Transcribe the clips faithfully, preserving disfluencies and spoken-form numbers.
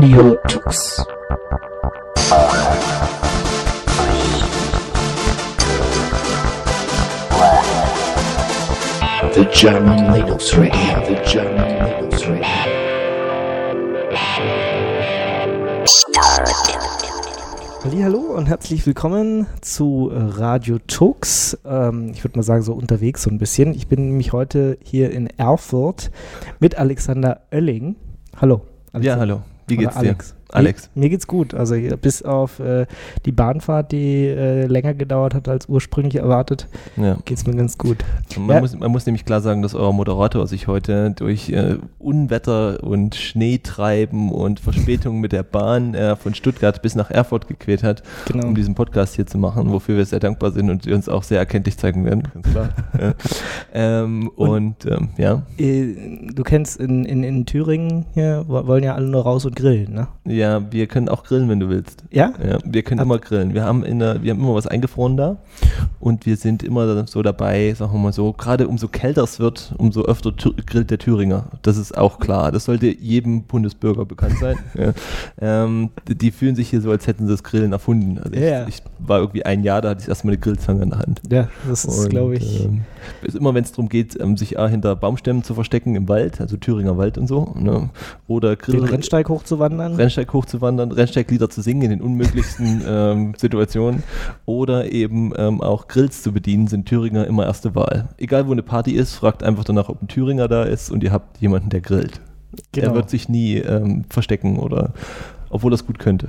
Radio Tux. The German Linux Radio, the German Linux Radio. Hallo und herzlich willkommen zu Radio Tux. Ähm, ich würde mal sagen, so unterwegs so ein bisschen. Ich bin nämlich heute hier in Erfurt mit Alexander Oelling. Hallo. Alexander. Ja, hallo. Wie geht's dir? Alex. Alex. Mir, mir geht's gut. Also bis auf äh, die Bahnfahrt, die äh, länger gedauert hat als ursprünglich erwartet, ja. geht's mir ganz gut. Man, ja. muss, man muss nämlich klar sagen, dass euer Moderator sich heute durch äh, Unwetter und Schneetreiben und Verspätungen mit der Bahn äh, von Stuttgart bis nach Erfurt gequält hat, genau. um diesen Podcast hier zu machen, wofür wir sehr dankbar sind und wir uns auch sehr erkenntlich zeigen werden. Ganz klar. ja. ähm, und, und ähm, ja. Äh, du kennst in, in, in Thüringen hier, wollen ja alle nur raus und grillen, ne? Ja. Ja, wir können auch grillen, wenn du willst. Ja? Ja, wir können Ab- immer grillen. Wir haben, in der, wir haben immer was eingefroren da und wir sind immer so dabei, sagen wir mal so, gerade umso kälter es wird, umso öfter tü- grillt der Thüringer. Das ist auch klar. Das sollte jedem Bundesbürger bekannt sein. ja. ähm, die, die fühlen sich hier so, als hätten sie das Grillen erfunden. Also ich, ja. ich war irgendwie ein Jahr, da hatte ich erstmal eine Grillzange in der Hand. Ja, das ist, glaube ich... Ähm, ist immer, wenn es darum geht, ähm, sich äh, hinter Baumstämmen zu verstecken im Wald, also Thüringer Wald und so, ne? Oder Grill... Den Rennsteig hochzuwandern. Rennsteig hochzuwandern, Rennsteiglieder zu singen in den unmöglichsten ähm, Situationen oder eben ähm, auch Grills zu bedienen, sind Thüringer immer erste Wahl. Egal wo eine Party ist, fragt einfach danach, ob ein Thüringer da ist und ihr habt jemanden, der grillt. Genau. Er wird sich nie ähm, verstecken oder, obwohl er es gut könnte.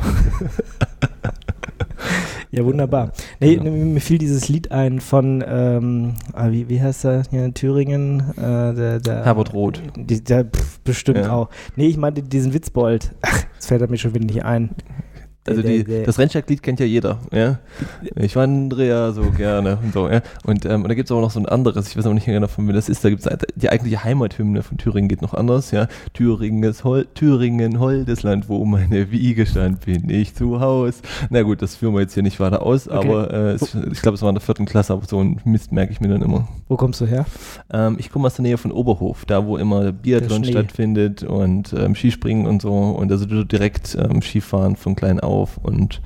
Ja, wunderbar. Nee, genau. Mir fiel dieses Lied ein von, ähm, wie, wie heißt er hier in Thüringen? Äh, der, der, Herbert Roth. Die, der pff, bestimmt ja. auch. Nee, ich meinte diesen Witzbold. Ach, das fällt er mir schon wieder nicht ein. Also die, das Rennsteiglied kennt ja jeder, ja. Ich wandere ja so gerne und so, ja. Und, ähm, und da gibt es aber noch so ein anderes, ich weiß auch nicht genau, von wem das ist, da gibt es die eigentliche Heimathymne von Thüringen geht noch anders, ja. Thüringen ist Hol- Thüringen, holdes Land, wo meine Wiege stand, bin ich zu Haus. Na gut, das führen wir jetzt hier nicht weiter aus, okay. aber äh, es, ich glaube, es war in der vierten Klasse, aber so ein Mist merke ich mir dann immer. Wo kommst du her? Ähm, ich komme aus der Nähe von Oberhof, da wo immer Biathlon stattfindet und ähm, Skispringen und so und also direkt ähm, Skifahren von klein auf und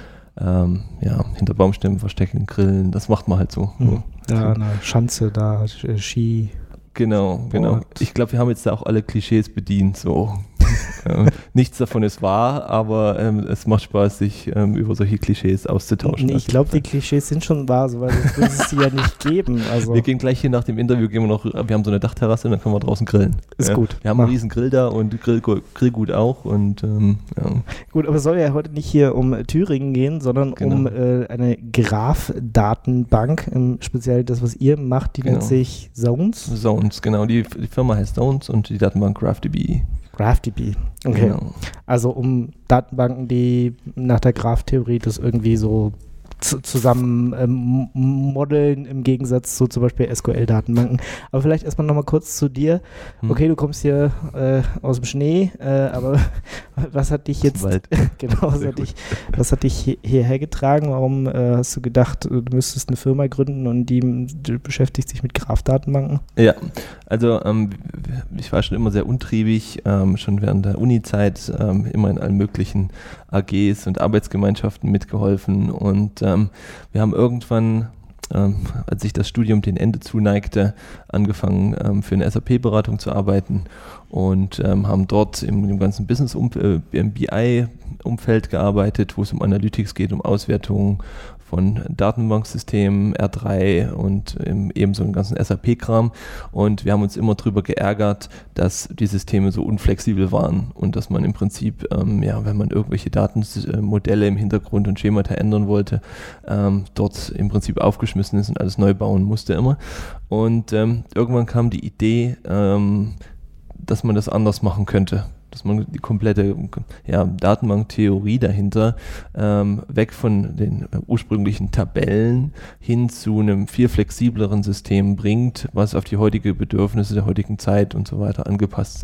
ähm, ja, hinter Baumstämmen verstecken, grillen, das macht man halt so. Mhm. Ja, eine Schanze da, Ski. Genau, genau. Ich glaube, wir haben jetzt da auch alle Klischees bedient, so. ja, nichts davon ist wahr, aber ähm, es macht Spaß, sich ähm, über solche Klischees auszutauschen. Nee, ich glaube, die Klischees sind schon wahr, so, weil sonst würde es sie ja nicht geben. Also. Wir gehen gleich hier nach dem Interview, gehen wir noch, wir haben so eine Dachterrasse und dann können wir draußen grillen. Ist ja. gut. Wir haben Mach. einen riesen Grill da und Grill, Grillgut auch und ähm, ja. Gut, aber es soll ja heute nicht hier um Thüringen gehen, sondern genau. um äh, eine Graph-Datenbank, ähm, speziell das, was ihr macht, die genau. nennt sich Zones. Zones, genau. Die, die Firma heißt Zones und die Datenbank GraphDB. GraphDB, okay. Genau. Also um Datenbanken, die nach der Graph-Theorie das irgendwie so zu, zusammen ähm, modeln, im Gegensatz zu zum Beispiel S Q L-Datenbanken. Aber vielleicht erstmal nochmal kurz zu dir. Okay, du kommst hier äh, aus dem Schnee, äh, aber was hat dich jetzt Wald. genau, was hat, dich, was hat dich hier, hierher getragen? Warum äh, hast du gedacht, du müsstest eine Firma gründen und die, die beschäftigt sich mit Graph-Datenbanken? Ja, also ähm, ich war schon immer sehr untriebig, ähm, schon während der Uni-Zeit ähm, immer in allen möglichen A Gs und Arbeitsgemeinschaften mitgeholfen und ähm, wir haben irgendwann, ähm, als sich das Studium dem Ende zuneigte, angefangen ähm, für eine S A P-Beratung zu arbeiten und ähm, haben dort im, im ganzen Business- äh, im B I-Umfeld gearbeitet, wo es um Analytics geht, um Auswertungen von Datenbanksystemen, R drei und ähm, eben so einen ganzen S A P-Kram und wir haben uns immer drüber geärgert, dass die Systeme so unflexibel waren und dass man im Prinzip, ähm, ja, wenn man irgendwelche Datenmodelle im Hintergrund und Schemata ändern wollte, ähm, dort im Prinzip aufgeschmissen ist und alles neu bauen musste immer und ähm, irgendwann kam die Idee, ähm, dass man das anders machen könnte. Dass man die komplette ja, Datenbanktheorie dahinter ähm, weg von den ursprünglichen Tabellen hin zu einem viel flexibleren System bringt, was auf die heutige Bedürfnisse der heutigen Zeit und so weiter angepasst ist.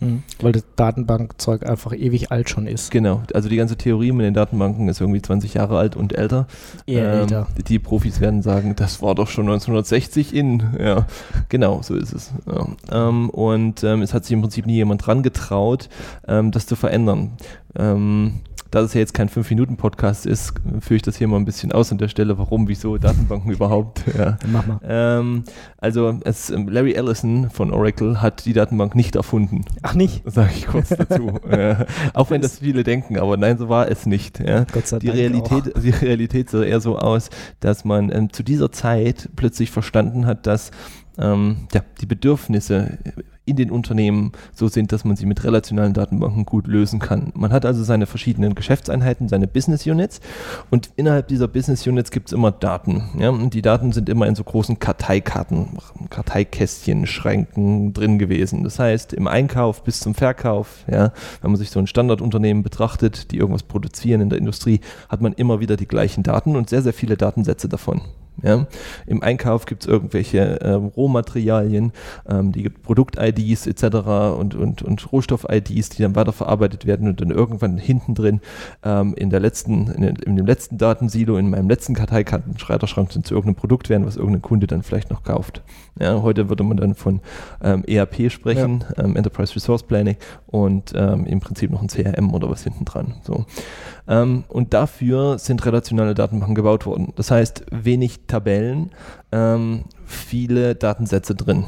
Mhm. Weil das Datenbankzeug einfach ewig alt schon ist. Genau, also die ganze Theorie mit den Datenbanken ist irgendwie zwanzig Jahre alt und älter. Eher ähm, älter. Die Profis werden sagen, das war doch schon neunzehnhundertsechzig in. Ja, genau, so ist es. Ja. Ähm, und ähm, es hat sich im Prinzip nie jemand dran getraut, ähm, das zu verändern. Ähm, Da es ja jetzt kein fünf Minuten Podcast ist, führe ich das hier mal ein bisschen aus an der Stelle, warum, wieso, Datenbanken überhaupt. Ja. Mach mal. Ähm, also es, Larry Ellison von Oracle hat die Datenbank nicht erfunden. Ach nicht? Sage ich kurz dazu. ja. Auch wenn das viele denken, aber nein, so war es nicht. Ja. Gott sei Die Dank Realität, auch. die Realität sah eher so aus, dass man ähm, zu dieser Zeit plötzlich verstanden hat, dass ähm, ja, die Bedürfnisse in den Unternehmen so sind, dass man sie mit relationalen Datenbanken gut lösen kann. Man hat also seine verschiedenen Geschäftseinheiten, seine Business Units, und innerhalb dieser Business Units gibt es immer Daten. Ja? Und die Daten sind immer in so großen Karteikarten, Karteikästchen, Schränken drin gewesen. Das heißt, im Einkauf bis zum Verkauf, ja, wenn man sich so ein Standardunternehmen betrachtet, die irgendwas produzieren in der Industrie, hat man immer wieder die gleichen Daten und sehr, sehr viele Datensätze davon. Ja. Im Einkauf gibt es irgendwelche äh, Rohmaterialien, ähm, die gibt Produkt-I Ds et cetera und, und, und Rohstoff-I Ds, die dann weiterverarbeitet werden und dann irgendwann hinten drin ähm, in, der letzten, in, den, in dem letzten Datensilo, in meinem letzten Karteikartenschreiterschrank zu irgendeinem Produkt werden, was irgendein Kunde dann vielleicht noch kauft. Ja, heute würde man dann von ähm, E R P sprechen, ja. ähm, Enterprise Resource Planning, und ähm, im Prinzip noch ein C R M oder was hinten dran. So. Ähm, und dafür sind relationale Datenbanken gebaut worden. Das heißt, wenig Tabellen, ähm, viele Datensätze drin.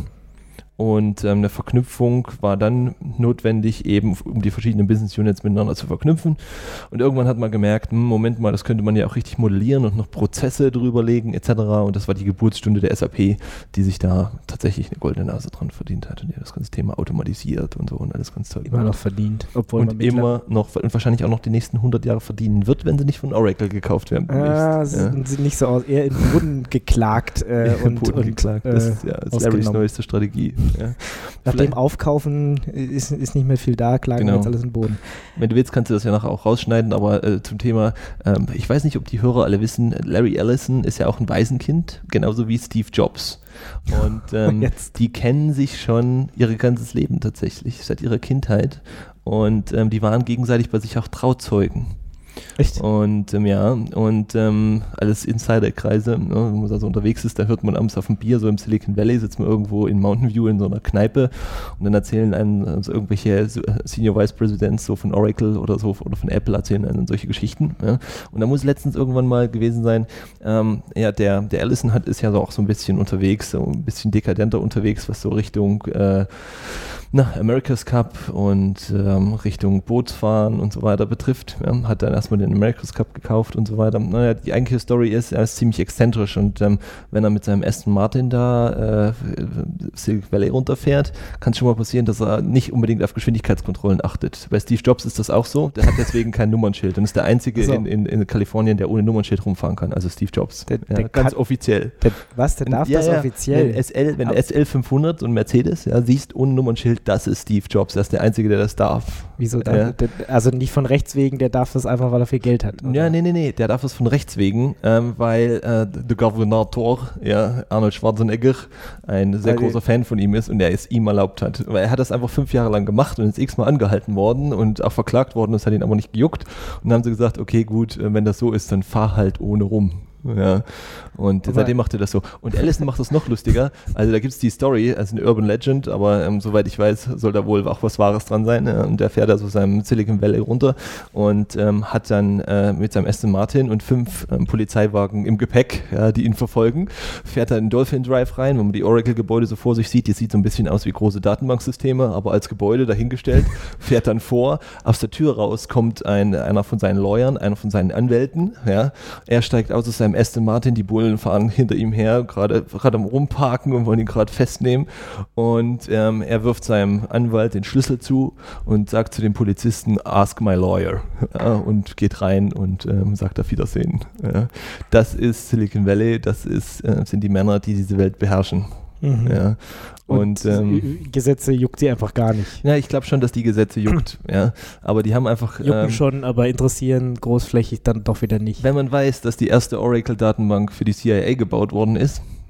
Und ähm, eine Verknüpfung war dann notwendig, eben um die verschiedenen Business Units miteinander zu verknüpfen. Und irgendwann hat man gemerkt, hm, Moment mal, das könnte man ja auch richtig modellieren und noch Prozesse drüber legen et cetera. Und das war die Geburtsstunde der S A P, die sich da tatsächlich eine goldene Nase dran verdient hat und die das ganze Thema automatisiert und so und alles ganz toll. Immer noch verdient. Obwohl und immer noch und wahrscheinlich auch noch die nächsten hundert Jahre verdienen wird, wenn sie nicht von Oracle gekauft werden. Ah, sie ja. sieht nicht so aus, eher in den Boden geklagt. Äh, ja, und, Boden und, geklagt. Äh, das ist, ja, das ist Larrys neueste Strategie. Ja. Nach dem Aufkaufen ist, ist nicht mehr viel da, klagen genau. jetzt alles im Boden. Wenn du willst, kannst du das ja nachher auch rausschneiden, aber äh, zum Thema, ähm, ich weiß nicht, ob die Hörer alle wissen, Larry Ellison ist ja auch ein Waisenkind, genauso wie Steve Jobs. Und ähm, die kennen sich schon ihr ganzes Leben tatsächlich, seit ihrer Kindheit. Und ähm, die waren gegenseitig bei sich auch Trauzeugen. Echt? Und ähm, ja, und ähm, alles Insiderkreise, ne, wenn man da so unterwegs ist, da hört man abends auf dem Bier, so im Silicon Valley, sitzt man irgendwo in Mountain View in so einer Kneipe und dann erzählen einem also irgendwelche Senior Vice Presidents so von Oracle oder so oder von Apple erzählen einem solche Geschichten. Ja. Und da muss letztens irgendwann mal gewesen sein, ähm, ja, der, der Ellison hat, ist ja so auch so ein bisschen unterwegs, so ein bisschen dekadenter unterwegs, was so Richtung äh, na, America's Cup und ähm, Richtung Bootsfahren und so weiter betrifft. Ja, hat dann erstmal den America's Cup gekauft und so weiter. Naja, die eigentliche Story ist, er ist ziemlich exzentrisch und ähm, wenn er mit seinem Aston Martin da äh, Silicon Valley runterfährt, kann es schon mal passieren, dass er nicht unbedingt auf Geschwindigkeitskontrollen achtet. Bei Steve Jobs ist das auch so, der hat deswegen kein Nummernschild und ist der einzige so. in, in, in Kalifornien, der ohne Nummernschild rumfahren kann, also Steve Jobs. Der, ja, der ganz kann, offiziell. Der, was, der darf ja, das ja, offiziell? Wenn, S L, wenn der S L fünfhundert und Mercedes ja, siehst ohne Nummernschild, das ist Steve Jobs, er ist der Einzige, der das darf. Wieso? Darf, ja. der, also nicht von rechts wegen, der darf das einfach, weil er viel Geld hat. Oder? Ja, nee, nee, nee, der darf das von rechts wegen, ähm, weil äh, der Gouverneur, ja, Arnold Schwarzenegger, ein sehr weil großer Fan von ihm ist und der es ihm erlaubt hat. Weil er hat das einfach fünf Jahre lang gemacht und ist x-mal angehalten worden und auch verklagt worden, das hat ihn aber nicht gejuckt. Und dann haben sie gesagt, okay, gut, wenn das so ist, dann fahr halt ohne rum. Ja, und aber seitdem macht er das so. Und Ellison macht das noch lustiger. Also da gibt es die Story, also eine Urban Legend, aber ähm, soweit ich weiß, soll da wohl auch was Wahres dran sein. Ja, und der fährt also seinem Silicon Valley runter und ähm, hat dann äh, mit seinem Aston Martin und fünf ähm, Polizeiwagen im Gepäck, ja, die ihn verfolgen, fährt dann in Dolphin Drive rein, wenn man die Oracle-Gebäude so vor sich sieht, die sieht so ein bisschen aus wie große Datenbanksysteme, aber als Gebäude dahingestellt, fährt dann vor, aus der Tür raus kommt ein, einer von seinen Lawyern, einer von seinen Anwälten, ja, er steigt aus aus seinem Aston Martin, die Bullen fahren hinter ihm her, gerade gerade am Rumparken und wollen ihn gerade festnehmen und ähm, er wirft seinem Anwalt den Schlüssel zu und sagt zu dem Polizisten, ask my lawyer, ja, und geht rein und ähm, sagt auf Wiedersehen. Ja. Das ist Silicon Valley, das ist, äh, sind die Männer, die diese Welt beherrschen. Mhm. Ja. Und, und ähm, Gesetze juckt sie einfach gar nicht. Ja, ich glaube schon, dass die Gesetze juckt, ja. Aber die haben einfach... Jucken ähm, schon, aber interessieren großflächig dann doch wieder nicht. Wenn man weiß, dass die erste Oracle-Datenbank für die C I A gebaut worden ist,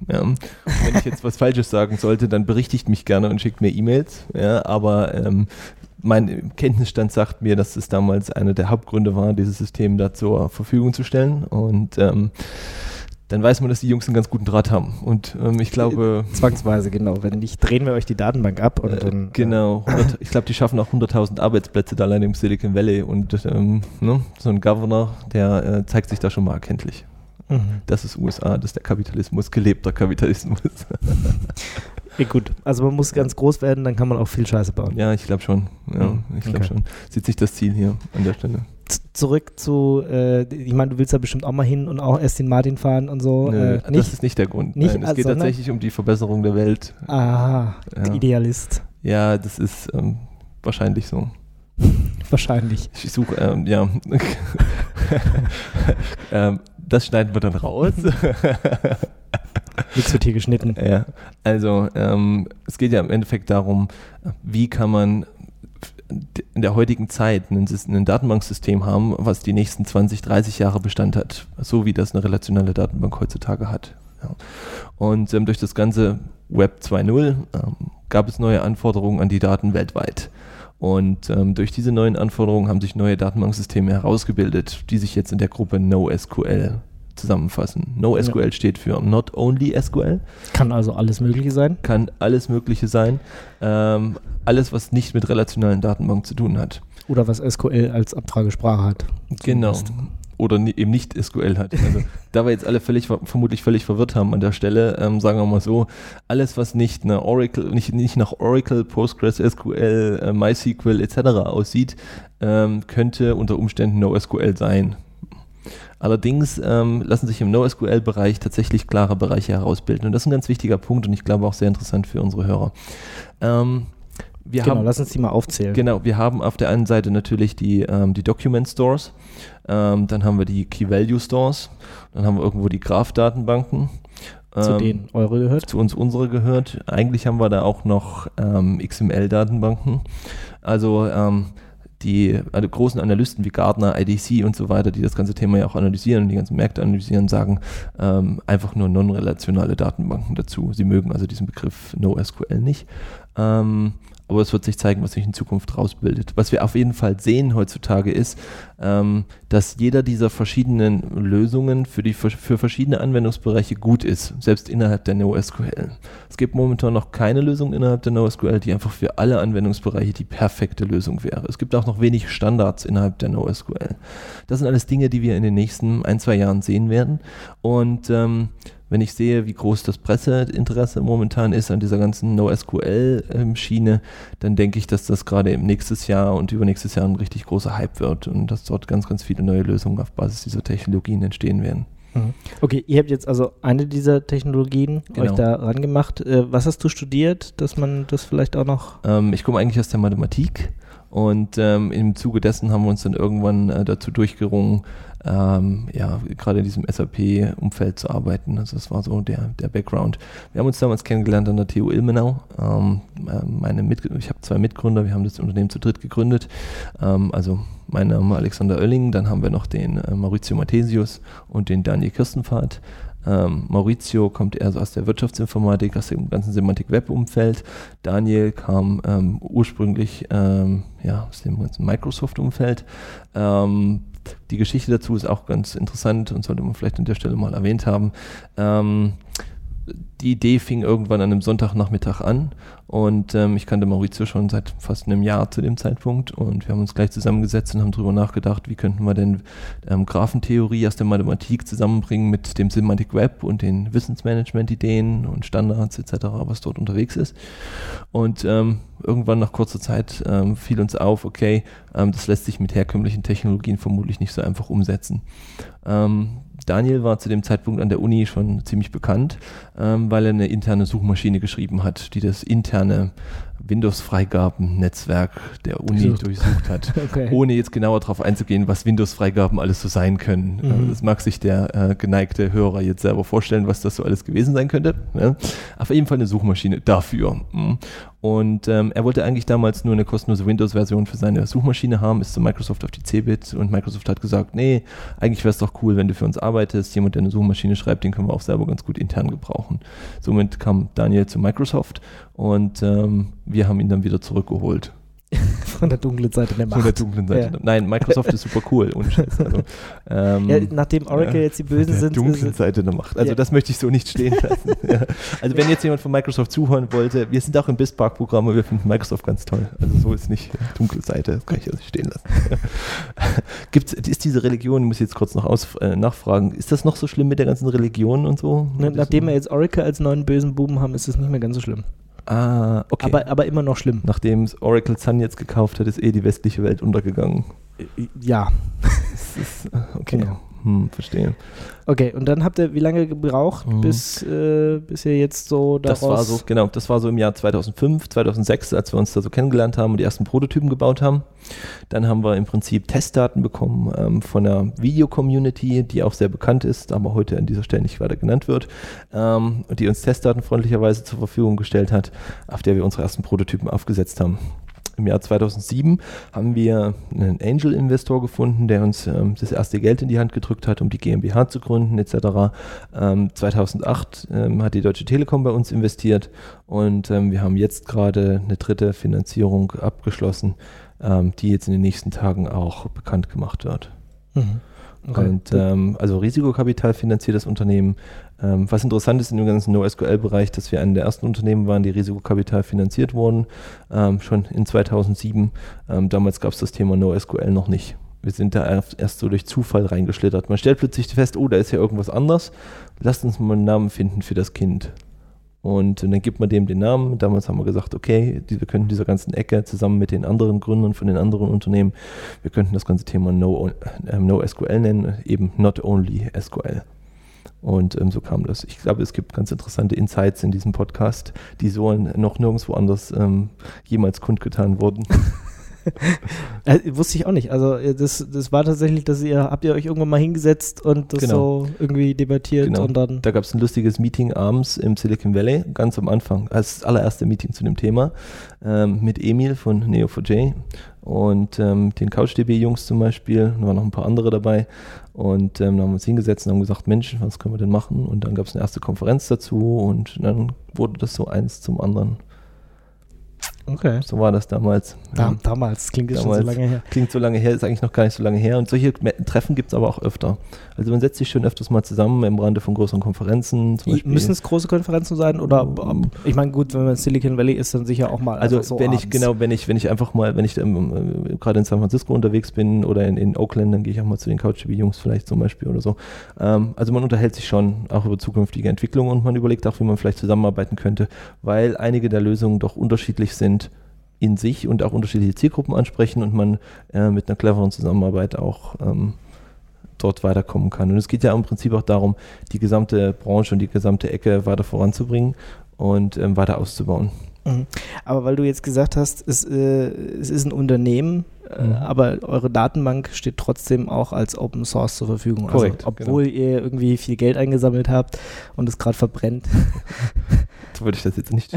Ja. Wenn ich jetzt was Falsches sagen sollte, dann berichtigt mich gerne und schickt mir E-Mails. Ja, aber ähm, mein Kenntnisstand sagt mir, dass es damals einer der Hauptgründe war, dieses System da zur Verfügung zu stellen. Und ähm, dann weiß man, dass die Jungs einen ganz guten Draht haben. Und ähm, ich glaube... Zwangsweise, genau. Wenn nicht, drehen wir euch die Datenbank ab. Und äh, dann, genau. hundert, ich glaube, die schaffen auch hunderttausend Arbeitsplätze da allein im Silicon Valley. Und ähm, ne, so ein Governor, der äh, zeigt sich da schon mal erkenntlich. Mhm. Das ist U S A, das ist der Kapitalismus, gelebter Kapitalismus. Ja, gut, also man muss ganz groß werden, dann kann man auch viel Scheiße bauen. Ja, ich glaube schon. Ja, Mhm. ich glaube Okay. schon. Sieht sich das Ziel hier an der Stelle. Z- Zurück zu, äh, ich meine, du willst da bestimmt auch mal hin und auch Aston Martin fahren und so. Nö, äh, das nicht? ist nicht der Grund. Nicht, Nein, es also, geht sondern- tatsächlich um die Verbesserung der Welt. Aha, Ja. Idealist. Ja, das ist ähm, wahrscheinlich so. Wahrscheinlich. Ich suche, ähm, ja. ähm, das schneiden wir dann raus. Nichts wird hier geschnitten. Ja, also ähm, es geht ja im Endeffekt darum, wie kann man in der heutigen Zeit ein, Sys- ein Datenbanksystem haben, was die nächsten zwanzig, dreißig Jahre Bestand hat, so wie das eine relationale Datenbank heutzutage hat. Ja. Und ähm, durch das ganze Web zwei Punkt null ähm, gab es neue Anforderungen an die Daten weltweit. Und ähm, durch diese neuen Anforderungen haben sich neue Datenbanksysteme herausgebildet, die sich jetzt in der Gruppe NoSQL zusammenfassen. NoSQL Ja. steht für Not Only S Q L, Kann also alles Mögliche sein. kann alles Mögliche sein, ähm, alles, was nicht mit relationalen Datenbanken zu tun hat. Oder was S Q L als Abfragesprache hat. Genau. Zumindest. Oder ni- eben nicht S Q L hat. Also, da wir jetzt alle völlig, ver- vermutlich völlig verwirrt haben an der Stelle, ähm, sagen wir mal so, alles, was nicht, eine Oracle, nicht, nicht nach Oracle, Postgres, S Q L, äh, MySQL et cetera aussieht, ähm, könnte unter Umständen NoSQL sein. Allerdings ähm, lassen sich im NoSQL-Bereich tatsächlich klare Bereiche herausbilden. Und das ist ein ganz wichtiger Punkt und ich glaube auch sehr interessant für unsere Hörer. Ähm, wir Genau, haben, lass uns die mal aufzählen. Genau, wir haben auf der einen Seite natürlich die, ähm, die Document Stores, ähm, dann haben wir die Key Value Stores, dann haben wir irgendwo die Graph-Datenbanken. Zu ähm, denen eure gehört. Zu uns unsere gehört. Eigentlich haben wir da auch noch ähm, X M L-Datenbanken. Also ähm, die also großen Analysten wie Gartner, I D C und so weiter, die das ganze Thema ja auch analysieren und die ganzen Märkte analysieren, sagen ähm, einfach nur non-relationale Datenbanken dazu. Sie mögen also diesen Begriff NoSQL nicht. Ähm, aber es wird sich zeigen, was sich in Zukunft rausbildet. Was wir auf jeden Fall sehen heutzutage ist, ähm, dass jeder dieser verschiedenen Lösungen für, die, für verschiedene Anwendungsbereiche gut ist, selbst innerhalb der NoSQL. Es gibt momentan noch keine Lösung innerhalb der NoSQL, die einfach für alle Anwendungsbereiche die perfekte Lösung wäre. Es gibt auch noch wenig Standards innerhalb der NoSQL. Das sind alles Dinge, die wir in den nächsten ein, zwei Jahren sehen werden. Und ähm, wenn ich sehe, wie groß das Presseinteresse momentan ist an dieser ganzen NoSQL-Schiene, dann denke ich, dass das gerade im nächstes Jahr und übernächstes Jahr ein richtig großer Hype wird und dass dort ganz, ganz viele neue Lösungen auf Basis dieser Technologien entstehen werden. Okay, ihr habt jetzt also eine dieser Technologien Genau. euch da rangemacht. Äh, was hast du studiert, dass man das vielleicht auch noch... Ähm, ich komme eigentlich aus der Mathematik und ähm, im Zuge dessen haben wir uns dann irgendwann äh, dazu durchgerungen, ähm, ja, gerade in diesem S A P-Umfeld zu arbeiten. Also das war so der, der Background. Wir haben uns damals kennengelernt an der T U Ilmenau. Ähm, meine Mit- ich habe zwei Mitgründer, wir haben das Unternehmen zu dritt gegründet. Ähm, also mein Name Alexander Oelling, dann haben wir noch den äh, Maurizio Mathesius und den Daniel Kirstenpfad. Ähm, Maurizio kommt eher so aus der Wirtschaftsinformatik, aus dem ganzen Semantik-Web-Umfeld. Daniel kam ähm, ursprünglich ähm, ja, aus dem ganzen Microsoft-Umfeld. Ähm, die Geschichte dazu ist auch ganz interessant und sollte man vielleicht an der Stelle mal erwähnt haben. Ähm, die Idee fing irgendwann an einem Sonntagnachmittag an und ähm, ich kannte Maurizio schon seit fast einem Jahr zu dem Zeitpunkt und wir haben uns gleich zusammengesetzt und haben darüber nachgedacht, wie könnten wir denn ähm, Graphentheorie aus der Mathematik zusammenbringen mit dem Semantic Web und den Wissensmanagement-Ideen und Standards et cetera, was dort unterwegs ist. Und ähm, irgendwann nach kurzer Zeit ähm, fiel uns auf, okay, ähm, das lässt sich mit herkömmlichen Technologien vermutlich nicht so einfach umsetzen. Ähm, Daniel war zu dem Zeitpunkt an der Uni schon ziemlich bekannt, ähm, weil er eine interne Suchmaschine geschrieben hat, die das interne Windows-Freigaben-Netzwerk der Uni Durchsucht. durchsucht hat, Okay. ohne jetzt genauer darauf einzugehen, was Windows-Freigaben alles so sein können. Mhm. Also das mag sich der äh, geneigte Hörer jetzt selber vorstellen, was das so alles gewesen sein könnte. Ne? Auf jeden Fall eine Suchmaschine dafür. Mhm. Und ähm, er wollte eigentlich damals nur eine kostenlose Windows-Version für seine Suchmaschine haben, ist zu Microsoft auf die Cebit und Microsoft hat gesagt, nee, eigentlich wäre es doch cool, wenn du für uns arbeitest. Jemand, der eine Suchmaschine schreibt, den können wir auch selber ganz gut intern gebrauchen. Somit kam Daniel zu Microsoft und ähm, wir haben ihn dann wieder zurückgeholt. Von der dunklen Seite der Macht. Von der dunklen Seite. Ja. Nein, Microsoft ist super cool. Ohne Scheiß. Also, ähm, ja, nachdem Oracle ja, jetzt die Bösen der sind. Der dunklen Seite der Macht. Also ja. Das möchte ich so nicht stehen lassen. Ja. Also wenn jetzt jemand von Microsoft zuhören wollte, wir sind auch im BizPark-Programm und wir finden Microsoft ganz toll. Also so ist nicht dunkle Seite, das kann ich also stehen lassen. Gibt's, ist diese Religion, ich muss jetzt kurz noch aus, äh, nachfragen, ist das noch so schlimm mit der ganzen Religion und so? Na, nachdem wir jetzt Oracle als neuen bösen Buben haben, ist es nicht mehr ganz so schlimm. Ah, okay. Aber, aber immer noch schlimm. Nachdem es Oracle Sun jetzt gekauft hat, ist eh die westliche Welt untergegangen. Ja. Das ist, okay, genau. Hm, verstehe. Okay, und dann habt ihr wie lange gebraucht, mhm. bis, äh, bis ihr jetzt so daraus... Das war so, genau, das war so im Jahr zweitausendfünf, zweitausendsechs, als wir uns da so kennengelernt haben und die ersten Prototypen gebaut haben. Dann haben wir im Prinzip Testdaten bekommen ähm, von einer Video-Community, die auch sehr bekannt ist, aber heute an dieser Stelle nicht weiter genannt wird, ähm, die uns Testdaten freundlicherweise zur Verfügung gestellt hat, auf der wir unsere ersten Prototypen aufgesetzt haben. Im Jahr zweitausendsieben haben wir einen Angel-Investor gefunden, der uns ähm, das erste Geld in die Hand gedrückt hat, um die GmbH zu gründen et cetera. Ähm, zweitausendacht ähm, hat die Deutsche Telekom bei uns investiert und ähm, wir haben jetzt gerade eine dritte Finanzierung abgeschlossen, ähm, die jetzt in den nächsten Tagen auch bekannt gemacht wird. Mhm. Okay. Und ähm, also Risikokapital finanziert das Unternehmen. Ähm, was interessant ist in dem ganzen NoSQL-Bereich, dass wir einer der ersten Unternehmen waren, die Risikokapital finanziert wurden, ähm, schon in zweitausendsieben. Ähm, damals gab es das Thema NoSQL noch nicht. Wir sind da erst so durch Zufall reingeschlittert. Man stellt plötzlich fest, oh, da ist ja irgendwas anders. Lasst uns mal einen Namen finden für das Kind. Und dann gibt man dem den Namen. Damals haben wir gesagt, okay, die, wir könnten dieser ganzen Ecke zusammen mit den anderen Gründern von den anderen Unternehmen, wir könnten das ganze Thema No, äh, NoSQL nennen, eben Not Only S Q L. Und ähm, so kam das. Ich glaube, es gibt ganz interessante Insights in diesem Podcast, die so noch nirgendwo anders ähm, jemals kundgetan wurden. äh, wusste ich auch nicht. Also das, das war tatsächlich, dass ihr, habt ihr euch irgendwann mal hingesetzt und das genau. so irgendwie debattiert genau. und dann... Da gab es ein lustiges Meeting abends im Silicon Valley, ganz am Anfang, als allererste Meeting zu dem Thema, ähm, mit Emil von Neo four j und ähm, den CouchDB-Jungs zum Beispiel, da waren noch ein paar andere dabei und ähm, dann haben wir uns hingesetzt und haben gesagt, Mensch, was können wir denn machen? Und dann gab es eine erste Konferenz dazu und dann wurde das so eins zum anderen. Okay. So war das damals. Da, ja. Damals, klingt jetzt schon so lange her. Klingt so lange her, ist eigentlich noch gar nicht so lange her. Und solche Treffen gibt es aber auch öfter. Also man setzt sich schon öfters mal zusammen im Rande von größeren Konferenzen. Zum Beispiel. Müssen es große Konferenzen sein? Oder um, ich meine, gut, wenn man in Silicon Valley ist, dann sicher auch mal. Also so wenn abends. ich, genau, wenn ich, wenn ich einfach mal, wenn ich ähm, gerade in San Francisco unterwegs bin oder in, in Oakland, dann gehe ich auch mal zu den CouchDB-Jungs vielleicht zum Beispiel oder so. Ähm, also man unterhält sich schon auch über zukünftige Entwicklungen und man überlegt auch, wie man vielleicht zusammenarbeiten könnte, weil einige der Lösungen doch unterschiedlich sind in sich und auch unterschiedliche Zielgruppen ansprechen und man äh, mit einer cleveren Zusammenarbeit auch ähm, dort weiterkommen kann. Und es geht ja im Prinzip auch darum, die gesamte Branche und die gesamte Ecke weiter voranzubringen und ähm, weiter auszubauen. Mhm. Aber weil du jetzt gesagt hast, es, äh, es ist ein Unternehmen, äh, mhm. aber eure Datenbank steht trotzdem auch als Open Source zur Verfügung. Korrekt. Also, obwohl genau. ihr irgendwie viel Geld eingesammelt habt und es gerade verbrennt. So würde ich das jetzt nicht.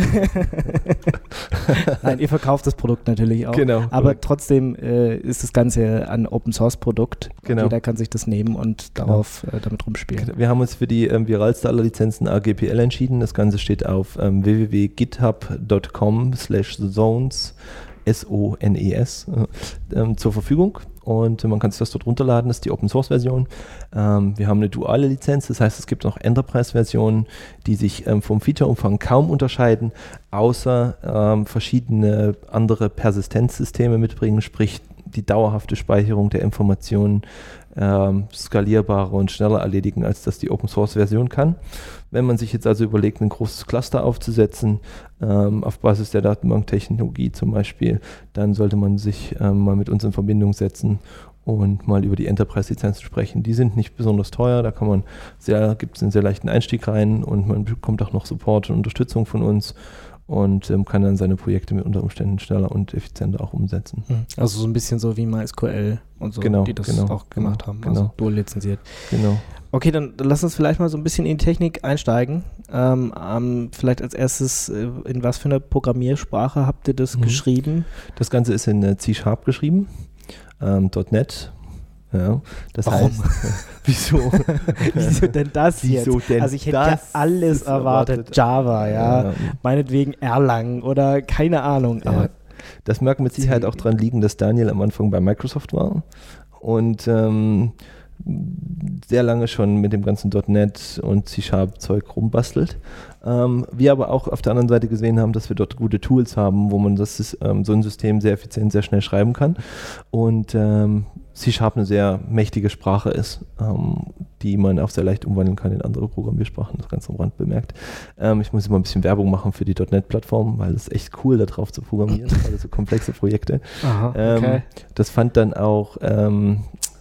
Nein, ihr verkauft das Produkt natürlich auch. Genau. Aber korrekt. trotzdem äh, ist das Ganze ein Open Source Produkt. Genau. Jeder kann sich das nehmen und genau. darauf äh, damit rumspielen. Wir haben uns für die ähm, viralste aller Lizenzen A G P L entschieden. Das Ganze steht auf ähm, w w w punkt github punkt com slash zones S O N E S äh, ähm, zur Verfügung. Und man kann sich das dort runterladen, das ist die Open-Source-Version. Ähm, wir haben eine duale Lizenz, das heißt, es gibt noch Enterprise-Versionen, die sich ähm, vom Feature-Umfang kaum unterscheiden, außer ähm, verschiedene andere Persistenzsysteme mitbringen, sprich die dauerhafte Speicherung der Informationen ähm, skalierbarer und schneller erledigen, als das die Open-Source-Version kann. Wenn man sich jetzt also überlegt, ein großes Cluster aufzusetzen, ähm, auf Basis der Datenbanktechnologie zum Beispiel, dann sollte man sich ähm, mal mit uns in Verbindung setzen und mal über die Enterprise-Lizenzen sprechen. Die sind nicht besonders teuer, da kann man sehr, gibt es einen sehr leichten Einstieg rein und man bekommt auch noch Support und Unterstützung von uns. und ähm, kann dann seine Projekte mit unter Umständen schneller und effizienter auch umsetzen. Also so ein bisschen so wie MySQL und so, genau, die das genau, auch gemacht genau, haben, genau. also dual lizenziert. Genau. Okay, dann lass uns vielleicht mal so ein bisschen in die Technik einsteigen. Ähm, ähm, vielleicht als erstes, äh, in was für einer Programmiersprache habt ihr das mhm. geschrieben? Das Ganze ist in äh, C Sharp geschrieben, ähm, .NET. Ja, das Warum? heißt, wieso? Wieso denn das wieso jetzt? Denn also ich hätte ja alles erwartet, erwartet, Java, ja. ja, meinetwegen Erlang oder keine Ahnung. Ja. Aber das mag mit Sicherheit auch daran liegen, dass Daniel am Anfang bei Microsoft war und ähm, sehr lange schon mit dem ganzen .NET und C-Sharp-Zeug rumbastelt. Ähm, wir aber auch auf der anderen Seite gesehen haben, dass wir dort gute Tools haben, wo man das ähm, so ein System sehr effizient, sehr schnell schreiben kann. Und ähm, C-Sharp eine sehr mächtige Sprache ist, ähm, die man auch sehr leicht umwandeln kann in andere Programmiersprachen, das ganz am Rand bemerkt. Ähm, ich muss immer ein bisschen Werbung machen für die .NET-Plattform, weil es echt cool, da drauf zu programmieren, gerade so komplexe Projekte. Aha, okay. ähm, das fand dann auch ähm,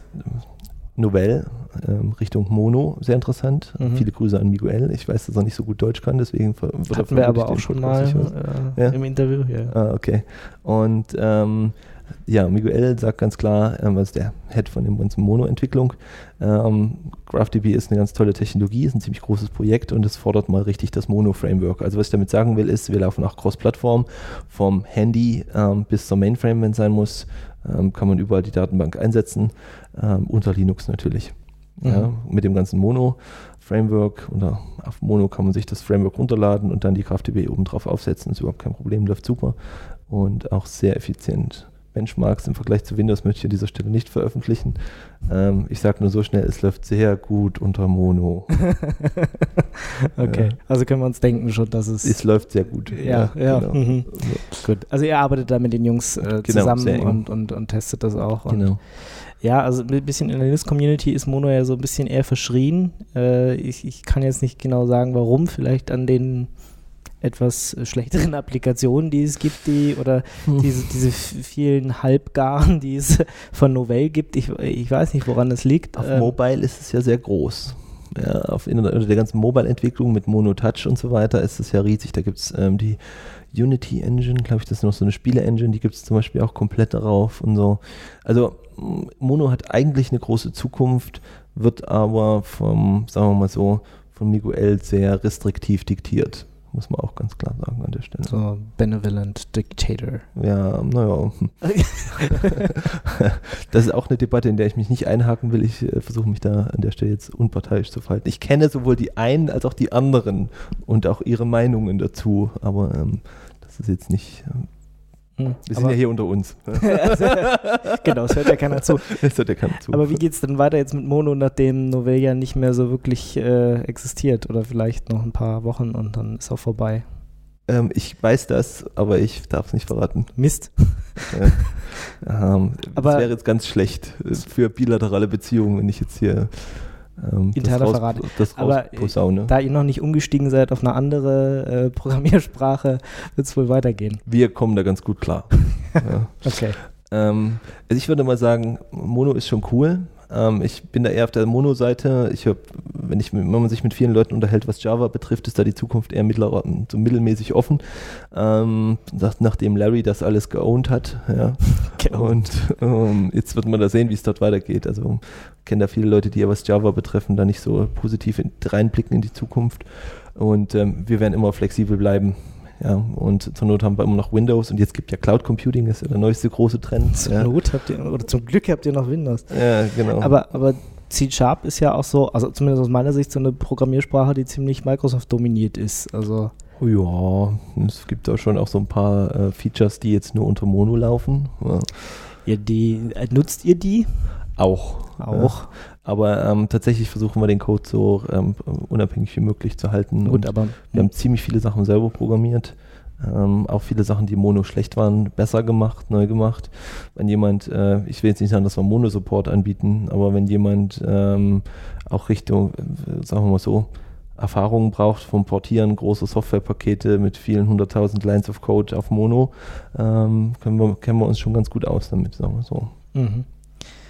Novell ähm, Richtung Mono sehr interessant. Mhm. Viele Grüße an Miguel. Ich weiß, dass er nicht so gut Deutsch kann, deswegen wird Hatten wir aber auch schon mal äh, ja? im Interview. Ja. Ah, okay. Und ähm, ja, Miguel sagt ganz klar, ähm, was ist der Head von dem ganzen Mono-Entwicklung. Ähm, GraphDB ist eine ganz tolle Technologie, ist ein ziemlich großes Projekt und es fordert mal richtig das Mono-Framework. Also was ich damit sagen will, ist, wir laufen auch Cross-Plattform vom Handy ähm, bis zur Mainframe, wenn es sein muss. Ähm, kann man überall die Datenbank einsetzen, ähm, unter Linux natürlich. Mhm. Ja, mit dem ganzen Mono-Framework oder auf Mono kann man sich das Framework runterladen und dann die GraphDB oben drauf aufsetzen, ist überhaupt kein Problem, läuft super und auch sehr effizient. Benchmarks im Vergleich zu Windows möchte ich an dieser Stelle nicht veröffentlichen. Ähm, ich sage nur so schnell, es läuft sehr gut unter Mono. Okay, ja. Also können wir uns denken schon, dass es... Es läuft sehr gut. Ja, ja. ja. Genau. Mhm. So. Gut, also ihr arbeitet da mit den Jungs äh, zusammen genau, und, und, und testet das auch. Und genau. Ja, also ein bisschen in der Linux-Community ist Mono ja so ein bisschen eher verschrien. Äh, ich, ich kann jetzt nicht genau sagen, warum. Vielleicht an den etwas schlechteren Applikationen, die es gibt, die oder hm. diese, diese vielen Halbgaren, die es von Novell gibt. Ich, ich weiß nicht, woran es liegt. Auf ähm, Mobile ist es ja sehr groß. Ja, auf in, unter der ganzen Mobile-Entwicklung mit Mono-Touch und so weiter ist es ja riesig. Da gibt es ähm, die Unity Engine, glaube ich, das ist noch so eine Spiele-Engine, die gibt es zum Beispiel auch komplett darauf und so. Also Mono hat eigentlich eine große Zukunft, wird aber vom, sagen wir mal so, von Miguel sehr restriktiv diktiert. Muss man auch ganz klar sagen an der Stelle. So benevolent Dictator. Ja, naja. Das ist auch eine Debatte, in der ich mich nicht einhaken will. Ich äh, versuche mich da an der Stelle jetzt unparteiisch zu verhalten. Ich kenne sowohl die einen als auch die anderen und auch ihre Meinungen dazu, aber ähm, das ist jetzt nicht... Ähm, wir sind aber ja hier unter uns. Genau, es hört ja keiner zu. Es hört ja keiner zu. Aber wie geht es denn weiter jetzt mit Mono, nachdem Novell ja nicht mehr so wirklich äh, existiert? Oder vielleicht noch ein paar Wochen und dann ist auch vorbei? Ähm, ich weiß das, aber ich darf es nicht verraten. Mist. Ja. ähm, aber das wäre jetzt ganz schlecht für bilaterale Beziehungen, wenn ich jetzt hier... Ähm, Interner Verrat. Das Aber posaune. Da ihr noch nicht umgestiegen seid auf eine andere äh, Programmiersprache, wird es wohl weitergehen. Wir kommen da ganz gut klar. Ja. Okay. Ähm, also ich würde mal sagen, Mono ist schon cool. Ähm, ich bin da eher auf der Mono-Seite. Ich hab, wenn, ich, wenn man sich mit vielen Leuten unterhält, was Java betrifft, ist da die Zukunft eher mittler, so mittelmäßig offen. Ähm, nach, nachdem Larry das alles geowned hat. Ja. Und ähm, jetzt wird man da sehen, wie es dort weitergeht. Also ich kenne da viele Leute, die was Java betreffen, da nicht so positiv in, reinblicken in die Zukunft. Und ähm, wir werden immer flexibel bleiben. Ja, und zur Not haben wir immer noch Windows und jetzt gibt ja Cloud Computing, das ist ja der neueste große Trend. Zur ja. Not habt ihr, oder zum Glück habt ihr noch Windows. Ja, genau. Aber, aber C-Sharp ist ja auch so, also zumindest aus meiner Sicht, so eine Programmiersprache, die ziemlich Microsoft dominiert ist. Also oh ja, es gibt da schon auch so ein paar äh, Features, die jetzt nur unter Mono laufen. Ja. Ja, die, äh, nutzt ihr die? Auch. Auch. Ja. Aber ähm, tatsächlich versuchen wir den Code so ähm, unabhängig wie möglich zu halten. Gut, aber wir haben ziemlich viele Sachen selber programmiert. Ähm, auch viele Sachen, die Mono schlecht waren, besser gemacht, neu gemacht. Wenn jemand, äh, ich will jetzt nicht sagen, dass wir Mono-Support anbieten, aber wenn jemand ähm, auch Richtung, äh, sagen wir mal so, Erfahrungen braucht vom Portieren großer Softwarepakete mit vielen hunderttausend Lines of Code auf Mono, ähm, können wir, kennen wir uns schon ganz gut aus damit, sagen wir so. Mhm.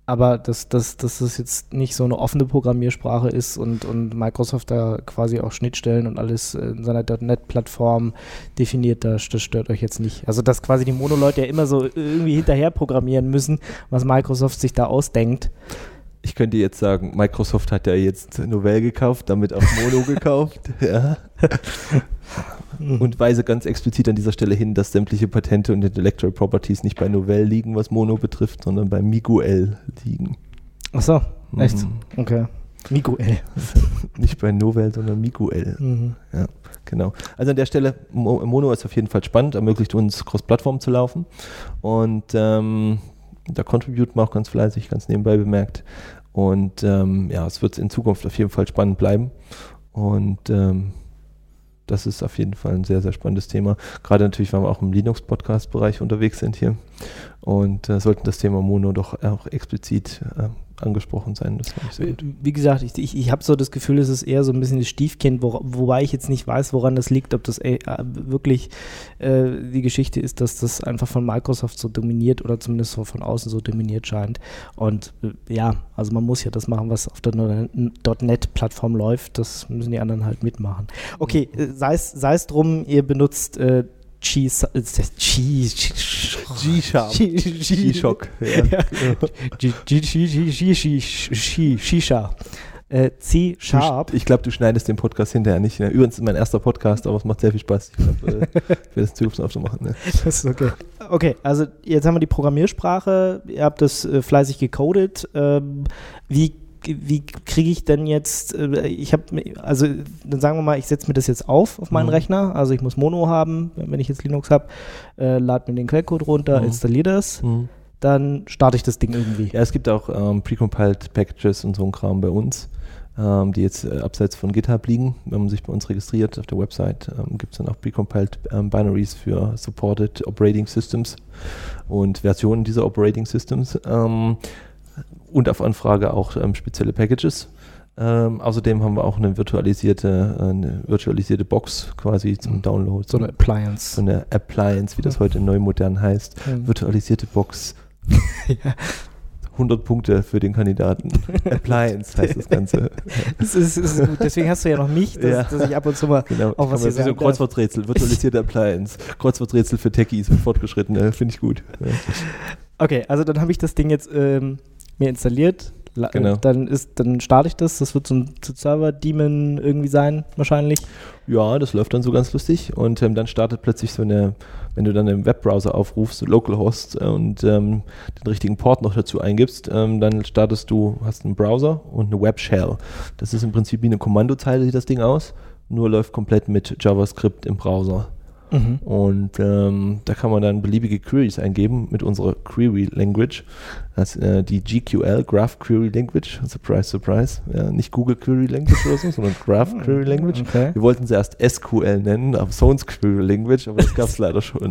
aber dass, dass, dass das jetzt nicht so eine offene Programmiersprache ist und, und Microsoft da quasi auch Schnittstellen und alles in seiner .NET-Plattform definiert, das, das stört euch jetzt nicht. Also dass quasi die Mono-Leute ja immer so irgendwie hinterher programmieren müssen, was Microsoft sich da ausdenkt. Ich könnte jetzt sagen, Microsoft hat ja jetzt Novell gekauft, damit auch Mono gekauft. Ja. Und weise ganz explizit an dieser Stelle hin, dass sämtliche Patente und Intellectual Properties nicht bei Novell liegen, was Mono betrifft, sondern bei Miguel liegen. Ach so, echt? Mhm. Okay. Miguel. Nicht bei Novell, sondern Miguel. Mhm. Ja, genau. Also an der Stelle, Mo- Mono ist auf jeden Fall spannend, ermöglicht uns Cross-Plattform zu laufen. Und ähm, da contributen wir auch ganz fleißig, ganz nebenbei bemerkt. Und ähm, ja, es wird in Zukunft auf jeden Fall spannend bleiben. Und ähm, das ist auf jeden Fall ein sehr, sehr spannendes Thema. Gerade natürlich, weil wir auch im Linux-Podcast-Bereich unterwegs sind hier. Und äh, sollten das Thema Mono doch auch explizit äh, angesprochen sein. Das fand ich sehr gut. Wie gesagt, ich, ich, ich habe so das Gefühl, es ist eher so ein bisschen das Stiefkind, wo, wobei ich jetzt nicht weiß, woran das liegt, ob das äh, wirklich äh, die Geschichte ist, dass das einfach von Microsoft so dominiert oder zumindest so von außen so dominiert scheint. Und äh, ja, also man muss ja das machen, was auf der .NET-Plattform läuft. Das müssen die anderen halt mitmachen. Okay, äh, sei es drum, ihr benutzt äh, G-Sharp. G-Shock. G-Sharp. C-Sharp. Ich glaube, du schneidest den Podcast hinterher nicht. Ne? Übrigens ist mein erster Podcast, aber es macht sehr viel Spaß. Ich glaube, äh, ich werde das in Zukunft öfter machen. Ne? Das ist okay. Okay, also jetzt haben wir die Programmiersprache. Ihr habt das äh, fleißig gecodet. Ähm, wie Wie kriege ich denn jetzt, äh, ich habe, also dann sagen wir mal, ich setze mir das jetzt auf auf meinen mhm. Rechner, also ich muss Mono haben, wenn ich jetzt Linux habe, äh, lade mir den Quellcode runter, mhm. installiere das, mhm. dann starte ich das Ding irgendwie. Ja, es gibt auch ähm, precompiled Packages und so ein Kram bei uns, ähm, die jetzt äh, abseits von GitHub liegen. Wenn man sich bei uns registriert auf der Website, ähm, gibt es dann auch precompiled ähm, Binaries für supported Operating Systems und Versionen dieser Operating Systems. Ähm, Und auf Anfrage auch ähm, spezielle Packages. Ähm, außerdem haben wir auch eine virtualisierte, äh, eine virtualisierte Box quasi zum Download. So eine Appliance. So eine Appliance, wie das heute neu modern heißt. Mhm. Virtualisierte Box. Ja. hundert Punkte für den Kandidaten. Appliance heißt das Ganze. Das ist, das ist gut. Deswegen hast du ja noch mich, dass, Ja. dass ich ab und zu mal Genau. auch was hier Wie so ein sagen darf. Kreuzworträtsel, virtualisierte Appliance. Kreuzworträtsel für Techies und Fortgeschrittene, finde ich gut. Ja. Okay, also dann habe ich das Ding jetzt ähm, mir installiert. La- Genau. Dann ist, dann starte ich das. Das wird so ein Server-Daemon irgendwie sein, wahrscheinlich. Ja, das läuft dann so ganz lustig und ähm, dann startet plötzlich so eine, wenn du dann im Webbrowser aufrufst, so Localhost und ähm, den richtigen Port noch dazu eingibst, ähm, dann startest du, hast einen Browser und eine Webshell. Das ist im Prinzip wie eine Kommandozeile, sieht das Ding aus, nur läuft komplett mit JavaScript im Browser. Mhm. Und ähm, da kann man dann beliebige Queries eingeben mit unserer Query Language. Das ist äh, die G Q L, Graph Query Language. Surprise, surprise. Ja, nicht Google Query Language oder so, sondern Graph Query Language. Okay. Wir wollten sie erst S Q L nennen, aber Sounds Query Language, aber das gab es leider schon.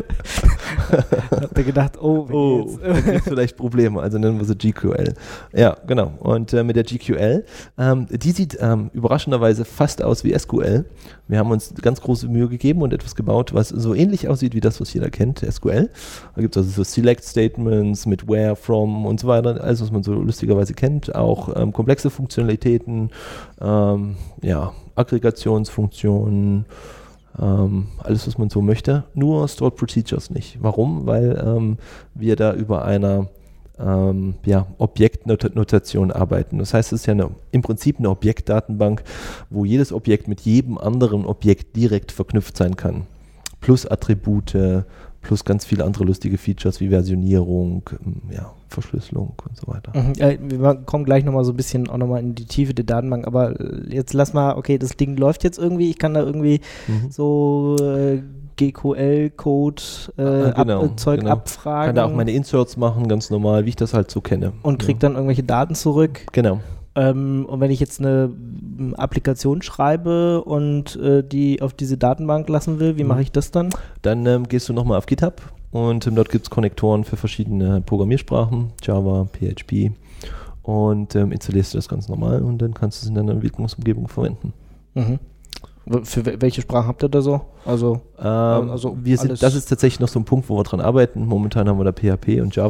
Habt ihr gedacht, oh, wenn Oh, jetzt. da gibt es vielleicht Probleme, also nennen wir sie G Q L. Ja, genau. Und äh, mit der G Q L, ähm, die sieht ähm, überraschenderweise fast aus wie S Q L. Wir haben uns ganz große Mühe gegeben und etwas gebaut, was so ähnlich aussieht wie das, was jeder kennt, S Q L. Da gibt es also so Select-Statements mit Where, From und so weiter, alles, was man so lustigerweise kennt. Auch ähm, komplexe Funktionalitäten, ähm, ja, Aggregationsfunktionen, ähm, alles, was man so möchte. Nur Stored Procedures nicht. Warum? Weil ähm, wir da über einer Ähm, ja, Objektnotation arbeiten. Das heißt, es ist ja eine, im Prinzip eine Objektdatenbank, wo jedes Objekt mit jedem anderen Objekt direkt verknüpft sein kann. Plus Attribute, plus ganz viele andere lustige Features wie Versionierung, ja, Verschlüsselung und so weiter. Mhm, äh, wir kommen gleich nochmal so ein bisschen auch nochmal in die Tiefe der Datenbank, aber jetzt lass mal, okay, das Ding läuft jetzt irgendwie, ich kann da irgendwie Mhm. so äh, G Q L-Code äh, Ah, genau, ab, äh, Zeug genau. abfragen. Kann da auch meine Inserts machen, ganz normal, wie ich das halt so kenne. und krieg dann irgendwelche Daten zurück. Genau. Ähm, und wenn ich jetzt eine m, Applikation schreibe und äh, die auf diese Datenbank lassen will, wie Mhm. mache ich das dann? Dann ähm, gehst du nochmal auf GitHub und ähm, dort gibt es Konnektoren für verschiedene Programmiersprachen, Java, P H P und ähm, installierst du das ganz normal und dann kannst du es in deiner Entwicklungsumgebung verwenden. Mhm. Für wel- welche Sprachen habt ihr da so? Also, Ähm, also wir sind, alles- das ist tatsächlich noch so ein Punkt, wo wir dran arbeiten. Momentan haben wir da P H P und Java.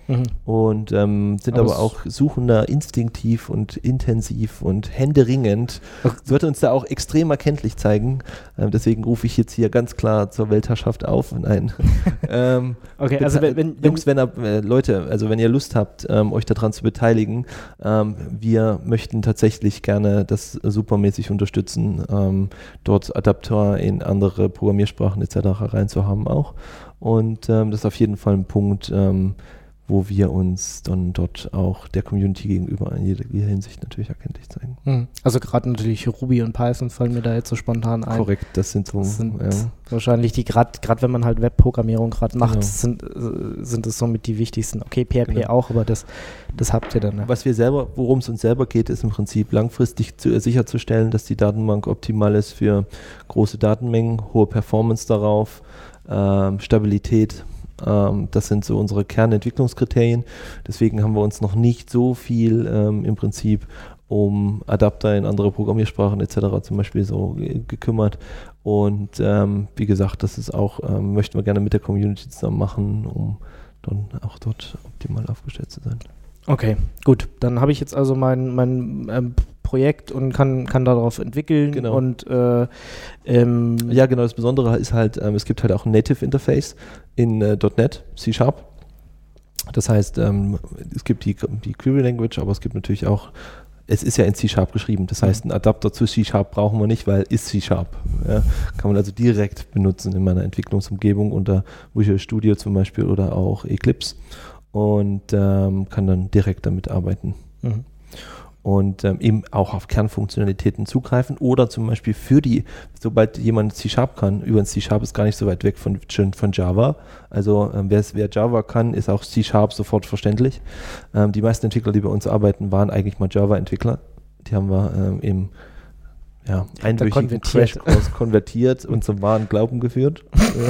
Mhm. Und ähm, sind aber, aber auch suchender, instinktiv und intensiv und händeringend. Das wird uns da auch extrem erkenntlich zeigen. Ähm, deswegen rufe ich jetzt hier ganz klar zur Weltherrschaft auf. Nein. ähm, okay, also wenn, wenn, Jungs, wenn ihr, äh, Leute, also wenn ihr Lust habt, ähm, euch daran zu beteiligen, ähm, wir möchten tatsächlich gerne das supermäßig unterstützen, ähm, dort Adapter in andere Programmiersprachen et cetera reinzuhaben auch. Und ähm, das ist auf jeden Fall ein Punkt, ähm, wo wir uns dann dort auch der Community gegenüber in jeder, jeder Hinsicht natürlich erkenntlich zeigen. Also gerade natürlich Ruby und Python fallen mir da jetzt so spontan ein. Korrekt, das sind so das sind ja. wahrscheinlich die, gerade wenn man halt Webprogrammierung gerade macht, Genau. sind, sind es somit die wichtigsten. Okay, P H P genau. auch, aber das, das habt ihr dann. Ne? Was wir selber, worum es uns selber geht, ist im Prinzip langfristig zu, sicherzustellen, dass die Datenbank optimal ist für große Datenmengen, hohe Performance darauf, ähm, Stabilität. Ähm, das sind so unsere Kernentwicklungskriterien. Deswegen haben wir uns noch nicht so viel ähm, im Prinzip um Adapter in andere Programmiersprachen et cetera zum Beispiel so ge- gekümmert. Und ähm, wie gesagt, das ist auch, ähm, möchten wir gerne mit der Community zusammen machen, um dann auch dort optimal aufgestellt zu sein. Okay, gut. Dann habe ich jetzt also mein, mein ähm, Projekt und kann, kann darauf entwickeln. Genau. Und äh, ähm, ja, genau, das Besondere ist halt, ähm, es gibt halt auch ein Native Interface in äh, .NET, C Sharp. Das heißt, ähm, es gibt die, die Query Language, aber es gibt natürlich auch, es ist ja in C Sharp geschrieben. Das heißt, einen Adapter zu C Sharp brauchen wir nicht, weil ist C Sharp. Ja, kann man also direkt benutzen in meiner Entwicklungsumgebung unter Visual Studio zum Beispiel oder auch Eclipse und ähm, kann dann direkt damit arbeiten. Mhm. Und ähm, eben auch auf Kernfunktionalitäten zugreifen oder zum Beispiel für die, sobald jemand C-Sharp kann, übrigens C-Sharp ist gar nicht so weit weg von, von Java, also ähm, wer Java kann, ist auch C-Sharp sofort verständlich. Ähm, die meisten Entwickler, die bei uns arbeiten, waren eigentlich mal Java-Entwickler, die haben wir ähm, im ja, einwöchigen Crashkurs konvertiert und zum wahren Glauben geführt.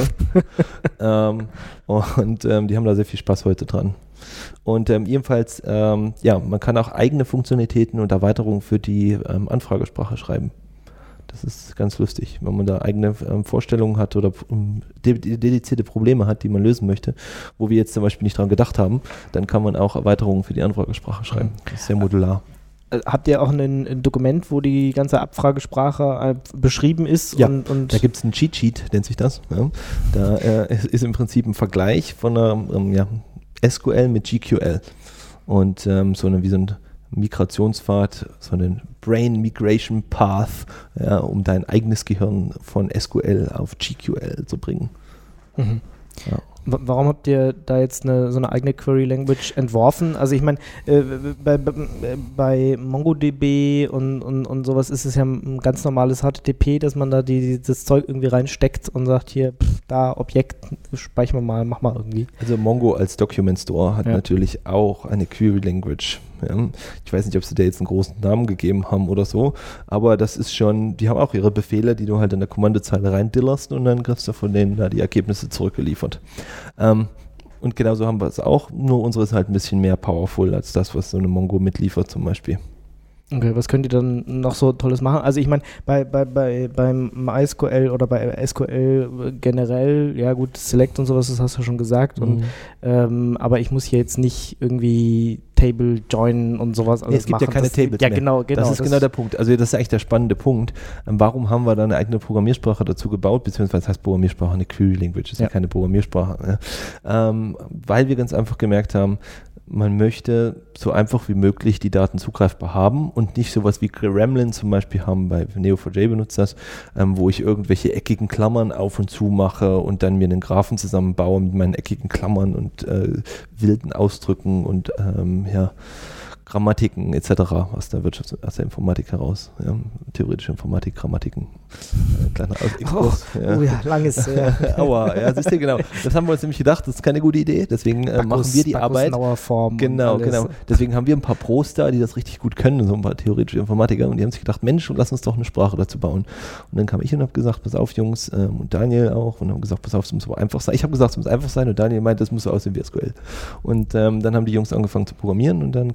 ja. ähm, und ähm, die haben da sehr viel Spaß heute dran. Und ähm, ebenfalls, ähm, ja, man kann auch eigene Funktionalitäten und Erweiterungen für die ähm, Anfragesprache schreiben. Das ist ganz lustig, wenn man da eigene ähm, Vorstellungen hat oder um, dedizierte Probleme hat, die man lösen möchte, wo wir jetzt zum Beispiel nicht dran gedacht haben, dann kann man auch Erweiterungen für die Anfragesprache schreiben. Das ist sehr modular. Habt ihr auch ein, ein Dokument, wo die ganze Abfragesprache äh, beschrieben ist? Ja, und, und da gibt es einen Cheat Sheet, nennt sich das. Ja. Da äh, ist, ist im Prinzip ein Vergleich von einer ähm, ja, S Q L mit G Q L und ähm, so eine, wie so ein Migrationspfad, so einen Brain Migration Path, ja, um dein eigenes Gehirn von S Q L auf G Q L zu bringen. Mhm. Ja. Warum habt ihr da jetzt eine, so eine eigene Query Language entworfen? Also ich meine, äh, bei, bei, bei MongoDB und, und, und sowas ist es ja ein ganz normales H T T P, dass man da die, das Zeug irgendwie reinsteckt und sagt, hier, pff, da Objekt, speichern wir mal, mach mal irgendwie. Also Mongo als Document Store hat ja. natürlich auch eine Query Language. Ja. Ich weiß nicht, ob sie da jetzt einen großen Namen gegeben haben oder so, aber das ist schon, die haben auch ihre Befehle, die du halt in der Kommandozeile reindillerst und dann kriegst du von denen da die Ergebnisse zurückgeliefert. Ähm, und genauso haben wir es auch, nur unsere ist halt ein bisschen mehr powerful als das, was so eine Mongo mitliefert zum Beispiel. Okay, was könnt ihr dann noch so Tolles machen? Also ich meine, bei, bei, bei, beim MySQL oder bei S Q L generell, ja gut, Select und sowas, das hast du schon gesagt, mhm. und, ähm, aber ich muss hier jetzt nicht irgendwie Table joinen und sowas alles nee, es gibt machen. ja keine das, Tables ja, mehr. Genau, genau. Das ist das genau der Punkt. Also das ist eigentlich der spannende Punkt. Ähm, warum haben wir da eine eigene Programmiersprache dazu gebaut, beziehungsweise das heißt Programmiersprache, eine Query Language, ist ja, ja keine Programmiersprache. Ja. Ähm, weil wir ganz einfach gemerkt haben, man möchte so einfach wie möglich die Daten zugreifbar haben und nicht sowas wie Gremlin zum Beispiel haben, bei Neo four j benutzt das, ähm, wo ich irgendwelche eckigen Klammern auf und zu mache und dann mir einen Graphen zusammenbaue mit meinen eckigen Klammern und äh, wilden Ausdrücken und ähm, ja, Grammatiken et cetera aus der Wirtschaft, aus der Informatik heraus. Ja, theoretische Informatik, Grammatiken. Äh, kleiner Exkurs. Oh, ja. oh ja, langes. Ja. Aua, ja, siehst du, genau. Das haben wir uns nämlich gedacht, das ist keine gute Idee, deswegen äh, machen wir die Bacchus, Arbeit. Form genau, genau. Deswegen haben wir ein paar Pros da, die das richtig gut können, so ein paar theoretische Informatiker, und die haben sich gedacht, Mensch, lass uns doch eine Sprache dazu bauen. Und dann kam ich und habe gesagt, pass auf, Jungs, ähm, und Daniel auch, und haben gesagt, pass auf, es muss aber einfach sein. Ich habe gesagt, es muss einfach sein, und Daniel meint, das muss so aussehen wie S Q L. Und ähm, dann haben die Jungs angefangen zu programmieren, und dann kam da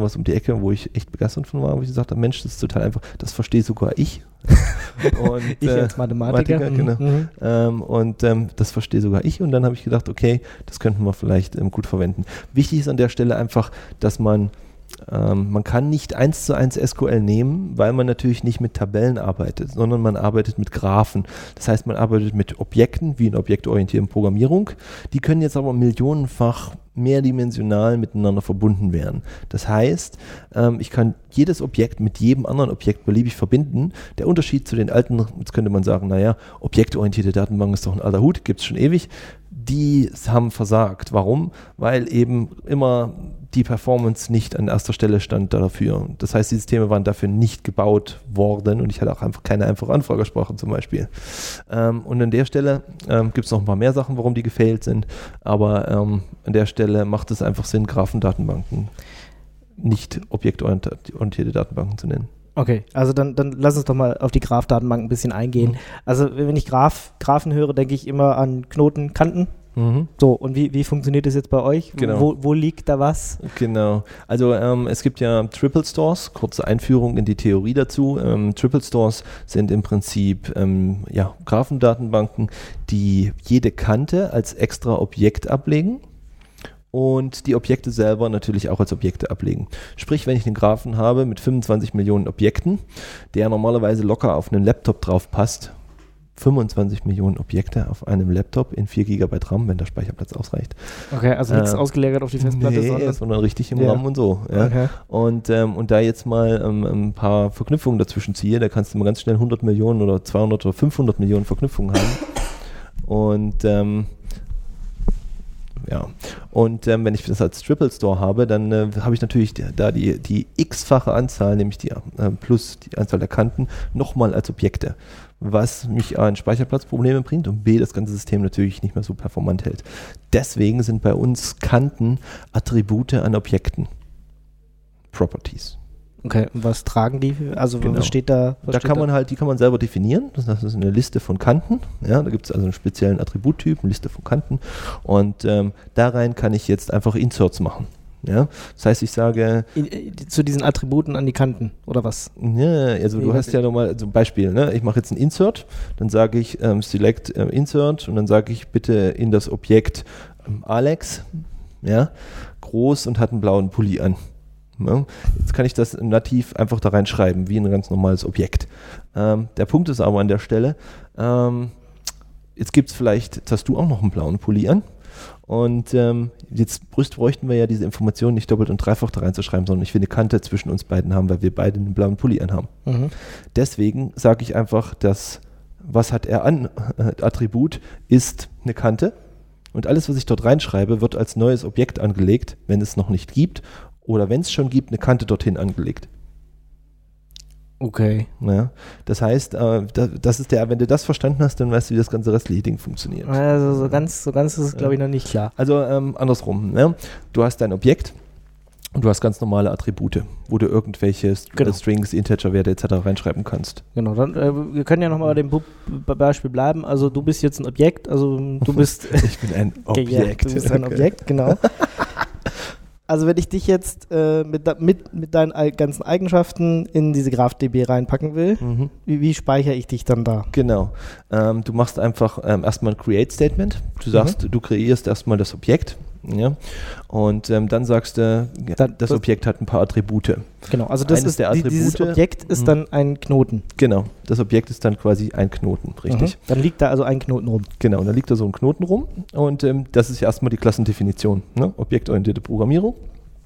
was um die Ecke, wo ich echt begeistert von war, wo ich gesagt habe, Mensch, das ist total einfach, das verstehe sogar ich. Und, ich äh, als Mathematiker. Mathematiker, genau. Mhm. Ähm, und ähm, das verstehe sogar ich. Und dann habe ich gedacht, okay, das könnten wir vielleicht ähm, gut verwenden. Wichtig ist an der Stelle einfach, dass man Ähm, man kann nicht eins zu eins S Q L nehmen, weil man natürlich nicht mit Tabellen arbeitet, sondern man arbeitet mit Graphen. Das heißt, man arbeitet mit Objekten, wie in objektorientierten Programmierung. Die können jetzt aber millionenfach mehrdimensional miteinander verbunden werden. Das heißt, ähm, ich kann jedes Objekt mit jedem anderen Objekt beliebig verbinden. Der Unterschied zu den alten, jetzt könnte man sagen, naja, objektorientierte Datenbank ist doch ein alter Hut, gibt es schon ewig. Die haben versagt. Warum? Weil eben immer die Performance nicht an erster Stelle stand dafür. Das heißt, die Systeme waren dafür nicht gebaut worden und ich hatte auch einfach keine einfache Anfragesprache zum Beispiel. Ähm, und an der Stelle ähm, gibt es noch ein paar mehr Sachen, warum die gefailt sind, aber ähm, an der Stelle macht es einfach Sinn, Graphendatenbanken nicht objektorientierte Datenbanken zu nennen. Okay, also dann, dann lass uns doch mal auf die Graph-Datenbank ein bisschen eingehen. Mhm. Also wenn ich Graph, Graphen höre, denke ich immer an Knoten, Kanten. Mhm. So, und wie, wie funktioniert das jetzt bei euch? Genau. Wo, wo liegt da was? Genau, also ähm, es gibt ja Triple Stores, kurze Einführung in die Theorie dazu. Ähm, Triple Stores sind im Prinzip ähm, ja, Graphendatenbanken, die jede Kante als extra Objekt ablegen. Und die Objekte selber natürlich auch als Objekte ablegen. Sprich, wenn ich einen Graphen habe mit fünfundzwanzig Millionen Objekten, der normalerweise locker auf einen Laptop drauf passt, fünfundzwanzig Millionen Objekte auf einem Laptop in vier Gigabyte RAM, wenn der Speicherplatz ausreicht. Okay, also nichts äh, ausgelagert auf die Festplatte, nee, sondern, sondern richtig im ja. RAM und so. Ja. Okay. Und, ähm, und da jetzt mal ähm, ein paar Verknüpfungen dazwischen ziehe, da kannst du mal ganz schnell hundert Millionen oder zweihundert oder fünfhundert Millionen Verknüpfungen haben. Und ähm, Ja, und ähm, wenn ich das als Triple Store habe, dann äh, habe ich natürlich die, da die, die x-fache Anzahl, nämlich die äh, plus die Anzahl der Kanten, nochmal als Objekte, was mich A in Speicherplatzprobleme bringt und B das ganze System natürlich nicht mehr so performant hält. Deswegen sind bei uns Kanten Attribute an Objekten. Properties. Okay, und was tragen die? Also Genau. was steht da? Was Da steht kann man halt, die kann man selber definieren. Das ist eine Liste von Kanten. Ja, da gibt es also einen speziellen Attributtyp, eine Liste von Kanten. Und ähm, da rein kann ich jetzt einfach Inserts machen. Ja, das heißt, ich sage In, zu diesen Attributen an die Kanten oder was? Ja, also du hast ja nochmal so ein Beispiel. Ne? Ich mache jetzt ein Insert, dann sage ich ähm, Select äh, Insert und dann sage ich bitte in das Objekt ähm, Alex, ja, groß und hat einen blauen Pulli an. Ja, jetzt kann ich das nativ einfach da reinschreiben, wie ein ganz normales Objekt. Ähm, der Punkt ist aber an der Stelle, ähm, jetzt gibt es vielleicht, jetzt hast du auch noch einen blauen Pulli an und ähm, jetzt bräuchten wir ja diese Information nicht doppelt und dreifach da reinzuschreiben, sondern ich will eine Kante zwischen uns beiden haben, weil wir beide einen blauen Pulli anhaben. Mhm. Deswegen sage ich einfach, dass was hat er an äh, Attribut ist eine Kante und alles, was ich dort reinschreibe, wird als neues Objekt angelegt, wenn es noch nicht gibt. Oder wenn es schon gibt, eine Kante dorthin angelegt. Okay. Ja, das heißt, äh, das, das ist der, wenn du das verstanden hast, dann weißt du, wie das ganze restliche Ding funktioniert. Also so ganz, so ganz ist es, glaube ich, noch nicht klar. Also ähm, andersrum. Ne? Du hast dein Objekt und du hast ganz normale Attribute, wo du irgendwelche St- genau. Strings, Integerwerte et cetera reinschreiben kannst. Genau, dann, äh, wir können ja nochmal bei dem Bu- Beispiel bleiben. Also du bist jetzt ein Objekt, also du bist... Ich bin ein Objekt. Okay, ja, du bist ein Objekt, genau. Also wenn ich dich jetzt äh, mit, mit, mit deinen ganzen Eigenschaften in diese GraphDB reinpacken will, mhm. wie, wie speichere ich dich dann da? Genau. Ähm, du machst einfach ähm, erstmal ein Create-Statement. Du sagst, mhm. du kreierst erstmal das Objekt. Ja? Und ähm, dann sagst du, dann, das, das Objekt hat ein paar Attribute. Genau, also das Eines ist, der Attribute, dieses Objekt ist mhm. dann ein Knoten. Genau, das Objekt ist dann quasi ein Knoten, richtig. Mhm. Dann liegt da also ein Knoten rum. Genau, dann liegt da so ein Knoten rum und ähm, das ist ja erstmal die Klassendefinition, ne? Objektorientierte Programmierung.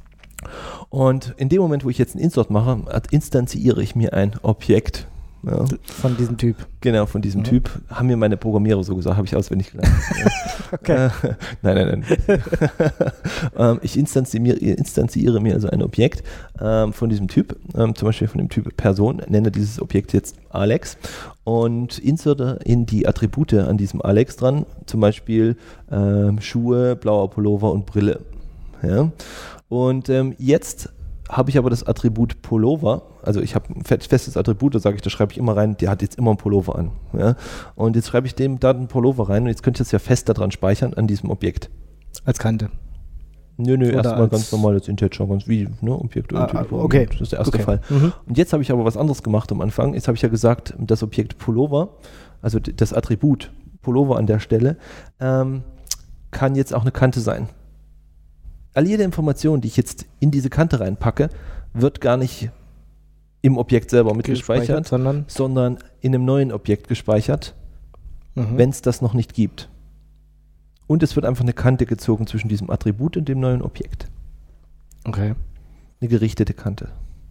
Und in dem Moment, wo ich jetzt einen Insert mache, instanziere ich mir ein Objekt. Ja. Von diesem Typ. Genau, von diesem mhm. Typ. Haben mir meine Programmierer so gesagt, habe ich auswendig gelernt. Okay. Äh, nein, nein, nein. ähm, ich instanziere, instanziere mir also ein Objekt ähm, von diesem Typ, ähm, zum Beispiel von dem Typ Person, nenne dieses Objekt jetzt Alex und inserte in die Attribute an diesem Alex dran, zum Beispiel ähm, Schuhe, blauer Pullover und Brille. Ja. Und ähm, jetzt habe ich aber das Attribut Pullover, also ich habe ein festes Attribut, da sage ich, da schreibe ich immer rein, der hat jetzt immer einen Pullover an. Ja? Und jetzt schreibe ich dem da einen Pullover rein und jetzt könnte ich das ja fest daran speichern, an diesem Objekt. Als Kante? Nö, nö, Oder erstmal als- ganz normal als Integer, ganz wie, ne, Objekt Ah, Typ. okay. Das ist der erste Okay. Fall. Mhm. Und jetzt habe ich aber was anderes gemacht am Anfang. Jetzt habe ich ja gesagt, das Objekt Pullover, also d- das Attribut Pullover an der Stelle, ähm, kann jetzt auch eine Kante sein. All jede Information, die ich jetzt in diese Kante reinpacke, wird gar nicht im Objekt selber mitgespeichert, sondern sondern in einem neuen Objekt gespeichert, mhm. wenn es das noch nicht gibt. Und es wird einfach eine Kante gezogen zwischen diesem Attribut und dem neuen Objekt. Okay. Eine gerichtete Kante.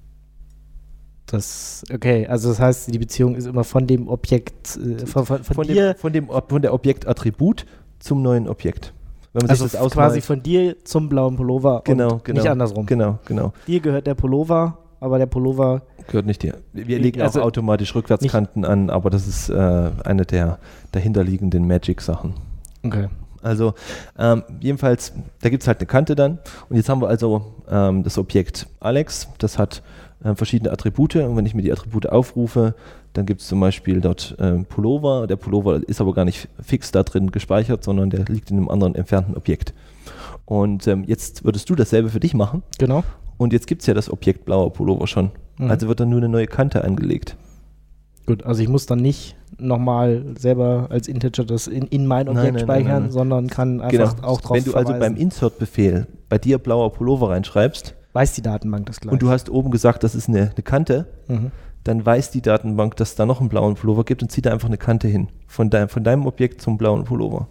Das, okay, also das heißt, die Beziehung ist immer von dem Objekt, äh, von, von, von, Von, dir, dem, von, dem, Ob- von der Objektattribut zum neuen Objekt. Wenn man also sich das quasi ausmalt. von dir zum blauen Pullover Genau, und genau. nicht andersrum. Genau, genau. Dir gehört der Pullover, aber der Pullover, Gehört nicht dir. Wir legen Also auch automatisch Rückwärtskanten an, aber das ist äh, eine der dahinterliegenden Magic-Sachen. okay. Also ähm, jedenfalls, da gibt es halt eine Kante dann. Und jetzt haben wir also ähm, das Objekt Alex, das hat äh, verschiedene Attribute. Und wenn ich mir die Attribute aufrufe, dann gibt es zum Beispiel dort ähm, Pullover. Der Pullover ist aber gar nicht fix da drin gespeichert, sondern der liegt in einem anderen entfernten Objekt. Und ähm, jetzt würdest du dasselbe für dich machen. Genau. Und jetzt gibt es ja das Objekt blauer Pullover schon. Mhm. Also wird dann nur eine neue Kante angelegt. Gut, also ich muss dann nicht nochmal selber als Integer das in, in mein Nein, Objekt nein, nein, speichern, nein. sondern kann einfach Genau. auch drauf Wenn du also verweisen. beim Insert-Befehl bei dir blauer Pullover reinschreibst weiß die Datenbank das gleich. und du hast oben gesagt, das ist eine, eine Kante, mhm. dann weiß die Datenbank, dass es da noch einen blauen Pullover gibt und zieht da einfach eine Kante hin. Von, dein, von deinem Objekt zum blauen Pullover.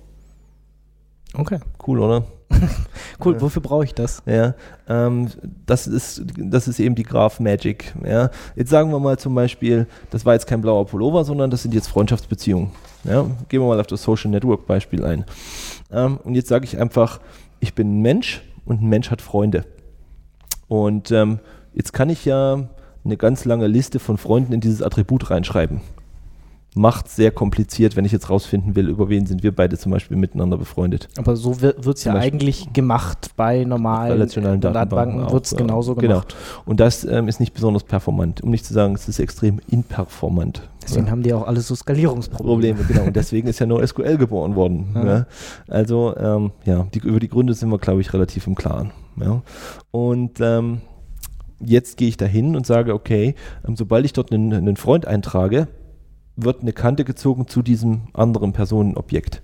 Okay, Cool, oder? cool. Ja. Wofür brauche ich das? Ja, ähm, das ist, das ist eben die Graph Magic. Ja. Jetzt sagen wir mal zum Beispiel, das war jetzt kein blauer Pullover, sondern das sind jetzt Freundschaftsbeziehungen. Ja. Gehen wir mal auf das Social Network Beispiel ein. Ähm, und jetzt sage ich einfach, ich bin ein Mensch und ein Mensch hat Freunde. Und ähm, jetzt kann ich ja eine ganz lange Liste von Freunden in dieses Attribut reinschreiben. Macht sehr kompliziert, wenn ich jetzt rausfinden will, über wen sind wir beide zum Beispiel miteinander befreundet. Aber so wird es ja Zum Beispiel- eigentlich gemacht bei normalen Relationalen Datenbanken auch, wird es ja. genauso gemacht. Genau. Und das ähm, ist nicht besonders performant. Um nicht zu sagen, es ist extrem imperformant. Deswegen ja. haben die auch alle so Skalierungsprobleme. Probleme, genau. Und deswegen ist ja NoSQL geboren worden. Ja. Ja. Also, ähm, ja, die, über die Gründe sind wir, glaube ich, relativ im Klaren. Ja. Und ähm, jetzt gehe ich dahin und sage, okay, ähm, sobald ich dort einen, einen Freund eintrage, wird eine Kante gezogen zu diesem anderen Personenobjekt.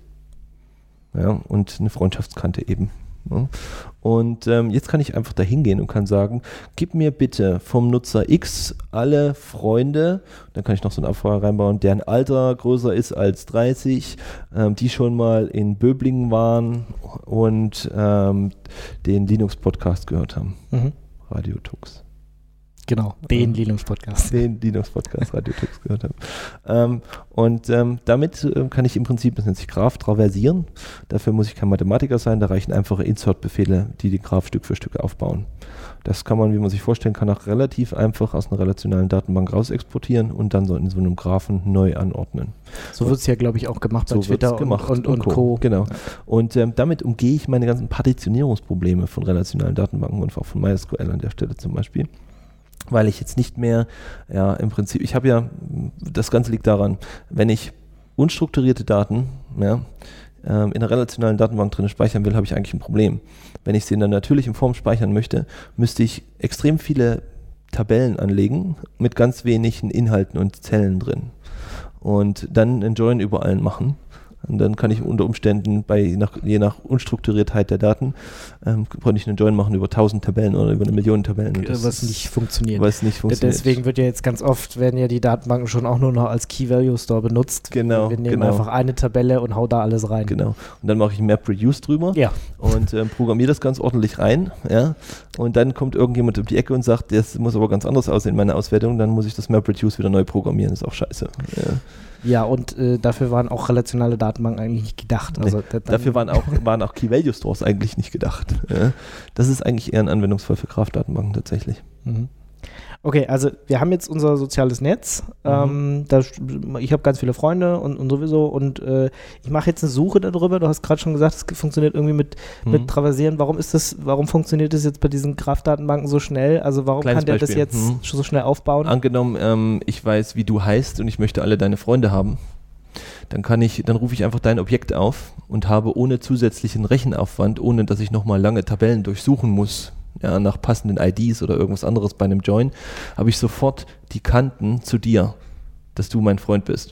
Ja, und eine Freundschaftskante eben. Ja. Und ähm, jetzt kann ich einfach da hingehen und kann sagen, gib mir bitte vom Nutzer X alle Freunde, dann kann ich noch so eine Abfrage reinbauen, deren Alter größer ist als dreißig, ähm, die schon mal in Böblingen waren und ähm, den Linux-Podcast gehört haben. Mhm. Radio Tux. Genau, den Ja. Linux-Podcast. Den Linux-Podcast Radio Tux gehört haben. Ähm, und ähm, damit äh, kann ich im Prinzip, das nennt sich Graph, traversieren. Dafür muss ich kein Mathematiker sein, da reichen einfache Insert-Befehle, die den Graph Stück für Stück aufbauen. Das kann man, wie man sich vorstellen kann, auch relativ einfach aus einer relationalen Datenbank raus exportieren und dann so in so einem Graphen neu anordnen. So wird es ja, glaube ich, auch gemacht bei So Twitter wird's gemacht und, und, und Co. Genau. Und ähm, damit umgehe ich meine ganzen Partitionierungsprobleme von relationalen Datenbanken und auch von MySQL an der Stelle zum Beispiel. Weil ich jetzt nicht mehr, ja, im Prinzip, ich habe ja, das Ganze liegt daran, wenn ich unstrukturierte Daten, ja, ähm, in einer relationalen Datenbank drin speichern will, habe ich eigentlich ein Problem. Wenn ich sie in einer natürlichen Form speichern möchte, müsste ich extrem viele Tabellen anlegen mit ganz wenigen Inhalten und Zellen drin. Und dann einen Join über allen machen. Und dann kann ich unter Umständen bei je nach, je nach Unstrukturiertheit der Daten ähm, konnte ich einen Join machen über tausend Tabellen oder über eine Million Tabellen. Und das was nicht funktioniert. Was nicht funktioniert. Deswegen wird ja jetzt ganz oft, werden ja die Datenbanken schon auch nur noch als Key-Value-Store benutzt. Genau, Wir nehmen genau. einfach eine Tabelle und hau da alles rein. Genau. Und dann mache ich MapReduce drüber Ja. und ähm, programmiere das ganz ordentlich rein. Ja. Und dann kommt irgendjemand um die Ecke und sagt, das muss aber ganz anders aussehen, meine Auswertung. Dann muss ich das MapReduce wieder neu programmieren. Das ist auch scheiße. Ja. Ja, und äh, dafür waren auch relationale Datenbanken eigentlich nicht gedacht. Also, Nee, da- dann- Dafür waren auch, waren auch Key-Value-Stores eigentlich nicht gedacht. Ja. Das ist eigentlich eher ein Anwendungsfall für Graph-Datenbanken tatsächlich. Mhm. Okay, also wir haben jetzt unser soziales Netz. Mhm. Ähm, da, ich habe ganz viele Freunde und, und sowieso und äh, ich mache jetzt eine Suche darüber. Du hast gerade schon gesagt, es funktioniert irgendwie mit, Mhm. mit Traversieren. Warum ist das, warum funktioniert das jetzt bei diesen Graph-Datenbanken so schnell? Also warum Kleines kann der das Beispiel. jetzt Mhm. so schnell aufbauen? Angenommen, ähm, ich weiß, wie du heißt und ich möchte alle deine Freunde haben. dann kann ich, dann rufe ich einfach dein Objekt auf und habe ohne zusätzlichen Rechenaufwand, ohne dass ich nochmal lange Tabellen durchsuchen muss, ja, nach passenden I Ds oder irgendwas anderes bei einem Join, habe ich sofort die Kanten zu dir, dass du mein Freund bist.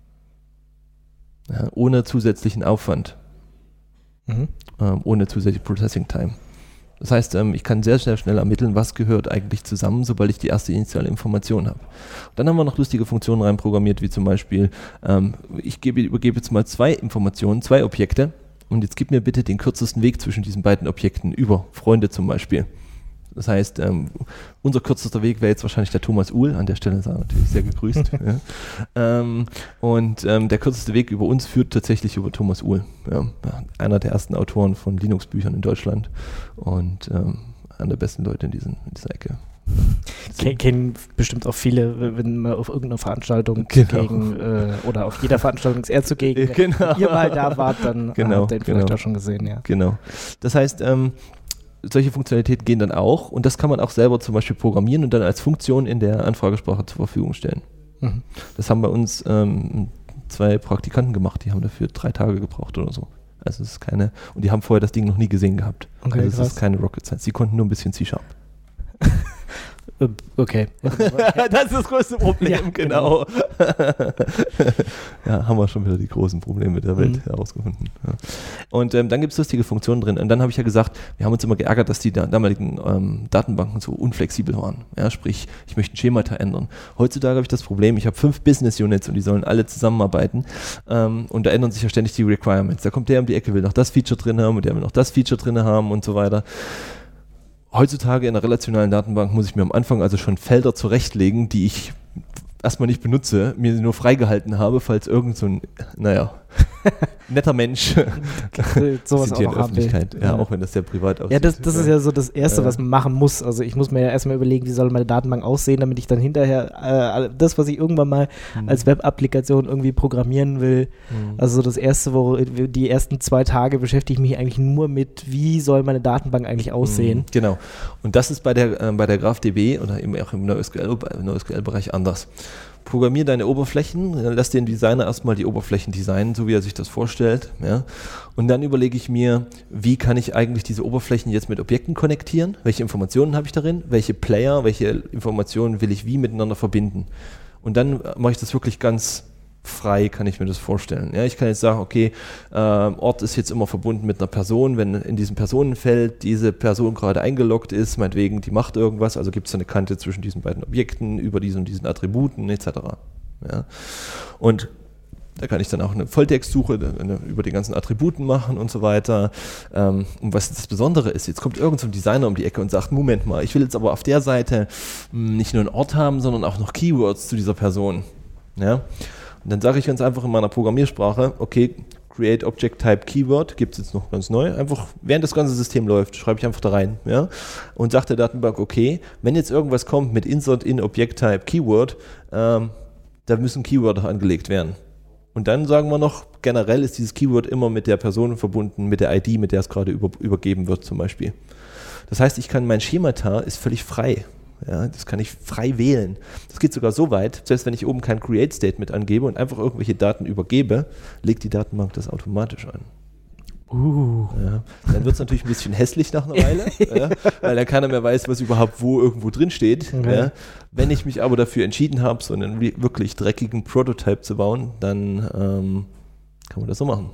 Ja, ohne zusätzlichen Aufwand. Mhm. Ähm, ohne zusätzliche Processing Time. Das heißt, ähm, ich kann sehr, sehr schnell ermitteln, was gehört eigentlich zusammen, sobald ich die erste initiale Information habe. Dann haben wir noch lustige Funktionen reinprogrammiert, wie zum Beispiel, ähm, ich gebe, übergebe jetzt mal zwei Informationen, zwei Objekte und jetzt gib mir bitte den kürzesten Weg zwischen diesen beiden Objekten über Freunde zum Beispiel. Das heißt, ähm, unser kürzester Weg wäre jetzt wahrscheinlich der Thomas Uhl, an der Stelle sei er natürlich sehr gegrüßt. ja. ähm, und ähm, der kürzeste Weg über uns führt tatsächlich über Thomas Uhl, ja. Einer der ersten Autoren von Linux-Büchern in Deutschland und ähm, einer der besten Leute in, diesen, in dieser Ecke. Ken, kennen bestimmt auch viele, wenn man auf irgendeiner Veranstaltung genau. zugegen äh, oder auf jeder Veranstaltung ist er zugegen. Genau. Wenn ihr mal da wart, dann genau, habt ihr ihn vielleicht genau. auch schon gesehen. Ja. Genau. Das heißt, ähm, solche Funktionalitäten gehen dann auch und das kann man auch selber zum Beispiel programmieren und dann als Funktion in der Anfragesprache zur Verfügung stellen. Mhm. Das haben bei uns ähm, zwei Praktikanten gemacht, die haben dafür drei Tage gebraucht oder so. Also es ist keine, und die haben vorher das Ding noch nie gesehen gehabt. Okay, also es krass. ist keine Rocket Science. Sie konnten nur ein bisschen C-Sharp. Okay. Das ist das größte Problem, ja, genau. Ja, haben wir schon wieder die großen Probleme der Welt mhm. herausgefunden. Ja. Und ähm, dann gibt es lustige Funktionen drin. Und dann habe ich ja gesagt, wir haben uns immer geärgert, dass die da, damaligen ähm, Datenbanken so unflexibel waren. Ja, sprich, ich möchte ein Schemata ändern. Heutzutage habe ich das Problem, ich habe fünf Business Units und die sollen alle zusammenarbeiten. Ähm, und da ändern sich ja ständig die Requirements. Da kommt der um die Ecke, will noch das Feature drin haben und der will noch das Feature drin haben und so weiter. Heutzutage in einer relationalen Datenbank muss ich mir am Anfang also schon Felder zurechtlegen, die ich erstmal nicht benutze, mir nur freigehalten habe, falls irgend so ein, naja, netter Mensch sowas auch in noch Öffentlichkeit, ja, ja, auch wenn das sehr privat aussieht. Ja, das, das ist ja so das Erste, was man machen muss. Also ich muss mir ja erstmal überlegen, wie soll meine Datenbank aussehen, damit ich dann hinterher äh, das, was ich irgendwann mal mhm. als Web-Applikation irgendwie programmieren will. Mhm. Also das Erste, wo die ersten zwei Tage beschäftige ich mich eigentlich nur mit, wie soll meine Datenbank eigentlich aussehen. Mhm. Genau. Und das ist bei der, äh, bei der GraphDB oder eben auch im NoSQL-Bereich anders. Programmier deine Oberflächen, lass den Designer erstmal die Oberflächen designen, so wie er sich das vorstellt. Ja. Und dann überlege ich mir, wie kann ich eigentlich diese Oberflächen jetzt mit Objekten konnektieren? Welche Informationen habe ich darin? Welche Player, welche Informationen will ich wie miteinander verbinden? Und dann mache ich das wirklich ganz frei, kann ich mir das vorstellen. Ja, ich kann jetzt sagen, okay, äh, Ort ist jetzt immer verbunden mit einer Person, wenn in diesem Personenfeld diese Person gerade eingeloggt ist, meinetwegen, die macht irgendwas, also gibt es eine Kante zwischen diesen beiden Objekten, über diesen und diesen Attributen et cetera. Ja. Und da kann ich dann auch eine Volltextsuche eine, über die ganzen Attributen machen und so weiter. Ähm, und was das Besondere ist, jetzt kommt irgend so ein Designer um die Ecke und sagt, Moment mal, ich will jetzt aber auf der Seite mh, nicht nur einen Ort haben, sondern auch noch Keywords zu dieser Person. Ja. Und dann sage ich ganz einfach in meiner Programmiersprache, okay, Create Object Type Keyword, gibt es jetzt noch ganz neu, einfach während das ganze System läuft, schreibe ich einfach da rein, ja, und sagt der Datenbank, okay, wenn jetzt irgendwas kommt mit Insert in Object Type Keyword, ähm, da müssen Keywörter angelegt werden. Und dann sagen wir noch, generell ist dieses Keyword immer mit der Person verbunden, mit der I D, mit der es gerade über, übergeben wird zum Beispiel. Das heißt, ich kann, mein Schemata ist völlig frei. Ja, das kann ich frei wählen. Das geht sogar so weit, selbst wenn ich oben kein Create-Statement angebe und einfach irgendwelche Daten übergebe, legt die Datenbank das automatisch an. Uh. Ja, dann wird es natürlich ein bisschen hässlich nach einer Weile, ja, weil dann keiner mehr weiß, was überhaupt wo irgendwo drin steht. Okay. Ja. Wenn ich mich aber dafür entschieden habe, so einen wirklich dreckigen Prototype zu bauen, dann ähm, kann man das so machen.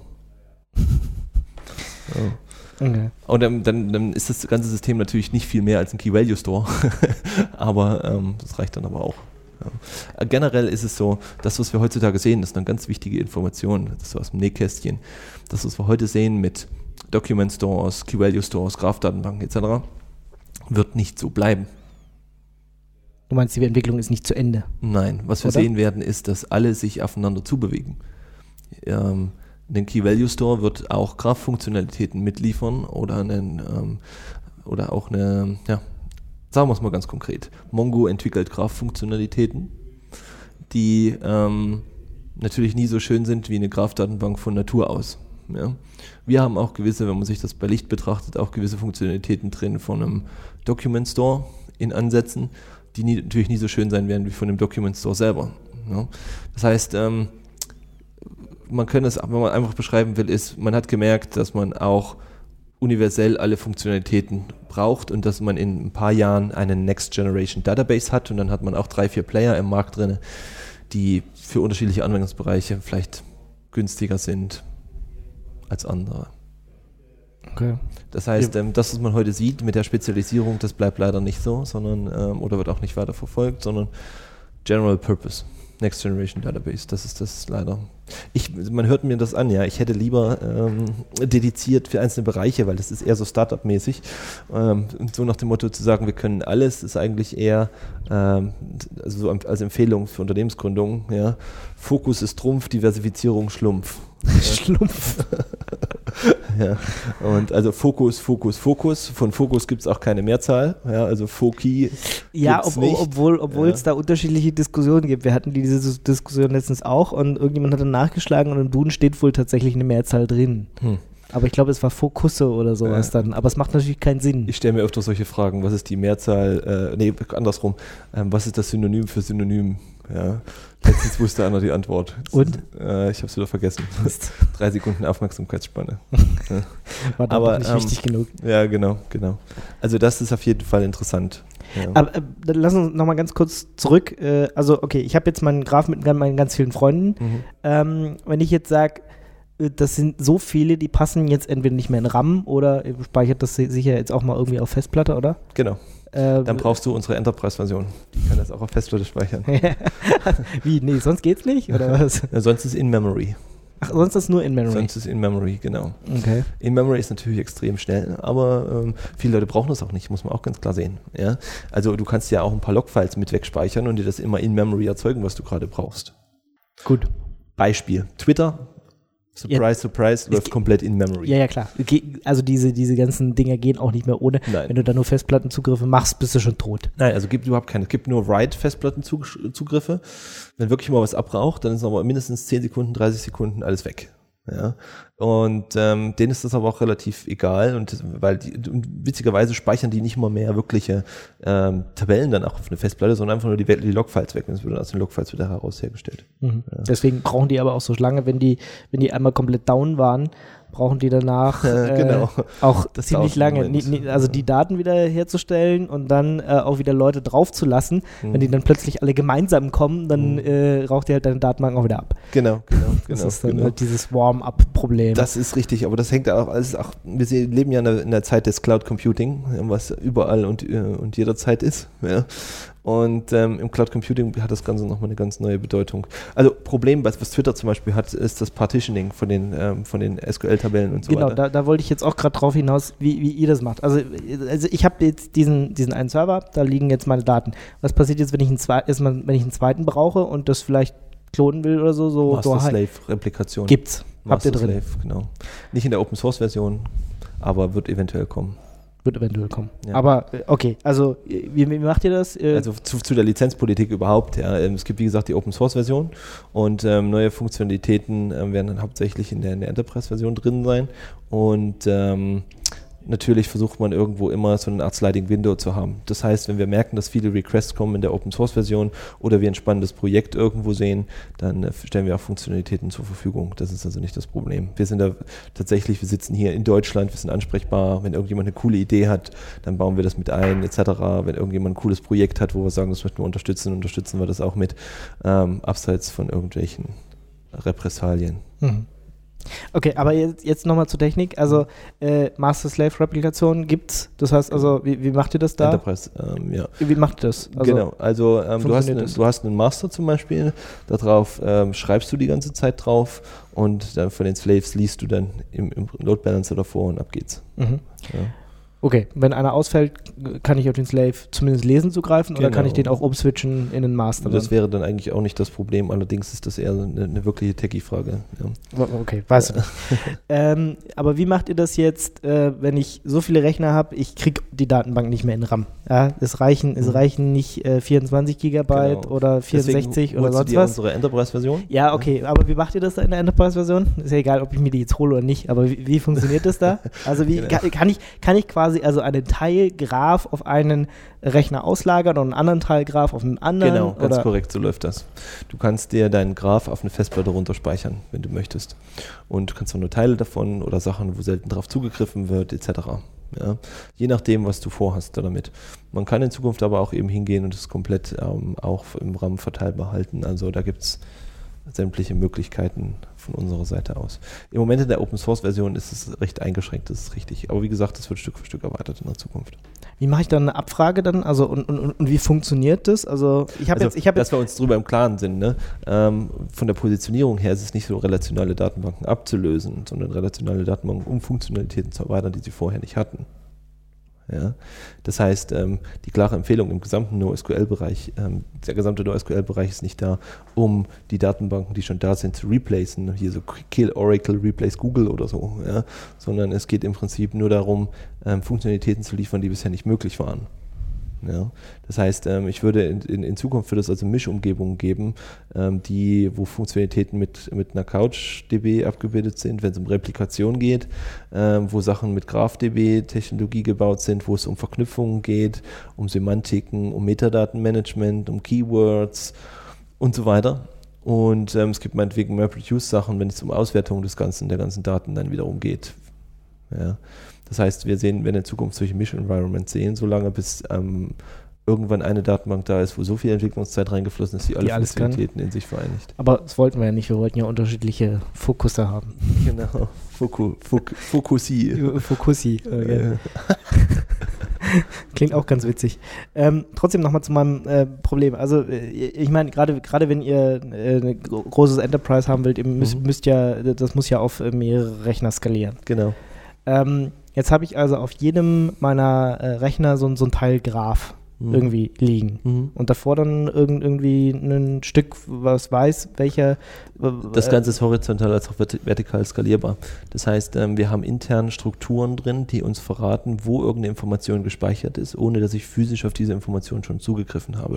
So. Okay. Und dann, dann, dann ist das ganze System natürlich nicht viel mehr als ein Key-Value-Store, aber ähm, das reicht dann aber auch. Ja. Generell ist es so, das, was wir heutzutage sehen, das ist eine ganz wichtige Information, das ist so aus dem Nähkästchen. Das, was wir heute sehen mit Document-Stores, Key-Value-Stores, Graph-Datenbanken et cetera, wird nicht so bleiben. Du meinst, die Entwicklung ist nicht zu Ende? Nein, was wir Oder? sehen werden, ist, dass alle sich aufeinander zubewegen. Ähm, Ein Key-Value-Store wird auch Graph-Funktionalitäten mitliefern oder, einen, ähm, oder auch eine, ja, sagen wir es mal ganz konkret. Mongo entwickelt Graph-Funktionalitäten, die ähm, natürlich nie so schön sind wie eine Graph-Datenbank von Natur aus. Ja. Wir haben auch gewisse, wenn man sich das bei Licht betrachtet, auch gewisse Funktionalitäten drin von einem Document-Store in Ansätzen, die nie, natürlich nie so schön sein werden wie von dem Document-Store selber. Ja. Das heißt, ähm, man kann es, wenn man einfach beschreiben will, ist, man hat gemerkt, dass man auch universell alle Funktionalitäten braucht und dass man in ein paar Jahren eine Next Generation Database hat und dann hat man auch drei, vier Player im Markt drin, die für unterschiedliche Anwendungsbereiche vielleicht günstiger sind als andere. Okay. Das heißt, ähm, das, was man heute sieht mit der Spezialisierung, das bleibt leider nicht so, sondern ähm, oder wird auch nicht weiter verfolgt, sondern General Purpose, Next Generation Database, das ist das leider. Ich, man hört mir das an, ja, ich hätte lieber ähm, dediziert für einzelne Bereiche, weil das ist eher so Startup-mäßig. Ähm, und so nach dem Motto zu sagen, wir können alles, ist eigentlich eher ähm, also so als Empfehlung für Unternehmensgründungen, ja. Fokus ist Trumpf, Diversifizierung Schlumpf. Schlumpf. Ja, und also Fokus, Fokus, Fokus. Von Fokus gibt es auch keine Mehrzahl. Ja, also Foki. Ja, ob, nicht. obwohl, obwohl ja. es da unterschiedliche Diskussionen gibt. Wir hatten diese Diskussion letztens auch und irgendjemand hat dann nachgeschlagen und im Duden steht wohl tatsächlich eine Mehrzahl drin. Hm. Aber ich glaube, es war Fokusse oder sowas ja. dann. Aber es macht natürlich keinen Sinn. Ich stelle mir öfter solche Fragen. Was ist die Mehrzahl? Äh, nee, andersrum. Ähm, was ist das Synonym für Synonym? Ja. Letztens wusste einer die Antwort. Und? Äh, ich habe es wieder vergessen. Drei Sekunden Aufmerksamkeitsspanne. Ja. War da aber nicht ähm, wichtig genug. Ja, genau, genau. Also das ist auf jeden Fall interessant. Ja. Aber äh, dann lass uns nochmal ganz kurz zurück. Äh, also okay, ich habe jetzt meinen Graph mit meinen ganz vielen Freunden. Mhm. Ähm, wenn ich jetzt sage, das sind so viele, die passen jetzt entweder nicht mehr in RAM oder speichert das sicher jetzt auch mal irgendwie auf Festplatte, oder? Genau. Äh, Dann brauchst du unsere Enterprise-Version. Die kann das auch auf Festplatte speichern. Wie? Nee, sonst geht's nicht? Oder was? Ja, sonst ist In-Memory. Ach, sonst ist nur In-Memory? Sonst ist In-Memory, genau. Okay. In-Memory ist natürlich extrem schnell, aber ähm, viele Leute brauchen das auch nicht, muss man auch ganz klar sehen. Ja? Also du kannst ja auch ein paar Logfiles mit wegspeichern und dir das immer In-Memory erzeugen, was du gerade brauchst. Gut. Beispiel, Twitter. Surprise, ja, surprise, läuft komplett in Memory. Ja, ja, klar. Also diese, diese ganzen Dinger gehen auch nicht mehr ohne. Nein. Wenn du da nur Festplattenzugriffe machst, bist du schon tot. Nein, also gibt überhaupt keine. Es gibt nur Write-Festplattenzugriffe. Wenn wirklich mal was abbraucht, dann ist aber mindestens zehn Sekunden, dreißig Sekunden alles weg. Ja. Und ähm, denen ist das aber auch relativ egal und weil die, und witzigerweise speichern die nicht mal mehr wirkliche ähm, Tabellen dann auch auf eine Festplatte, sondern einfach nur die, die Logfiles weg und es wird dann aus den Logfiles wieder heraus hergestellt. Mhm. Ja. Deswegen brauchen die aber auch so lange, wenn die, wenn die einmal komplett down waren, brauchen die danach äh, genau. auch das ziemlich lange, nie, nie, also die Daten wieder herzustellen und dann äh, auch wieder Leute draufzulassen. Mhm. Wenn die dann plötzlich alle gemeinsam kommen, dann mhm. äh, raucht die halt deine Datenbank auch wieder ab. Genau, genau, genau. Das ist dann genau. halt dieses Warm-up-Problem. Das ist richtig, aber das hängt auch, also auch wir leben ja in der, in der Zeit des Cloud Computing, was überall und, und jederzeit ist. Ja. Und ähm, im Cloud Computing hat das Ganze nochmal eine ganz neue Bedeutung. Also Problem, was, was Twitter zum Beispiel hat, ist das Partitioning von den, ähm, von den S Q L-Tabellen und so genau, weiter. Genau, da, da wollte ich jetzt auch gerade drauf hinaus, wie, wie ihr das macht. Also, also ich habe jetzt diesen, diesen einen Server, da liegen jetzt meine Daten. Was passiert jetzt, wenn ich einen, zwei, erstmal, wenn ich einen zweiten brauche und das vielleicht klonen will oder so? so Master-Slave-Replikation. Gibt's. Habt ihr drin. Master-Slave, genau. Nicht in der Open-Source-Version, aber wird eventuell kommen. Wird eventuell kommen. Ja. Aber okay, also wie, wie macht ihr das? Also zu, zu der Lizenzpolitik überhaupt, ja. Es gibt wie gesagt die Open-Source-Version und ähm, neue Funktionalitäten ähm, werden dann hauptsächlich in der, in der Enterprise-Version drin sein und ähm, natürlich versucht man irgendwo immer so eine Art Sliding Window zu haben. Das heißt, wenn wir merken, dass viele Requests kommen in der Open-Source-Version oder wir ein spannendes Projekt irgendwo sehen, dann äh, stellen wir auch Funktionalitäten zur Verfügung. Das ist also nicht das Problem. Wir sind da tatsächlich, wir sitzen hier in Deutschland, wir sind ansprechbar. Wenn irgendjemand eine coole Idee hat, dann bauen wir das mit ein, et cetera. Wenn irgendjemand ein cooles Projekt hat, wo wir sagen, das möchten wir unterstützen, unterstützen wir das auch mit, ähm, abseits von irgendwelchen Repressalien. Mhm. Okay, aber jetzt, jetzt nochmal zur Technik. Also äh, Master-Slave-Replikation gibt's. Das heißt also, wie, wie macht ihr das da? Enterprise, ähm, ja. Wie macht ihr das? Also, genau, also ähm, du, hast eine, du hast einen Master zum Beispiel, darauf ähm, schreibst du die ganze Zeit drauf und dann von den Slaves liest du dann im, im Load Balancer davor und ab geht's. Mhm. Ja. Okay, wenn einer ausfällt, kann ich auf den Slave zumindest lesen zugreifen genau. Oder kann ich den auch umswitchen in den Master? Das wäre dann eigentlich auch nicht das Problem, allerdings ist das eher eine, eine wirkliche Techie-Frage. Ja. Okay, weißt du nicht. ähm, aber wie macht ihr das jetzt, äh, wenn ich so viele Rechner habe, ich kriege die Datenbank nicht mehr in RAM. Ja, es reichen, mhm. es reichen nicht äh, vierundzwanzig Gigabyte genau. oder vierundsechzig Deswegen oder sonst du dir was. Unsere Enterprise-Version? Ja, okay, aber wie macht ihr das da in der Enterprise-Version? Ist ja egal, ob ich mir die jetzt hole oder nicht, aber wie, wie funktioniert das da? Also wie genau. kann, kann, ich, kann ich quasi also einen Teil Graph auf einen Rechner auslagern und einen anderen Teil Graph auf einen anderen? Genau, ganz oder? korrekt, so läuft das. Du kannst dir deinen Graph auf eine Festplatte runterspeichern, wenn du möchtest. Und du kannst auch nur Teile davon oder Sachen, wo selten drauf zugegriffen wird, et cetera. Ja, je nachdem, was du vorhast damit. Man kann in Zukunft aber auch eben hingehen und es komplett ähm, auch im RAM verteilbar halten. Also da gibt es sämtliche Möglichkeiten von unserer Seite aus. Im Moment in der Open-Source-Version ist es recht eingeschränkt, das ist richtig. Aber wie gesagt, das wird Stück für Stück erweitert in der Zukunft. Wie mache ich dann eine Abfrage dann? Also und, und, und wie funktioniert das? Also ich habe also, jetzt, ich habe dass wir uns drüber im Klaren sind. Ne? Ähm, von der Positionierung her ist es nicht so, relationale Datenbanken abzulösen, sondern relationale Datenbanken, um Funktionalitäten zu erweitern, die sie vorher nicht hatten. Ja? Das heißt, ähm, die klare Empfehlung im gesamten NoSQL-Bereich, ähm, der gesamte NoSQL-Bereich ist nicht da, um die Datenbanken, die schon da sind, zu replacen, hier so Kill Oracle, Replace Google oder so, ja? Sondern es geht im Prinzip nur darum, ähm, Funktionalitäten zu liefern, die bisher nicht möglich waren. Ja, das heißt, ähm, ich würde in, in, in Zukunft würde es also Mischumgebungen geben, ähm, die, wo Funktionalitäten mit, mit einer CouchDB abgebildet sind, wenn es um Replikation geht, ähm, wo Sachen mit GraphDB-Technologie gebaut sind, wo es um Verknüpfungen geht, um Semantiken, um Metadatenmanagement, um Keywords und so weiter. Und ähm, es gibt meinetwegen MapReduce-Sachen, wenn es um Auswertung des ganzen, der ganzen Daten dann wiederum geht. Ja. Das heißt, wir sehen, werden in Zukunft solche Misch-Environments sehen, solange bis ähm, irgendwann eine Datenbank da ist, wo so viel Entwicklungszeit reingeflossen ist, die alle die Funktionalitäten in sich vereinigt. Aber das wollten wir ja nicht, wir wollten ja unterschiedliche Fokusse haben. Genau, Foku, Fok, Fokussi. Fokussi, okay. Klingt auch ganz witzig. Ähm, trotzdem nochmal zu meinem äh, Problem. Also äh, ich meine, gerade gerade wenn ihr äh, ein großes Enterprise haben wollt, ihr müsst, mhm. müsst ja, das muss ja auf äh, mehrere Rechner skalieren. Genau. Ähm, jetzt habe ich also auf jedem meiner äh, Rechner so, so ein Teil Graph mhm. irgendwie liegen. Mhm. Und davor dann irg- irgendwie ein Stück, was weiß, welcher... Äh, das Ganze ist horizontal als auch vert- vertikal skalierbar. Das heißt, ähm, wir haben interne Strukturen drin, die uns verraten, wo irgendeine Information gespeichert ist, ohne dass ich physisch auf diese Information schon zugegriffen habe.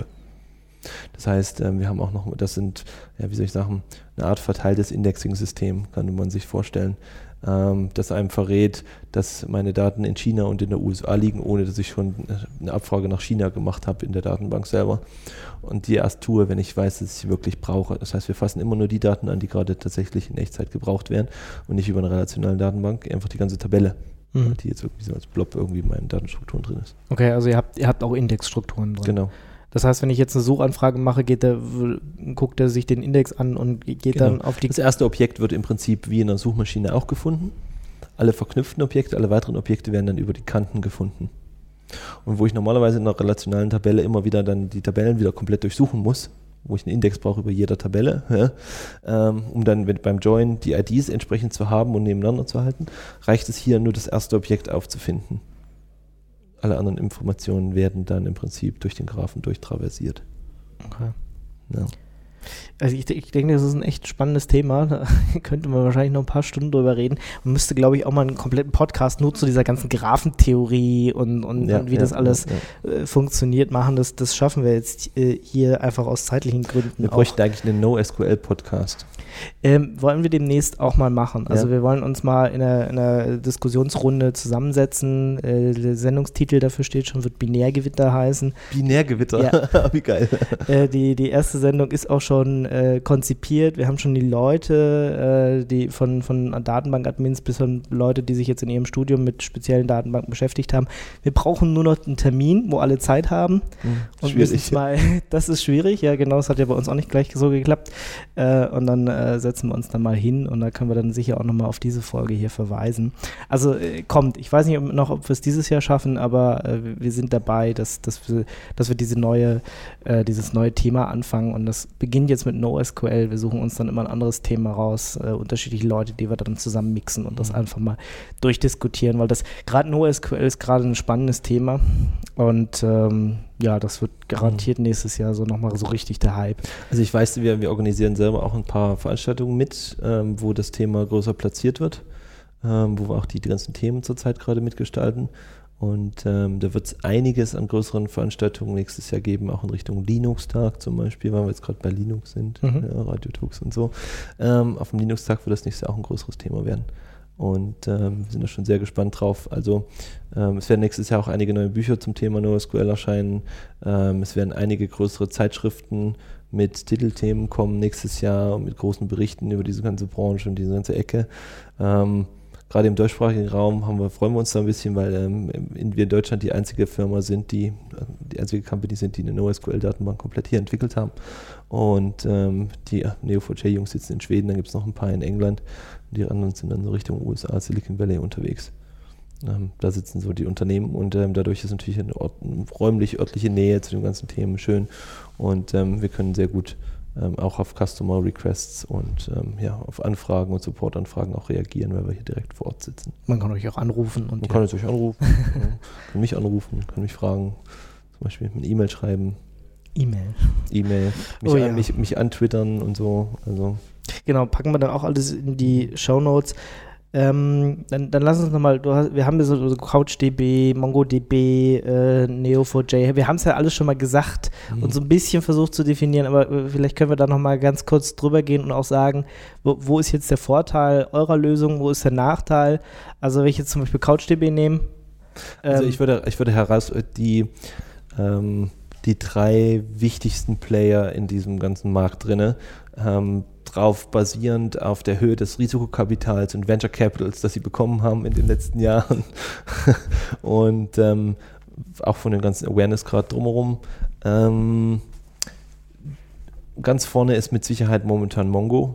Das heißt, ähm, wir haben auch noch, das sind, ja, wie soll ich sagen, eine Art verteiltes Indexing-System, kann man sich vorstellen, ähm, das einem verrät, dass meine Daten in China und in der U S A liegen, ohne dass ich schon eine Abfrage nach China gemacht habe in der Datenbank selber. Und die erst tue, wenn ich weiß, dass ich sie wirklich brauche. Das heißt, wir fassen immer nur die Daten an, die gerade tatsächlich in Echtzeit gebraucht werden und nicht über eine relationale Datenbank, einfach die ganze Tabelle, mhm. die jetzt irgendwie so als Blob irgendwie in meinen Datenstrukturen drin ist. Okay, also ihr habt, ihr habt auch Indexstrukturen drin. Genau. Das heißt, wenn ich jetzt eine Suchanfrage mache, geht der, guckt er sich den Index an und geht genau. dann auf die... Das erste Objekt wird im Prinzip wie in einer Suchmaschine auch gefunden. Alle verknüpften Objekte, alle weiteren Objekte werden dann über die Kanten gefunden. Und wo ich normalerweise in einer relationalen Tabelle immer wieder dann die Tabellen wieder komplett durchsuchen muss, wo ich einen Index brauche über jeder Tabelle, ja, ähm, um dann mit, beim Join die I Ds entsprechend zu haben und nebeneinander zu halten, reicht es hier nur, das erste Objekt aufzufinden. Alle anderen Informationen werden dann im Prinzip durch den Graphen durchtraversiert. Okay. Ja. Also ich, ich denke, das ist ein echt spannendes Thema. Da könnte man wahrscheinlich noch ein paar Stunden drüber reden. Man müsste, glaube ich, auch mal einen kompletten Podcast nur zu dieser ganzen Graphentheorie und, und, ja, und wie ja, das alles ja, ja. Äh, funktioniert machen. Das, das schaffen wir jetzt äh, hier einfach aus zeitlichen Gründen. Wir bräuchten eigentlich einen NoSQL-Podcast. Ähm, wollen wir demnächst auch mal machen. Also ja. wir wollen uns mal in einer, in einer Diskussionsrunde zusammensetzen. Äh, der Sendungstitel dafür steht schon, wird Binärgewitter heißen. Binärgewitter? Ja. Wie geil. Äh, die, die erste Sendung ist auch schon äh, konzipiert. Wir haben schon die Leute, äh, die von, von Datenbank-Admins bis von Leute, die sich jetzt in ihrem Studium mit speziellen Datenbanken beschäftigt haben. Wir brauchen nur noch einen Termin, wo alle Zeit haben. Hm, und schwierig. Mal, das ist schwierig, ja genau, das hat ja bei uns auch nicht gleich so geklappt. Äh, und dann äh, setzen wir uns dann mal hin und da können wir dann sicher auch nochmal auf diese Folge hier verweisen. Also äh, kommt, ich weiß nicht ob, noch, ob wir es dieses Jahr schaffen, aber äh, wir sind dabei, dass, dass, wir, dass wir diese neue, äh, dieses neue Thema anfangen und das beginnt jetzt mit NoSQL. Wir suchen uns dann immer ein anderes Thema raus, äh, unterschiedliche Leute, die wir dann zusammen mixen und das einfach mal durchdiskutieren, weil das gerade NoSQL ist gerade ein spannendes Thema und ähm, ja, das wird garantiert nächstes Jahr so nochmal so richtig der Hype. Also ich weiß, wir, wir organisieren selber auch ein paar Veranstaltungen mit, ähm, wo das Thema größer platziert wird, ähm, wo wir auch die, die ganzen Themen zurzeit gerade mitgestalten. Und ähm, da wird es einiges an größeren Veranstaltungen nächstes Jahr geben, auch in Richtung Linux-Tag zum Beispiel, weil wir jetzt gerade bei Linux sind, mhm. ja, Radio-Talks und so. Ähm, auf dem Linux-Tag wird das nächstes Jahr auch ein größeres Thema werden. Und ähm, wir sind da schon sehr gespannt drauf. Also ähm, es werden nächstes Jahr auch einige neue Bücher zum Thema NoSQL erscheinen. Ähm, es werden einige größere Zeitschriften mit Titelthemen kommen nächstes Jahr, mit großen Berichten über diese ganze Branche und diese ganze Ecke. Ähm, Gerade im deutschsprachigen Raum haben wir, freuen wir uns da ein bisschen, weil ähm, in, wir in Deutschland die einzige Firma sind, die die einzige Company sind, die eine NoSQL-Datenbank komplett hier entwickelt haben. Und ähm, die N E O vier J-Jungs sitzen in Schweden, dann gibt es noch ein paar in England. Die anderen sind dann so Richtung U S A, Silicon Valley unterwegs. Ähm, da sitzen so die Unternehmen und ähm, dadurch ist natürlich eine Ort, räumlich örtliche Nähe zu den ganzen Themen schön. Und ähm, wir können sehr gut Ähm, auch auf Customer Requests und ähm, ja, auf Anfragen und Supportanfragen auch reagieren, weil wir hier direkt vor Ort sitzen. Man kann euch auch anrufen. Und Man ja. kann euch anrufen, ja, kann mich anrufen, kann mich fragen, zum Beispiel eine E-Mail schreiben. E-Mail. E-Mail, mich, Oh, an, ja. mich, mich antwittern und so. Also. Genau, packen wir dann auch alles in die Shownotes. Ähm, dann, dann lass uns nochmal, wir haben ja so, so CouchDB, MongoDB, äh, N E O vier J, wir haben es ja alles schon mal gesagt mhm. und so ein bisschen versucht zu definieren, aber äh, vielleicht können wir da nochmal ganz kurz drüber gehen und auch sagen, wo, wo ist jetzt der Vorteil eurer Lösung, wo ist der Nachteil? Also wenn ich jetzt zum Beispiel CouchDB nehme. Ähm, also ich würde, ich würde heraus, die, ähm, die drei wichtigsten Player in diesem ganzen Markt drinne, ähm, drauf basierend auf der Höhe des Risikokapitals und Venture Capitals, das sie bekommen haben in den letzten Jahren und ähm, auch von dem ganzen Awareness-Grad drumherum. Ähm, ganz vorne ist mit Sicherheit momentan Mongo.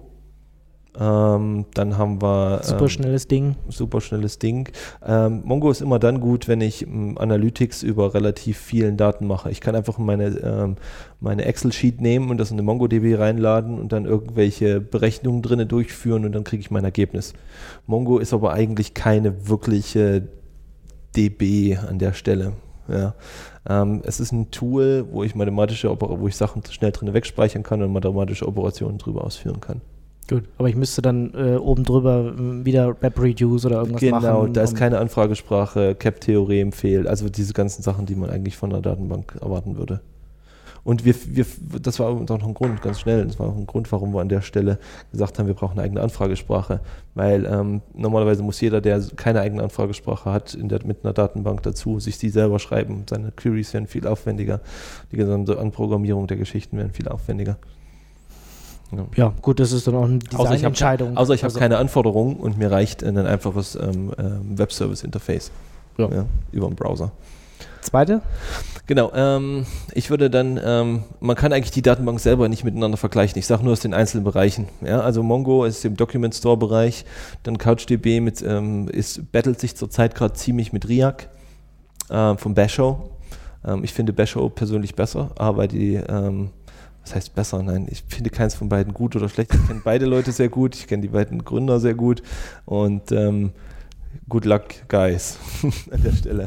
Ähm, dann haben wir super ähm, schnelles Ding. Super schnelles Ding. Ähm, Mongo ist immer dann gut, wenn ich ähm, Analytics über relativ vielen Daten mache. Ich kann einfach meine, ähm, meine Excel-Sheet nehmen und das in eine MongoDB reinladen und dann irgendwelche Berechnungen drinne durchführen und dann kriege ich mein Ergebnis. Mongo ist aber eigentlich keine wirkliche D B an der Stelle. Ja. Ähm, es ist ein Tool, wo ich mathematische, wo ich Sachen schnell drin wegspeichern kann und mathematische Operationen drüber ausführen kann. Gut, aber ich müsste dann äh, oben drüber äh, wieder MapReduce oder irgendwas genau, machen. Genau, da ist um keine Anfragesprache, Cap-Theorem fehlt, also diese ganzen Sachen, die man eigentlich von der Datenbank erwarten würde. Und wir, wir, das war auch noch ein Grund, ganz schnell, das war auch ein Grund, warum wir an der Stelle gesagt haben, wir brauchen eine eigene Anfragesprache, weil ähm, normalerweise muss jeder, der keine eigene Anfragesprache hat, in der, mit einer Datenbank dazu, sich die selber schreiben. Seine Queries werden viel aufwendiger, die gesamte Anprogrammierung der Geschichten werden viel aufwendiger. Ja. ja, gut, das ist dann auch eine Designentscheidung. Außer ich habe also, keine Anforderungen und mir reicht dann einfach was ähm, ähm, Web-Service-Interface ja. ja, über den Browser. Zweite? Genau, ähm, ich würde dann, ähm, man kann eigentlich die Datenbank selber nicht miteinander vergleichen. Ich sage nur aus den einzelnen Bereichen. Ja, also Mongo ist im Document Store Bereich, dann CouchDB mit, ähm, ist, battelt sich zurzeit gerade ziemlich mit Riak äh, von Basho. Ähm, ich finde Basho persönlich besser, aber die ähm, was heißt besser? Nein, ich finde keins von beiden gut oder schlecht. Ich kenne beide Leute sehr gut. Ich kenne die beiden Gründer sehr gut. Und ähm, good luck, guys, an der Stelle.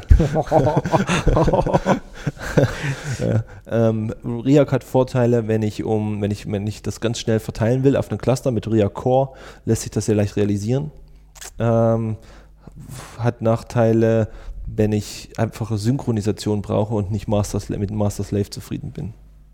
ja, ähm, Riak hat Vorteile, wenn ich, um, wenn, ich, wenn ich das ganz schnell verteilen will auf einen Cluster mit Riak Core, lässt sich das sehr leicht realisieren. Ähm, hat Nachteile, wenn ich einfache Synchronisation brauche und nicht Master, mit Master-Slave zufrieden bin.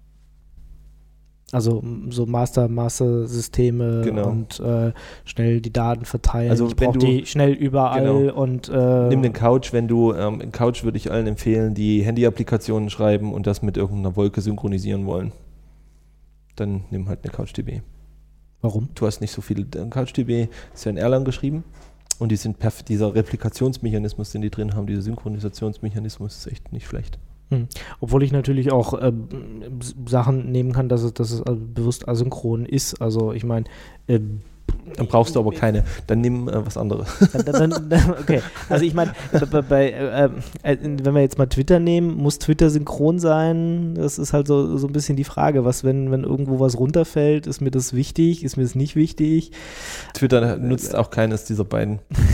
Also so Master-Master-Systeme genau. und äh, schnell die Daten verteilen. Also ich brauche die schnell überall genau. und äh, nimm den Couch, wenn du, ähm, in Couch würde ich allen empfehlen, die Handy-Applikationen schreiben und das mit irgendeiner Wolke synchronisieren wollen. Dann nimm halt eine CouchDB. Warum? Du hast nicht so viele, CouchDB ist ja in Erlang geschrieben und die sind perf- dieser Replikationsmechanismus, den die drin haben, dieser Synchronisationsmechanismus ist echt nicht schlecht. Hm. Obwohl ich natürlich auch äh, Sachen nehmen kann, dass es, dass es bewusst asynchron ist. Also ich meine, äh, dann brauchst du aber keine. Dann nimm äh, was anderes. Dann, dann, dann, okay, also ich meine, bei, bei, äh, äh, wenn wir jetzt mal Twitter nehmen, muss Twitter synchron sein? Das ist halt so, so ein bisschen die Frage, was, wenn, wenn irgendwo was runterfällt, ist mir das wichtig, ist mir das nicht wichtig? Twitter nutzt auch keines dieser beiden.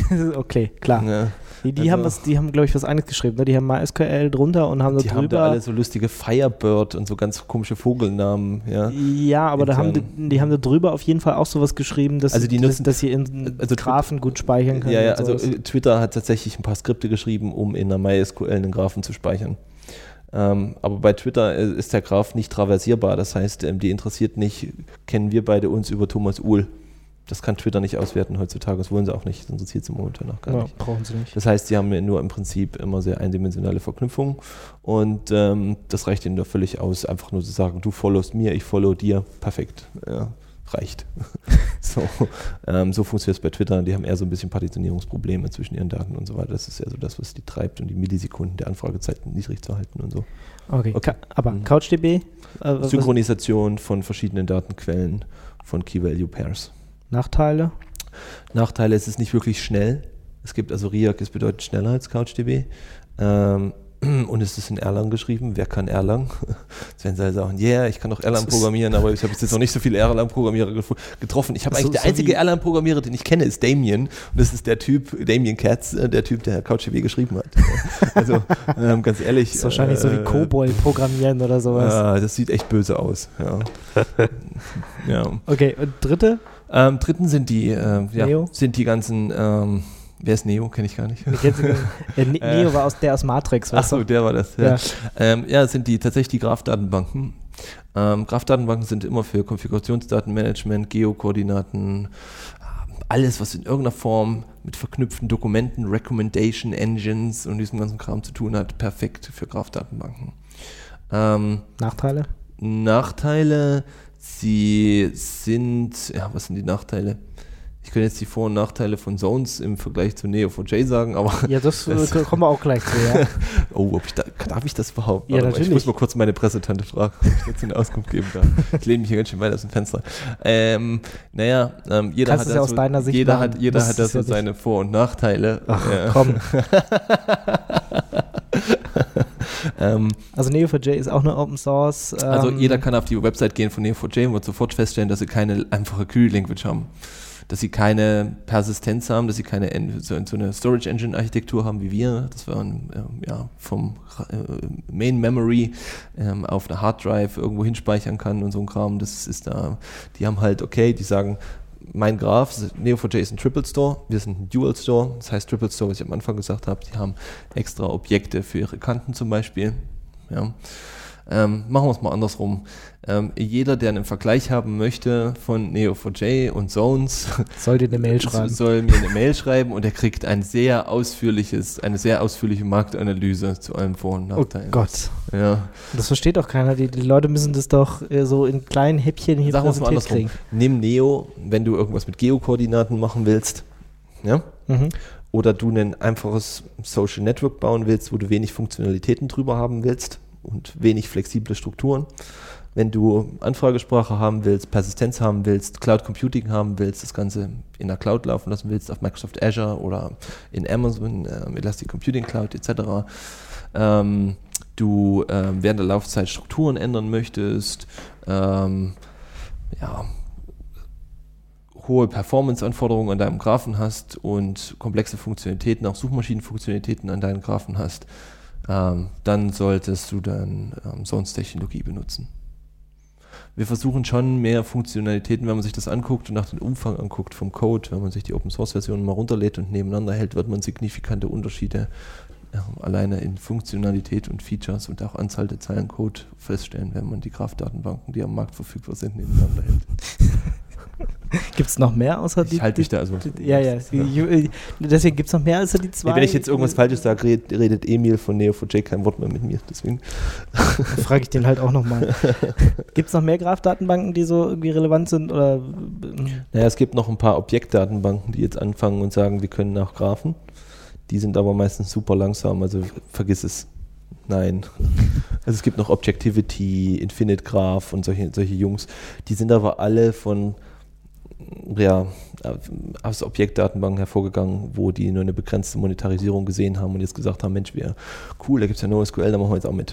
Okay, klar. Ja. Die, die Also- haben, was, die haben glaube ich, was anderes geschrieben. Ne? Die haben MySQL drunter und haben da Die haben da drüber. alle so lustige Firebird und so ganz komische Vogelnamen. Ja. Ja, aber da haben die, Intern. die haben da drüber auf jeden Fall auch sowas geschrieben, dass, Also die dass, nutzen- dass sie in also Graphen gut speichern können. Ja, ja, und also sowas. äh, Twitter hat tatsächlich ein paar Skripte geschrieben, um in der MySQL einen Graphen zu speichern. Ähm, aber bei Twitter äh, ist der Graph nicht traversierbar. Das heißt, ähm, die interessiert nicht, kennen wir beide uns über Thomas Uhl. Das kann Twitter nicht auswerten heutzutage. Das wollen sie auch nicht. Das interessiert sie momentan auch gar ja, nicht. brauchen sie nicht. Das heißt, sie haben ja nur im Prinzip immer sehr eindimensionale Verknüpfungen und ähm, das reicht ihnen da völlig aus, einfach nur zu sagen, du followst mir, ich follow dir, perfekt, ja, reicht. so, ähm, so funktioniert es bei Twitter. Die haben eher so ein bisschen Partitionierungsprobleme zwischen ihren Daten und so weiter. Das ist ja so das, was die treibt und die Millisekunden der Anfragezeit niedrig zu halten und so. Okay, Okay. Ka- aber Mhm. CouchDB? Äh, was- Synchronisation von verschiedenen Datenquellen von Key-Value-Pairs. Nachteile? Nachteile, es ist nicht wirklich schnell. Es gibt also Riak ist bedeutend schneller als CouchDB. Ähm, und es ist in Erlang geschrieben. Wer kann Erlang? Jetzt werden sie halt sagen, yeah, ich kann doch Erlang Das ist- programmieren, aber ich habe jetzt noch nicht so viele Erlang-Programmierer gef- getroffen. Ich habe So- eigentlich der so einzige wie- Erlang-Programmierer, den ich kenne, ist Damien. Und das ist der Typ, Damien Katz, äh, der Typ, der CouchDB geschrieben hat. Also ähm, ganz ehrlich. Das ist wahrscheinlich so wie äh, COBOL programmieren oder sowas. Ja, das sieht echt böse aus. Ja. ja. Okay, und dritte? Ähm, dritten sind die, äh, ja, Neo? sind die ganzen, ähm, wer ist Neo? Kenne ich gar nicht. Ich kenn's- äh, Ne- Neo war aus, der aus Matrix, Ach weißt so, du? der war das. Ja, Ja. ja. Ähm, ja es sind die tatsächlich die Graph-Datenbanken. Ähm, Graph-Datenbanken sind immer für Konfigurationsdatenmanagement, Geokoordinaten, alles, was in irgendeiner Form mit verknüpften Dokumenten, Recommendation Engines und diesem ganzen Kram zu tun hat, perfekt für Graph-Datenbanken. Ähm, Nachteile? Nachteile, sie sind, ja, was sind die Nachteile? Ich könnte jetzt die Vor- und Nachteile von Zones im Vergleich zu N E O four j sagen, aber Ja, das, äh, Das- kommen wir auch gleich zu, ja. oh, ob ich da, darf ich das überhaupt? Ja, Warte mal, natürlich. Ich muss mal kurz meine Pressetante fragen, ob ich dazu eine Auskunft geben kann. Ich lehne mich hier ganz schön weit aus dem Fenster. Ähm, naja, ähm, jeder Kannst hat es ja da aus so, deiner Sicht jeder machen. hat, jeder Musst hat da es so ja nicht. seine Vor- und Nachteile. Ach, Ja. komm. ähm, Also N E O four j ist auch eine Open Source. Ähm, Also jeder kann auf die Website gehen von N E O four j und wird sofort feststellen, dass sie keine einfache Query-Language haben. Dass sie keine Persistenz haben, dass sie keine En- so, so eine Storage Engine Architektur haben wie wir. Das war ein, ähm, ja, vom äh, Main Memory ähm, auf eine Hard Drive irgendwo hinspeichern kann und so ein Kram. Das ist da, die haben halt, okay, die sagen, mein Graph, N E O four j ist ein Triple Store, wir sind ein Dual Store. Das heißt Triple Store, was ich am Anfang gesagt habe, die haben extra Objekte für ihre Kanten zum Beispiel. Ja. Ähm, machen wir es mal andersrum. Ähm, jeder, der einen Vergleich haben möchte von N E O four j und Zones, soll dir eine Mail schreiben. soll mir eine Mail schreiben und er kriegt ein sehr ausführliches, eine sehr ausführliche Marktanalyse zu allen Vor- und Oh Nachteilen. Gott. Ja. Das versteht doch keiner. Die, die Leute müssen das doch äh, so in kleinen Häppchen hier Sagen wir es mal präsentiert andersrum. kriegen. Nimm Neo, wenn du irgendwas mit Geokoordinaten machen willst, ja? Mhm. Oder du ein einfaches Social Network bauen willst, wo du wenig Funktionalitäten drüber haben willst und wenig flexible Strukturen. Wenn du Anfragesprache haben willst, Persistenz haben willst, Cloud Computing haben willst, das Ganze in der Cloud laufen lassen willst, auf Microsoft Azure oder in Amazon, äh, Elastic Computing Cloud et cetera. Ähm, du ähm, während der Laufzeit Strukturen ändern möchtest, ähm, ja, hohe Performance-Anforderungen an deinem Graphen hast und komplexe Funktionalitäten, auch Suchmaschinenfunktionalitäten an deinen Graphen hast, ähm, dann solltest du dann ähm, Zones-Technologie benutzen. Wir versuchen schon mehr Funktionalitäten, wenn man sich das anguckt und nach dem Umfang anguckt vom Code, wenn man sich die Open-Source-Version mal runterlädt und nebeneinander hält, wird man signifikante Unterschiede äh, alleine in Funktionalität und Features und auch Anzahl der Zeilen Code feststellen, wenn man die Graph-Datenbanken, die am Markt verfügbar sind, nebeneinander hält. Gibt es noch mehr außer die? Ich halte mich da also. die, ja, ja. Die, deswegen gibt es noch mehr außer die zwei. Nee, wenn ich jetzt irgendwas Falsches sage, redet, redet Emil von N E O four j kein Wort mehr mit mir. Deswegen. Frage ich den halt auch nochmal. Gibt es noch mehr Graph-Datenbanken, die so irgendwie relevant sind? Oder? Naja, es gibt noch ein paar Objektdatenbanken, die jetzt anfangen und sagen, wir können auch Graphen. Die sind aber meistens super langsam, also vergiss es. Nein. Also es gibt noch Objectivity, Infinite Graph und solche, solche Jungs. Die sind aber alle von ja, aus Objektdatenbanken hervorgegangen, wo die nur eine begrenzte Monetarisierung gesehen haben und jetzt gesagt haben, Mensch, wir, cool, da gibt es ja NoSQL, da machen wir jetzt auch mit.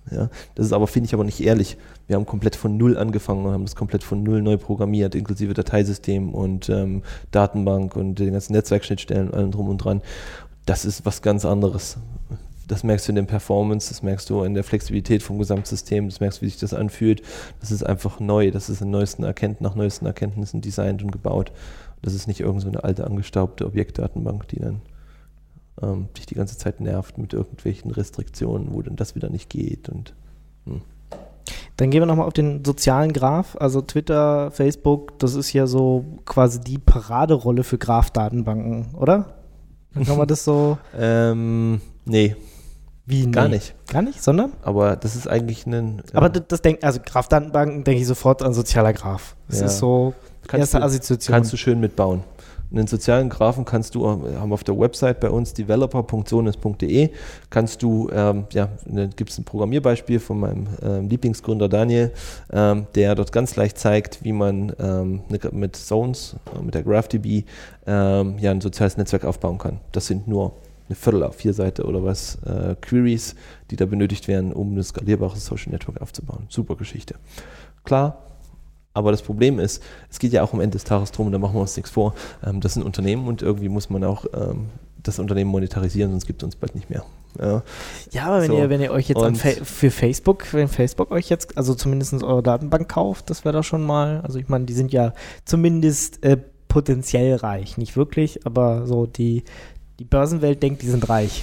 Ja, das ist aber, finde ich, aber nicht ehrlich. Wir haben komplett von Null angefangen und haben das komplett von Null neu programmiert, inklusive Dateisystem und ähm, Datenbank und den ganzen Netzwerkschnittstellen und allem drum und dran. Das ist was ganz anderes. Das merkst du in der Performance, das merkst du in der Flexibilität vom Gesamtsystem, das merkst du, wie sich das anfühlt. Das ist einfach neu, das ist in neuesten Erkennt- nach neuesten Erkenntnissen designt und gebaut. Das ist nicht irgend so eine alte, angestaubte Objektdatenbank, die dann ähm, dich die ganze Zeit nervt mit irgendwelchen Restriktionen, wo dann das wieder nicht geht. Und hm. Dann gehen wir nochmal auf den sozialen Graph, also Twitter, Facebook, das ist ja so quasi die Paraderolle für Graph-Datenbanken, oder? Dann kann man das so... ähm, nee. Wie? Nee. Gar nicht. Gar nicht, sondern? Aber das ist eigentlich ein... Aber ähm, das, das denk, also Graph-Datenbanken denke ich sofort an sozialer Graph. Das ja. ist so kannst erste du, Assoziation. Kannst du schön mitbauen. Einen sozialen Graphen kannst du, haben wir auf der Website bei uns, developer punkt sonis punkt de, kannst du, ähm, ja, da gibt es ein Programmierbeispiel von meinem ähm, Lieblingsgründer Daniel, ähm, der dort ganz leicht zeigt, wie man ähm, mit Zones, äh, mit der GraphDB, ähm, ja, ein soziales Netzwerk aufbauen kann. Das sind nur eine Viertel auf vier Seite oder was, äh, Queries, die da benötigt werden, um ein skalierbares Social Network aufzubauen. Super Geschichte. Klar. Aber das Problem ist, es geht ja auch am Ende des Tages drum, und da machen wir uns nichts vor, ähm, das ist ein Unternehmen und irgendwie muss man auch ähm, das Unternehmen monetarisieren, sonst gibt es uns bald nicht mehr. Ja, ja aber wenn, so. ihr, wenn ihr euch jetzt an Fa- für Facebook, wenn Facebook euch jetzt, also zumindest eure Datenbank kauft, das wäre doch schon mal, also ich meine, die sind ja zumindest äh, potenziell reich, nicht wirklich, aber so die, die Börsenwelt denkt, die sind reich.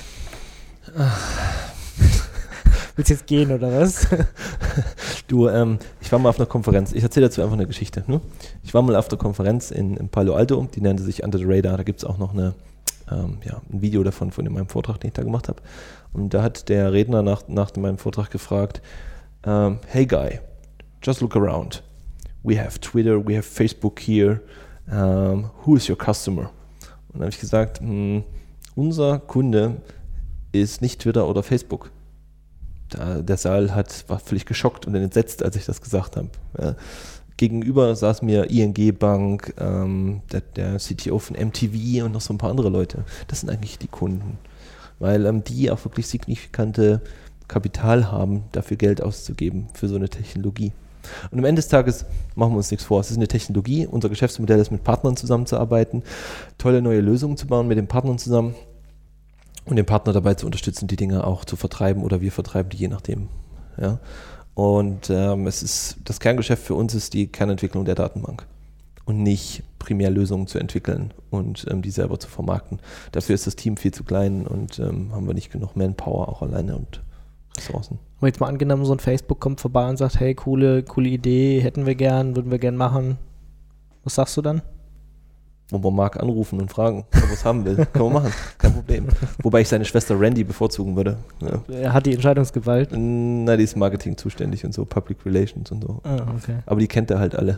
Willst du jetzt gehen, oder was? Du, ähm, ich war mal auf einer Konferenz, ich erzähle dazu einfach eine Geschichte. Ne? Ich war mal auf der Konferenz in, in Palo Alto, die nannte sich Under the Radar, da gibt es auch noch eine, ähm, ja, ein Video davon, von meinem Vortrag, den ich da gemacht habe. Und da hat der Redner nach, nach meinem Vortrag gefragt, ähm, hey Guy, just look around. We have Twitter, we have Facebook here. Um, who is your customer? Und dann habe ich gesagt, mh, unser Kunde ist nicht Twitter oder Facebook. Da, der Saal hat, war völlig geschockt und entsetzt, als ich das gesagt habe. Ja. Gegenüber saß mir I N G Bank, ähm, der, der C T O von M T V und noch so ein paar andere Leute. Das sind eigentlich die Kunden, weil ähm, die auch wirklich signifikante Kapital haben, dafür Geld auszugeben für so eine Technologie. Und am Ende des Tages machen wir uns nichts vor. Es ist eine Technologie. Unser Geschäftsmodell ist, mit Partnern zusammenzuarbeiten, tolle neue Lösungen zu bauen mit den Partnern zusammen. Und den Partner dabei zu unterstützen, die Dinge auch zu vertreiben oder wir vertreiben die je nachdem. Ja? Und ähm, es ist, das Kerngeschäft für uns ist die Kernentwicklung der Datenbank und nicht primär Lösungen zu entwickeln und ähm, die selber zu vermarkten. Dafür ist das Team viel zu klein und ähm, haben wir nicht genug Manpower auch alleine und Ressourcen. Und jetzt mal angenommen, so ein Facebook kommt vorbei und sagt, hey, coole, coole Idee, hätten wir gern, würden wir gern machen. Was sagst du dann? Wo man Marc anrufen und fragen, ob er was haben will. Können wir machen, kein Problem. Wobei ich seine Schwester Randy bevorzugen würde. Ja. Er hat die Entscheidungsgewalt? Na, die ist Marketing zuständig und so, Public Relations und so. Ah, okay. Aber die kennt er halt alle.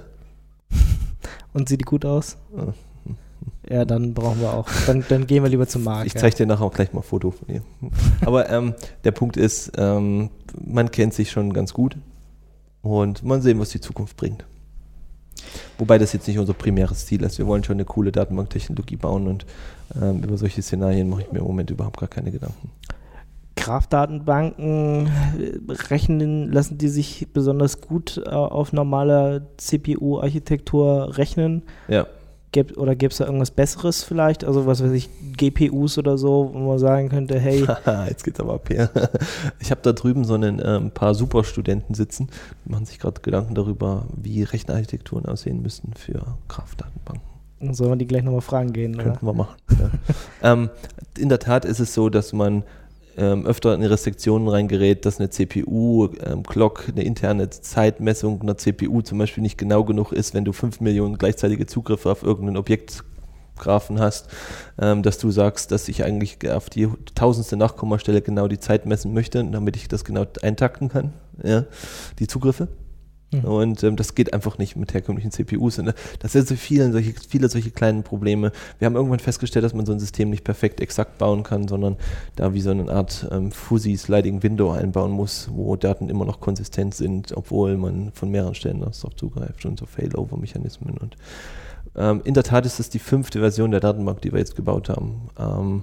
Und sieht die gut aus? Ja, ja dann brauchen wir auch. Dann, dann gehen wir lieber zum Marc. Ich zeige dir nachher auch gleich mal ein Foto von ihr. Aber ähm, der Punkt ist, ähm, man kennt sich schon ganz gut und mal sehen, was die Zukunft bringt. Wobei das jetzt nicht unser primäres Ziel ist. Wir wollen schon eine coole Datenbanktechnologie bauen und ähm, über solche Szenarien mache ich mir im Moment überhaupt gar keine Gedanken. Graph-Datenbanken rechnen, lassen die sich besonders gut äh, auf normaler C P U-Architektur rechnen? Ja. Gäb, oder gäbe es da irgendwas Besseres vielleicht? Also was weiß ich, G P Us oder so, wo man sagen könnte, hey. Jetzt geht's aber ab hier. Ich habe da drüben so ein ähm, paar Superstudenten sitzen, die machen sich gerade Gedanken darüber, wie Rechnerarchitekturen aussehen müssten für Graph-Datenbanken. Sollen wir die gleich nochmal fragen gehen? Könnten oder? wir machen. Ja. ähm, in der Tat ist es so, dass man ähm, öfter in Restriktionen reingerät, dass eine C P U-Clock, ähm, eine interne Zeitmessung einer C P U zum Beispiel nicht genau genug ist, wenn du fünf Millionen gleichzeitige Zugriffe auf irgendein Objektgraphen hast, ähm, dass du sagst, dass ich eigentlich auf die tausendste Nachkommastelle genau die Zeit messen möchte, damit ich das genau eintakten kann, ja, die Zugriffe. Mhm. Und ähm, das geht einfach nicht mit herkömmlichen C P Us. Und das sind so viele solche, viele solche kleinen Probleme. Wir haben irgendwann festgestellt, dass man so ein System nicht perfekt exakt bauen kann, sondern da wie so eine Art ähm, Fuzzy Sliding Window einbauen muss, wo Daten immer noch konsistent sind, obwohl man von mehreren Stellen darauf zugreift und so Failover-Mechanismen. Und ähm, in der Tat ist das die fünfte Version der Datenbank, die wir jetzt gebaut haben. Ähm,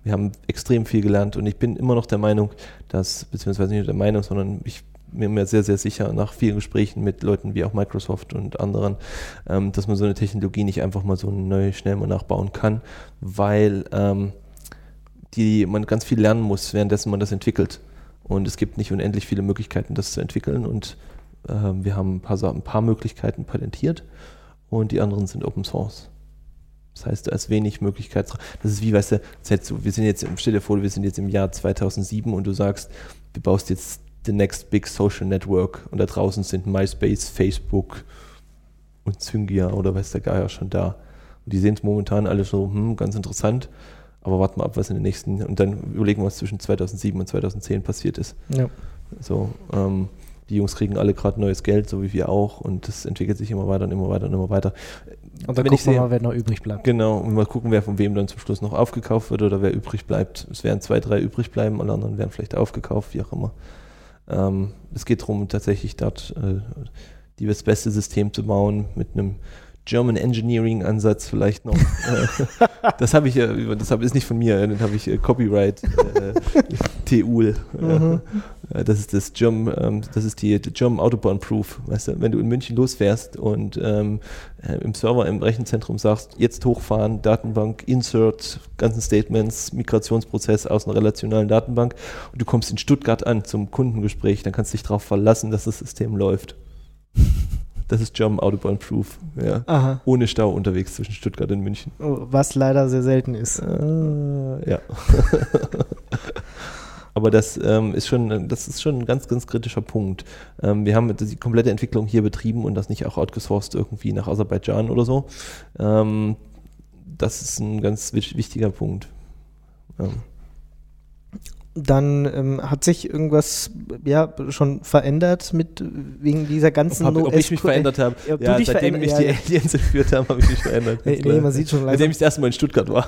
Wir haben extrem viel gelernt und ich bin immer noch der Meinung, dass, beziehungsweise nicht nur der Meinung, sondern ich bin mir sehr, sehr sicher nach vielen Gesprächen mit Leuten wie auch Microsoft und anderen, ähm, dass man so eine Technologie nicht einfach mal so neu schnell mal nachbauen kann, weil ähm, die, man ganz viel lernen muss, währenddessen man das entwickelt. Und es gibt nicht unendlich viele Möglichkeiten, das zu entwickeln und äh, wir haben ein paar, ein paar Möglichkeiten patentiert und die anderen sind Open Source. Das heißt, da ist wenig Möglichkeit. Das ist wie, weißt du, wir sind jetzt, stell dir vor, wir sind jetzt im Jahr zweitausendsieben und du sagst, du baust jetzt the next big social network und da draußen sind MySpace, Facebook und Zyngia oder weiß der Geier schon da. Und die sehen es momentan alle so, hm, ganz interessant, aber warten mal ab, was in den nächsten, und dann überlegen wir, was zwischen zweitausendsieben und zweitausendzehn passiert ist. Ja. So, ähm, die Jungs kriegen alle gerade neues Geld, so wie wir auch, und das entwickelt sich immer weiter und immer weiter und immer weiter. Und dann gucken wir mal, wer noch übrig bleibt. Genau, und mal gucken, wer von wem dann zum Schluss noch aufgekauft wird oder wer übrig bleibt. Es werden zwei, drei übrig bleiben, alle anderen werden vielleicht aufgekauft, wie auch immer. Ähm, es geht darum, tatsächlich dort äh, die, das beste System zu bauen mit einem German Engineering Ansatz vielleicht noch. Das habe ich ja, das hab, ist nicht von mir, den habe ich äh, Copyright äh, T U L. Mhm. Äh, das ist das German, ähm, das ist die, die German Autobahn Proof. Weißt du, wenn du in München losfährst und ähm, äh, im Server im Rechenzentrum sagst, jetzt hochfahren, Datenbank, Insert, ganzen Statements, Migrationsprozess aus einer relationalen Datenbank und du kommst in Stuttgart an zum Kundengespräch, dann kannst du dich darauf verlassen, dass das System läuft. Das ist German Autobahn Proof. Ja. Ohne Stau unterwegs zwischen Stuttgart und München. Was leider sehr selten ist. Äh, ja. Aber das, ähm, ist schon, das ist schon ein ganz, ganz kritischer Punkt. Ähm, wir haben die komplette Entwicklung hier betrieben und das nicht auch outgesourced irgendwie nach Aserbaidschan oder so. Ähm, das ist ein ganz wichtiger Punkt. Ja. Dann ähm, hat sich irgendwas ja schon verändert mit wegen dieser ganzen Ob, ob ich mich verändert habe? Ja, ja, seitdem mich ja, die ja. Aliens entführt haben, habe ich mich verändert. Nee, nee, man sieht schon langsam. Seitdem ich das erste Mal in Stuttgart war.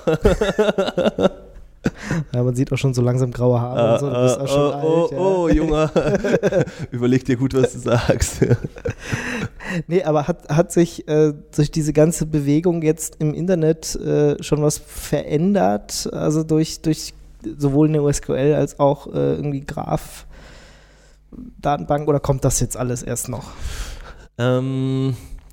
Ja, man sieht auch schon so langsam graue Haare uh, und so. Du bist auch schon oh, alt. Oh, ja. oh, Junge. Überleg dir gut, was du sagst. Nee, aber hat, hat sich äh, durch diese ganze Bewegung jetzt im Internet äh, schon was verändert? Also durch, durch sowohl eine O S Q L als auch äh, irgendwie Graph-Datenbank, oder kommt das jetzt alles erst noch? Ähm,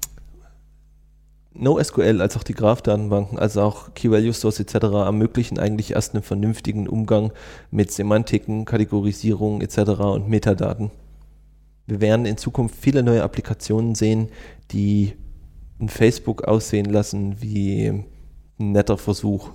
NoSQL als auch die Graph-Datenbanken, also auch Key-Value-Stores et cetera ermöglichen eigentlich erst einen vernünftigen Umgang mit Semantiken, Kategorisierung et cetera und Metadaten. Wir werden in Zukunft viele neue Applikationen sehen, die ein Facebook aussehen lassen wie ein netter Versuch.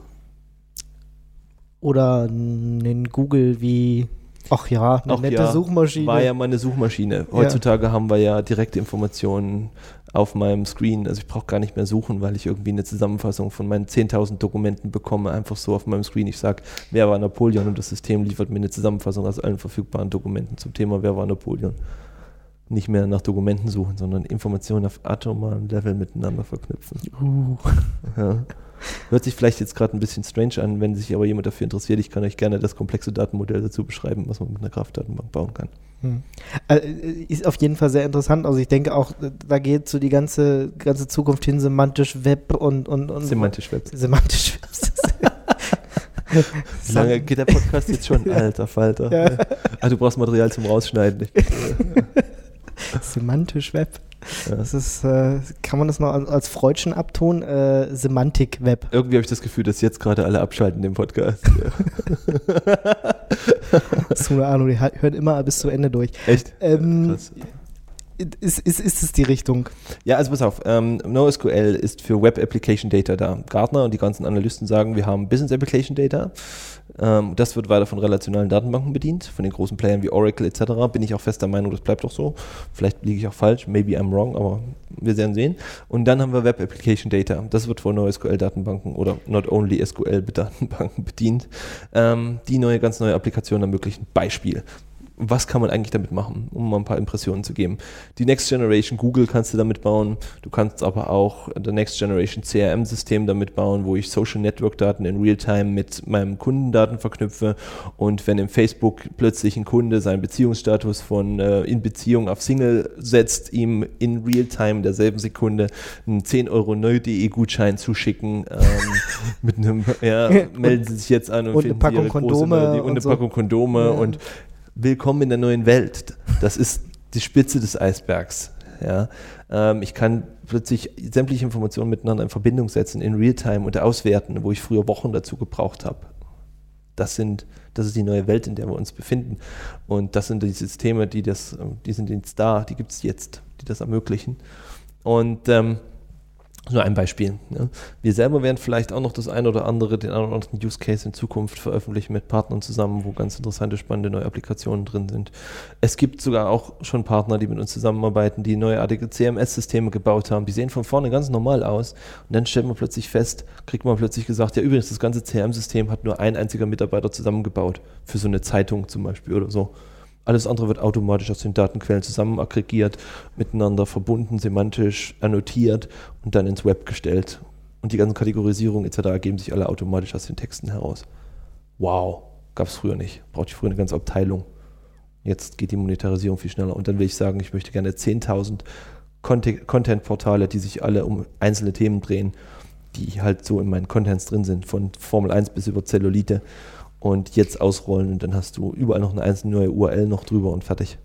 Oder einen Google wie, ach ja, eine ach nette ja, Suchmaschine. War ja mal eine Suchmaschine. Heutzutage ja. haben wir ja direkte Informationen auf meinem Screen. Also ich brauche gar nicht mehr suchen, weil ich irgendwie eine Zusammenfassung von meinen zehntausend Dokumenten bekomme, einfach so auf meinem Screen. Ich sage, wer war Napoleon, und das System liefert mir eine Zusammenfassung aus allen verfügbaren Dokumenten zum Thema, wer war Napoleon. Nicht mehr nach Dokumenten suchen, sondern Informationen auf atomaren Level miteinander verknüpfen. Uh. Ja. Hört sich vielleicht jetzt gerade ein bisschen strange an, wenn sich aber jemand dafür interessiert. Ich kann euch gerne das komplexe Datenmodell dazu beschreiben, was man mit einer Graph-Datenbank bauen kann. Hm. Also, ist auf jeden Fall sehr interessant. Also ich denke auch, da geht so die ganze, ganze Zukunft hin, semantisch Web und... und, und semantisch Web. Semantisch Web. Wie lange geht der Podcast jetzt schon? Alter Falter. Ja. Ah, du brauchst Material zum Rausschneiden. Semantisch Web. Ja. Das ist, äh, kann man das noch als Freudschen abtun? Äh, Semantik-Web. Irgendwie habe ich das Gefühl, dass jetzt gerade alle abschalten im Podcast. Hast du eine Ahnung, die hören immer bis zu Ende durch. Echt? Ähm, Krass. Ist, ist, ist es die Richtung? Ja, also pass auf, ähm, NoSQL ist für Web Application Data da. Gartner und die ganzen Analysten sagen, wir haben Business Application Data. Ähm, das wird weiter von relationalen Datenbanken bedient, von den großen Playern wie Oracle et cetera. Bin ich auch fest der Meinung, das bleibt auch so. Vielleicht liege ich auch falsch, maybe I'm wrong, aber wir werden sehen. Und dann haben wir Web Application Data. Das wird von NoSQL-Datenbanken oder not only S Q L-Datenbanken bedient, ähm, die neue, ganz neue Applikationen ermöglichen. Beispiel. Was kann man eigentlich damit machen, um mal ein paar Impressionen zu geben? Die Next Generation Google kannst du damit bauen. Du kannst aber auch der Next Generation C R M-System damit bauen, wo ich Social Network Daten in Realtime mit meinem Kundendaten verknüpfe. Und wenn im Facebook plötzlich ein Kunde seinen Beziehungsstatus von äh, in Beziehung auf Single setzt, ihm in Realtime derselben Sekunde einen zehn Euro neu punkt de-Gutschein zuschicken ähm, mit einem, ja, melden Sie sich jetzt an und, und finden eine Packung Sie Ihre große Kondome Melodie und, und eine so. Packung Kondome ja. und willkommen in der neuen Welt. Das ist die Spitze des Eisbergs. Ja. Ähm, ich kann plötzlich sämtliche Informationen miteinander in Verbindung setzen, in Realtime und auswerten, wo ich früher Wochen dazu gebraucht habe. Das sind, das ist die neue Welt, in der wir uns befinden. Und das sind die Systeme, die das, die sind jetzt da, die gibt es jetzt, die das ermöglichen. Und ähm, nur ein Beispiel. Ne? Wir selber werden vielleicht auch noch das eine oder andere, den einen oder anderen Use Case in Zukunft veröffentlichen mit Partnern zusammen, wo ganz interessante, spannende neue Applikationen drin sind. Es gibt sogar auch schon Partner, die mit uns zusammenarbeiten, die neuartige C M S-Systeme gebaut haben. Die sehen von vorne ganz normal aus und dann stellt man plötzlich fest, kriegt man plötzlich gesagt, ja übrigens, das ganze C R M-System hat nur ein einziger Mitarbeiter zusammengebaut, für so eine Zeitung zum Beispiel oder so. Alles andere wird automatisch aus den Datenquellen zusammen aggregiert, miteinander verbunden, semantisch annotiert und dann ins Web gestellt. Und die ganzen Kategorisierungen et cetera ergeben sich alle automatisch aus den Texten heraus. Wow, gab es früher nicht. Brauchte ich früher eine ganze Abteilung. Jetzt geht die Monetarisierung viel schneller. Und dann will ich sagen, ich möchte gerne zehntausend Content-Portale, die sich alle um einzelne Themen drehen, die halt so in meinen Contents drin sind, von Formel eins bis über Zellulite. Und jetzt ausrollen und dann hast du überall noch eine einzelne neue U R L noch drüber und fertig.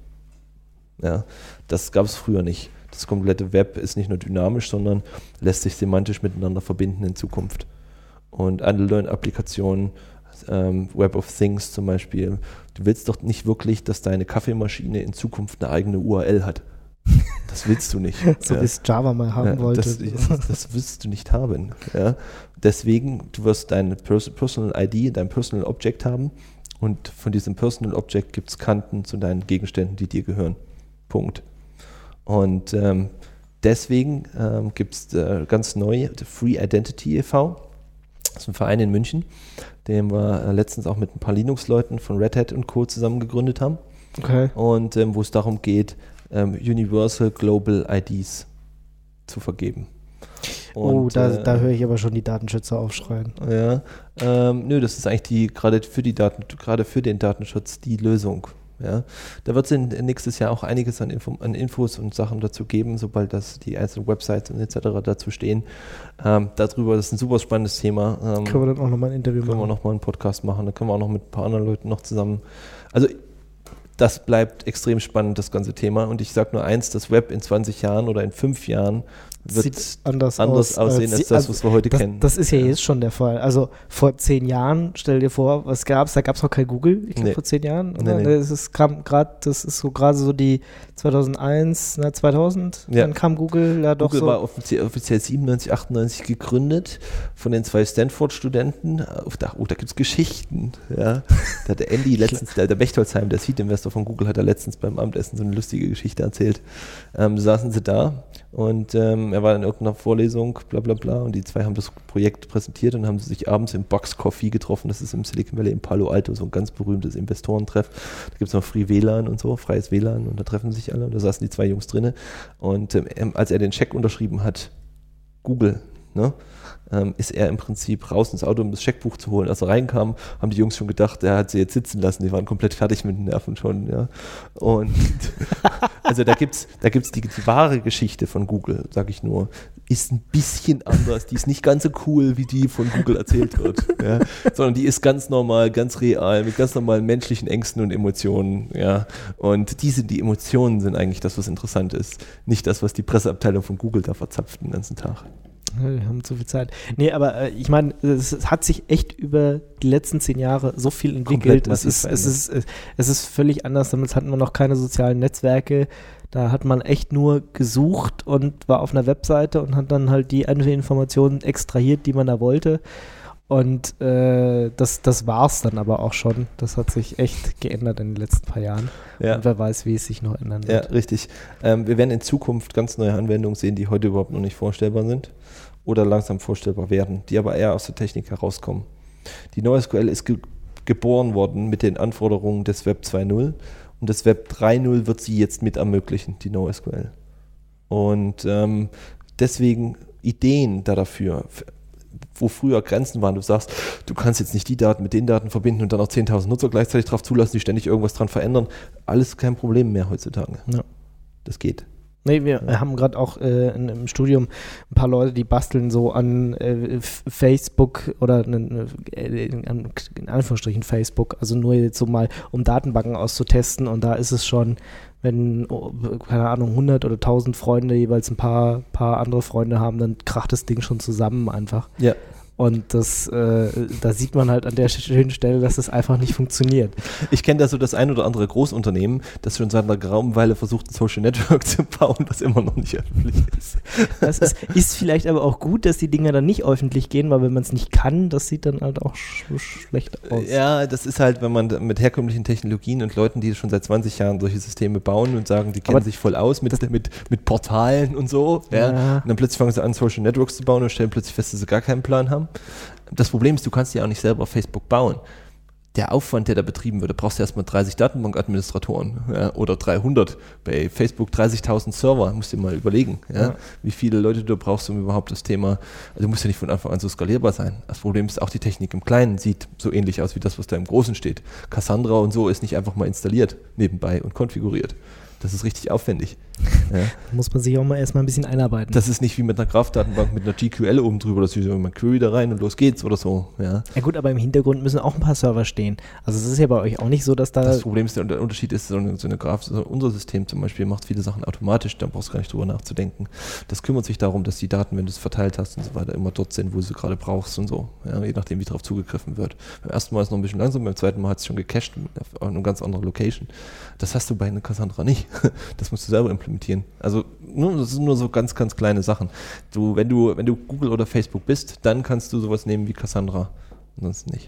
Ja, das gab es früher nicht. Das komplette Web ist nicht nur dynamisch, sondern lässt sich semantisch miteinander verbinden in Zukunft. Und alle neuen Applikationen, ähm, Web of Things zum Beispiel, du willst doch nicht wirklich, dass deine Kaffeemaschine in Zukunft eine eigene U R L hat. Das willst du nicht. So ja. wie es Java mal haben ja, wollte. Das, das, das willst du nicht haben. Ja. Deswegen, du wirst deine Personal I D, dein Personal Object haben und von diesem Personal Object gibt es Kanten zu deinen Gegenständen, die dir gehören. Punkt. Und ähm, deswegen ähm, gibt es äh, ganz neu Free Identity e V. Das ist ein Verein in München, den wir äh, letztens auch mit ein paar Linux-Leuten von Red Hat und Co. zusammen gegründet haben. Okay. Und ähm, wo es darum geht, ähm, Universal Global I Ds zu vergeben. Und, oh, da, äh, da höre ich aber schon die Datenschützer aufschreien. Ja, ähm, nö, das ist eigentlich die gerade für die Daten, gerade für den Datenschutz die Lösung. Ja, da wird es nächstes Jahr auch einiges an, Info, an Infos und Sachen dazu geben, sobald das die einzelnen Websites und et cetera dazu stehen. Ähm, darüber, das ist ein super spannendes Thema. Ähm, können wir dann auch nochmal ein Interview können machen? Können wir nochmal einen Podcast machen, da können wir auch noch mit ein paar anderen Leuten noch zusammen. Also das bleibt extrem spannend, das ganze Thema. Und ich sage nur eins, das Web in zwanzig Jahren oder in fünf Jahren wird Sieht anders, anders aus, aussehen als, als das, also was wir heute das, kennen. Das ist ja, ja jetzt schon der Fall. Also vor zehn Jahren, stell dir vor, was gab es? Da gab es noch kein Google, ich glaube nee. vor zehn Jahren. Oder? Nee, nee. Das ist grad, das ist so gerade so die zweitausendeins, na, zweitausend, ja. Dann kam Google. Ja, doch Google so. war offiziell, offiziell siebenundneunzig, achtundneunzig gegründet von den zwei Stanford-Studenten. Oh, da, oh, da gibt es Geschichten. Ja. Da hat der Andy letztens, der, der Bechtolzheim, der Seed-Investor von Google, hat er letztens beim Abendessen so eine lustige Geschichte erzählt. Ähm, saßen sie da und ähm, er war in irgendeiner Vorlesung, bla bla bla, und die zwei haben das Projekt präsentiert und haben sie sich abends im Box Coffee getroffen. Das ist im Silicon Valley in Palo Alto, so ein ganz berühmtes Investorentreff. Da gibt es noch Free W L A N und so, freies W L A N, und da treffen sich alle und da saßen die zwei Jungs drinne. Und ähm, als er den Scheck unterschrieben hat, Google, ne, ähm, ist er im Prinzip raus ins Auto, um das Scheckbuch zu holen. Als er reinkam, haben die Jungs schon gedacht, er hat sie jetzt sitzen lassen. Die waren komplett fertig mit den Nerven schon. Ja. Und also da gibt es da gibt's die, die wahre Geschichte von Google, sage ich nur, ist ein bisschen anders. Die ist nicht ganz so cool, wie die von Google erzählt wird. Ja. Sondern die ist ganz normal, ganz real, mit ganz normalen menschlichen Ängsten und Emotionen. Ja. Und diese, die Emotionen sind eigentlich das, was interessant ist. Nicht das, was die Presseabteilung von Google da verzapft den ganzen Tag. Wir haben zu viel Zeit. Nee, aber äh, ich meine, es hat sich echt über die letzten zehn Jahre so viel entwickelt. Es ist, es, ist, es ist völlig anders. Damals hatten wir noch keine sozialen Netzwerke. Da hat man echt nur gesucht und war auf einer Webseite und hat dann halt die Informationen extrahiert, die man da wollte. Und äh, das, das war es dann aber auch schon. Das hat sich echt geändert in den letzten paar Jahren. Ja. Und wer weiß, wie es sich noch ändern wird. Ja, richtig. Ähm, wir werden in Zukunft ganz neue Anwendungen sehen, die heute überhaupt noch nicht vorstellbar sind oder langsam vorstellbar werden, die aber eher aus der Technik herauskommen. Die NoSQL ist ge- geboren worden mit den Anforderungen des Web zwei Punkt null Und das Web drei Punkt null wird sie jetzt mit ermöglichen, die NoSQL. Und ähm, deswegen Ideen da dafür, wo früher Grenzen waren, du sagst, du kannst jetzt nicht die Daten mit den Daten verbinden und dann auch zehntausend Nutzer gleichzeitig drauf zulassen, die ständig irgendwas dran verändern. Alles kein Problem mehr heutzutage. Ja. Das geht. Nee, wir ja. haben gerade auch äh, in, im Studium ein paar Leute, die basteln so an äh, Facebook oder ne, äh, in, in Anführungsstrichen Facebook, also nur jetzt so mal, um Datenbanken auszutesten, und da ist es schon, wenn, oh, keine Ahnung, hundert oder tausend Freunde jeweils ein paar, paar andere Freunde haben, dann kracht das Ding schon zusammen einfach. Ja. Und das, äh, da sieht man halt an der schönen Stelle, dass es einfach nicht funktioniert. Ich kenne da so das ein oder andere Großunternehmen, das schon seit einer geraumen Weile versucht, ein Social Network zu bauen, was immer noch nicht öffentlich ist. Das ist, ist vielleicht aber auch gut, dass die Dinger dann nicht öffentlich gehen, weil wenn man es nicht kann, das sieht dann halt auch sch schlecht aus. Ja, das ist halt, wenn man mit herkömmlichen Technologien und Leuten, die schon seit zwanzig Jahren solche Systeme bauen und sagen, die kennen aber sich voll aus mit, mit, mit Portalen und so, ja. Ja. Und dann plötzlich fangen sie an, Social Networks zu bauen und stellen plötzlich fest, dass sie gar keinen Plan haben. Das Problem ist, du kannst ja auch nicht selber auf Facebook bauen. Der Aufwand, der da betrieben wird, da brauchst du erstmal dreißig Datenbankadministratoren, ja, oder dreihundert. Bei Facebook dreißigtausend Server, musst du dir mal überlegen, ja, ja. wie viele Leute du brauchst, um überhaupt das Thema, also du musst ja nicht von Anfang an so skalierbar sein. Das Problem ist, auch die Technik im Kleinen sieht so ähnlich aus wie das, was da im Großen steht. Cassandra und so ist nicht einfach mal installiert nebenbei und konfiguriert. Das ist richtig aufwendig. Ja. Da muss man sich auch mal erstmal ein bisschen einarbeiten. Das ist nicht wie mit einer Graph-Datenbank mit einer G Q L oben drüber, dass ich so mal Query da rein und los geht's oder so. Ja. Ja gut, aber im Hintergrund müssen auch ein paar Server stehen. Also es ist ja bei euch auch nicht so, dass da... Das Problem ist, der Unterschied ist, so eine, so eine Graph, so unser System zum Beispiel macht viele Sachen automatisch, dann brauchst du gar nicht drüber nachzudenken. Das kümmert sich darum, dass die Daten, wenn du es verteilt hast und so weiter, immer dort sind, wo du sie gerade brauchst und so. Ja, je nachdem, wie darauf zugegriffen wird. Beim ersten Mal ist es noch ein bisschen langsam, beim zweiten Mal hat es schon gecached auf einer ganz anderen Location. Das hast du bei einer Cassandra nicht. Das musst du selber implementieren. Also das sind nur so ganz, ganz kleine Sachen. Du, wenn du, wenn du Google oder Facebook bist, dann kannst du sowas nehmen wie Cassandra. Ansonsten nicht.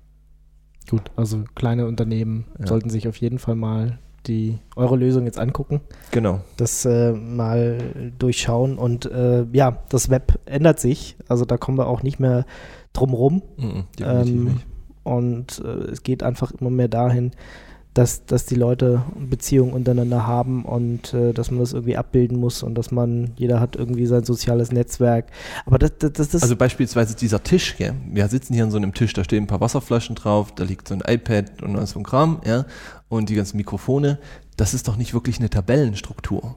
Gut, also kleine Unternehmen ja. sollten sich auf jeden Fall mal die eure Lösung jetzt angucken. Genau. Das äh, mal durchschauen und äh, ja, das Web ändert sich. Also da kommen wir auch nicht mehr drum rum. Mhm, definitiv ähm, nicht. Und äh, es geht einfach immer mehr dahin, dass, dass die Leute Beziehungen untereinander haben und äh, dass man das irgendwie abbilden muss und dass man, jeder hat irgendwie sein soziales Netzwerk. Aber das, das, das, das Also beispielsweise dieser Tisch, gell? Wir sitzen hier an so einem Tisch, da stehen ein paar Wasserflaschen drauf, da liegt so ein iPad und so ein Kram, ja, und die ganzen Mikrofone. Das ist doch nicht wirklich eine Tabellenstruktur.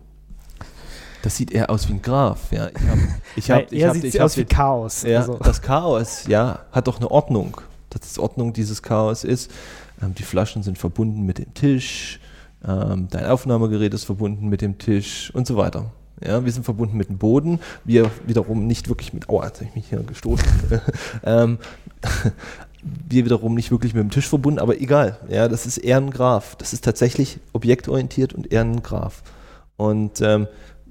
Das sieht eher aus wie ein Graph, ja. Ich hab, ich hab, ja, ich hab, sieht ich hab, aus wie Chaos. Ja, also. Das Chaos, ja, hat doch eine Ordnung. Dass die Ordnung dieses Chaos ist. Ähm, die Flaschen sind verbunden mit dem Tisch, ähm, dein Aufnahmegerät ist verbunden mit dem Tisch und so weiter. Ja, wir sind verbunden mit dem Boden, wir wiederum nicht wirklich mit, aua, jetzt habe ich mich hier gestoßen, ähm, wir wiederum nicht wirklich mit dem Tisch verbunden, aber egal, ja, das ist eher ein Graph. Das ist tatsächlich objektorientiert und eher ein Graph. Und ähm,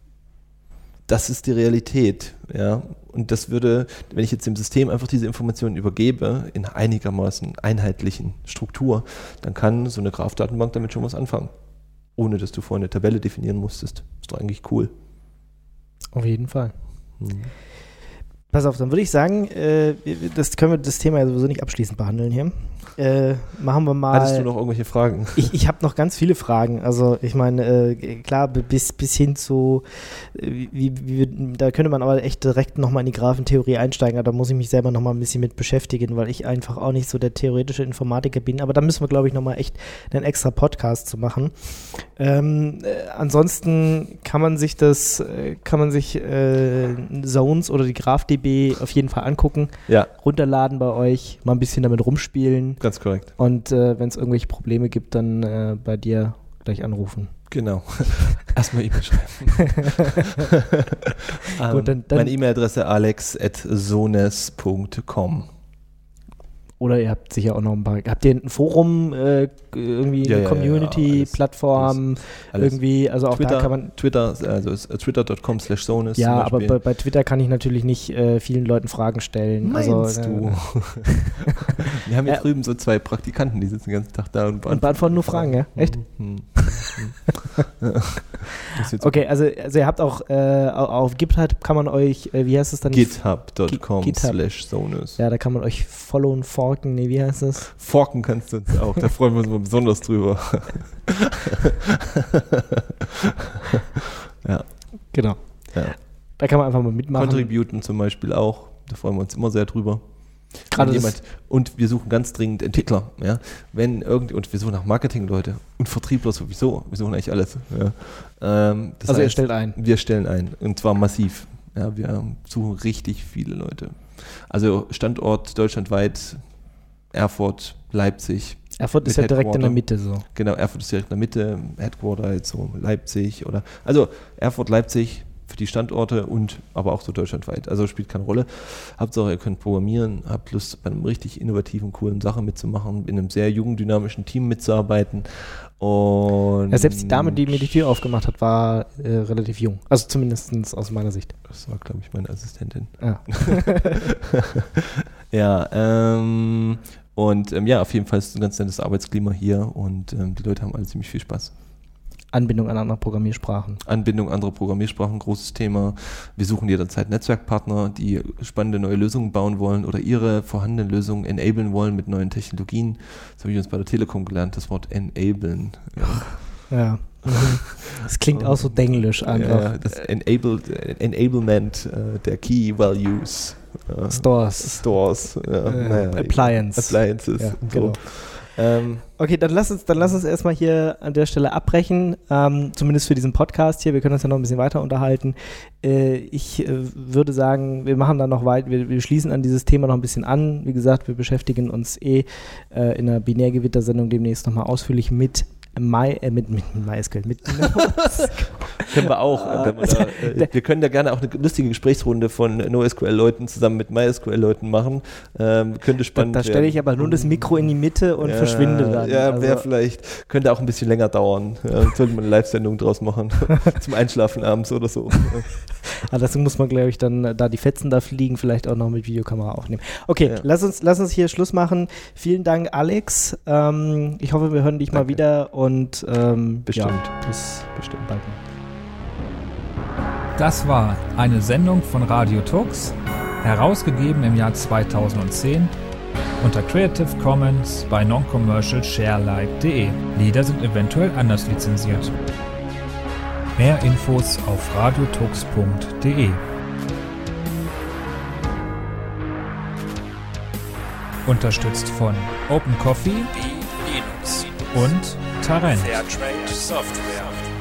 das ist die Realität, ja. Und das würde, wenn ich jetzt dem System einfach diese Informationen übergebe, in einigermaßen einheitlichen Struktur, dann kann so eine Graph-Datenbank damit schon was anfangen. Ohne dass du vorher eine Tabelle definieren musstest. Ist doch eigentlich cool. Auf jeden Fall. Hm. Pass auf, dann würde ich sagen, äh, das können wir das Thema ja sowieso nicht abschließend behandeln hier. Äh, machen wir mal. Hattest du noch irgendwelche Fragen? Ich, ich habe noch ganz viele Fragen. Also ich meine, äh, klar, bis, bis hin zu, äh, wie, wie, da könnte man aber echt direkt nochmal in die Graphentheorie einsteigen, aber da muss ich mich selber nochmal ein bisschen mit beschäftigen, weil ich einfach auch nicht so der theoretische Informatiker bin. Aber da müssen wir, glaube ich, nochmal echt einen extra Podcast zu machen. Ähm, äh, ansonsten kann man sich das, äh, kann man sich äh, Zones oder die GraphDB auf jeden Fall angucken, ja. runterladen bei euch, mal ein bisschen damit rumspielen. Ganz korrekt. Und äh, wenn es irgendwelche Probleme gibt, dann äh, bei dir gleich anrufen. Genau. Erstmal E-Mail schreiben. ähm, Gut, dann, dann meine E-Mail-Adresse alex at sones punkt com. Oder ihr habt sicher auch noch ein paar. Habt ihr ein Forum, äh, irgendwie ja, eine ja, Community-Plattform, ja, ja, irgendwie, also auch Twitter, da kann man. Twitter, also twitter dot com slash sones. Ja, aber bei, bei Twitter kann ich natürlich nicht äh, vielen Leuten Fragen stellen. Meinst also, du? Äh, Wir haben hier ja. drüben so zwei Praktikanten, die sitzen den ganzen Tag da und beantworten, und beantworten nur Fragen, ja? Echt? Hm. Okay, also, also ihr habt auch äh, auf GitHub kann man euch, äh, wie heißt es dann? github dot com GitHub. slash Sonus. Ja, da kann man euch followen, forken, nee, wie heißt das? Forken kannst du uns auch, da freuen wir uns mal besonders drüber. Ja. Genau. Ja. Da kann man einfach mal mitmachen. Contributen zum Beispiel auch, da freuen wir uns immer sehr drüber. Gerade jemand, und wir suchen ganz dringend Entwickler, ja. Wenn irgend, und wir suchen auch Marketingleute und Vertriebler sowieso, wir suchen eigentlich alles. Ja. Ähm, das also heißt, ihr stellt ein? Wir stellen ein, und zwar massiv. Ja, wir suchen richtig viele Leute. Also Standort deutschlandweit, Erfurt, Leipzig. Erfurt ist ja direkt in der Mitte so. Genau, Erfurt ist direkt in der Mitte, Headquarter jetzt so Leipzig oder, also Erfurt, Leipzig, für die Standorte und aber auch so deutschlandweit. Also spielt keine Rolle. Hauptsache, ihr könnt programmieren, habt Lust, bei einem richtig innovativen, coolen Sache mitzumachen, in einem sehr jungen, dynamischen Team mitzuarbeiten. Und ja, selbst die Dame, die mir die Tür aufgemacht hat, war äh, relativ jung. Also zumindest aus meiner Sicht. Das war, glaube ich, meine Assistentin. Ja, ja ähm, und ähm, ja, auf jeden Fall ist ein ganz nettes Arbeitsklima hier und ähm, die Leute haben alle ziemlich viel Spaß. Anbindung an andere Programmiersprachen. Anbindung anderer Programmiersprachen, großes Thema. Wir suchen jederzeit Netzwerkpartner, die spannende neue Lösungen bauen wollen oder ihre vorhandenen Lösungen enablen wollen mit neuen Technologien. Das habe ich uns bei der Telekom gelernt, das Wort enablen. Ja. Ja. Das klingt auch so denglisch einfach. Ja, das Enabled, Enablement äh, der Key Values. Äh, Stores. Stores. Ja, äh, naja, Appliance. Appliances. Ja, und genau. so. Ähm, okay, dann lass uns, dann lass uns erstmal hier an der Stelle abbrechen, ähm, zumindest für diesen Podcast hier. Wir können uns ja noch ein bisschen weiter unterhalten. Äh, ich äh, würde sagen, wir machen dann noch weiter, wir, wir schließen an dieses Thema noch ein bisschen an. Wie gesagt, wir beschäftigen uns eh äh, in einer Binärgewitter-Sendung demnächst nochmal ausführlich mit My, äh, mit, mit MySQL, mit können wir auch. Äh, wenn wir, da, äh, wir können da gerne auch eine lustige Gesprächsrunde von NoSQL-Leuten zusammen mit MySQL-Leuten machen. Ähm, könnte spannend Da, da stelle ich aber nur das Mikro in die Mitte und ja, verschwinde dann. Ja, also, wäre vielleicht, könnte auch ein bisschen länger dauern. Ja, sollte man eine Live-Sendung draus machen. Zum Einschlafen abends oder so. Aber dazu muss man, glaube ich, dann, da die Fetzen da fliegen, vielleicht auch noch mit Videokamera aufnehmen. Okay, ja. lass uns, lass uns hier Schluss machen. Vielen Dank, Alex. Ähm, ich hoffe, wir hören dich Danke. mal wieder und ähm, bestimmt. Ja, bis bestimmt bald mal. Das war eine Sendung von Radio Tux, herausgegeben im Jahr zweitausendzehn unter Creative Commons bei Non-Commercial Sharealike punkt de. Lieder sind eventuell anders lizenziert. Mehr Infos auf radiotux punkt de. Unterstützt von Open Coffee, Linux und Tarent. Fairtrade Software.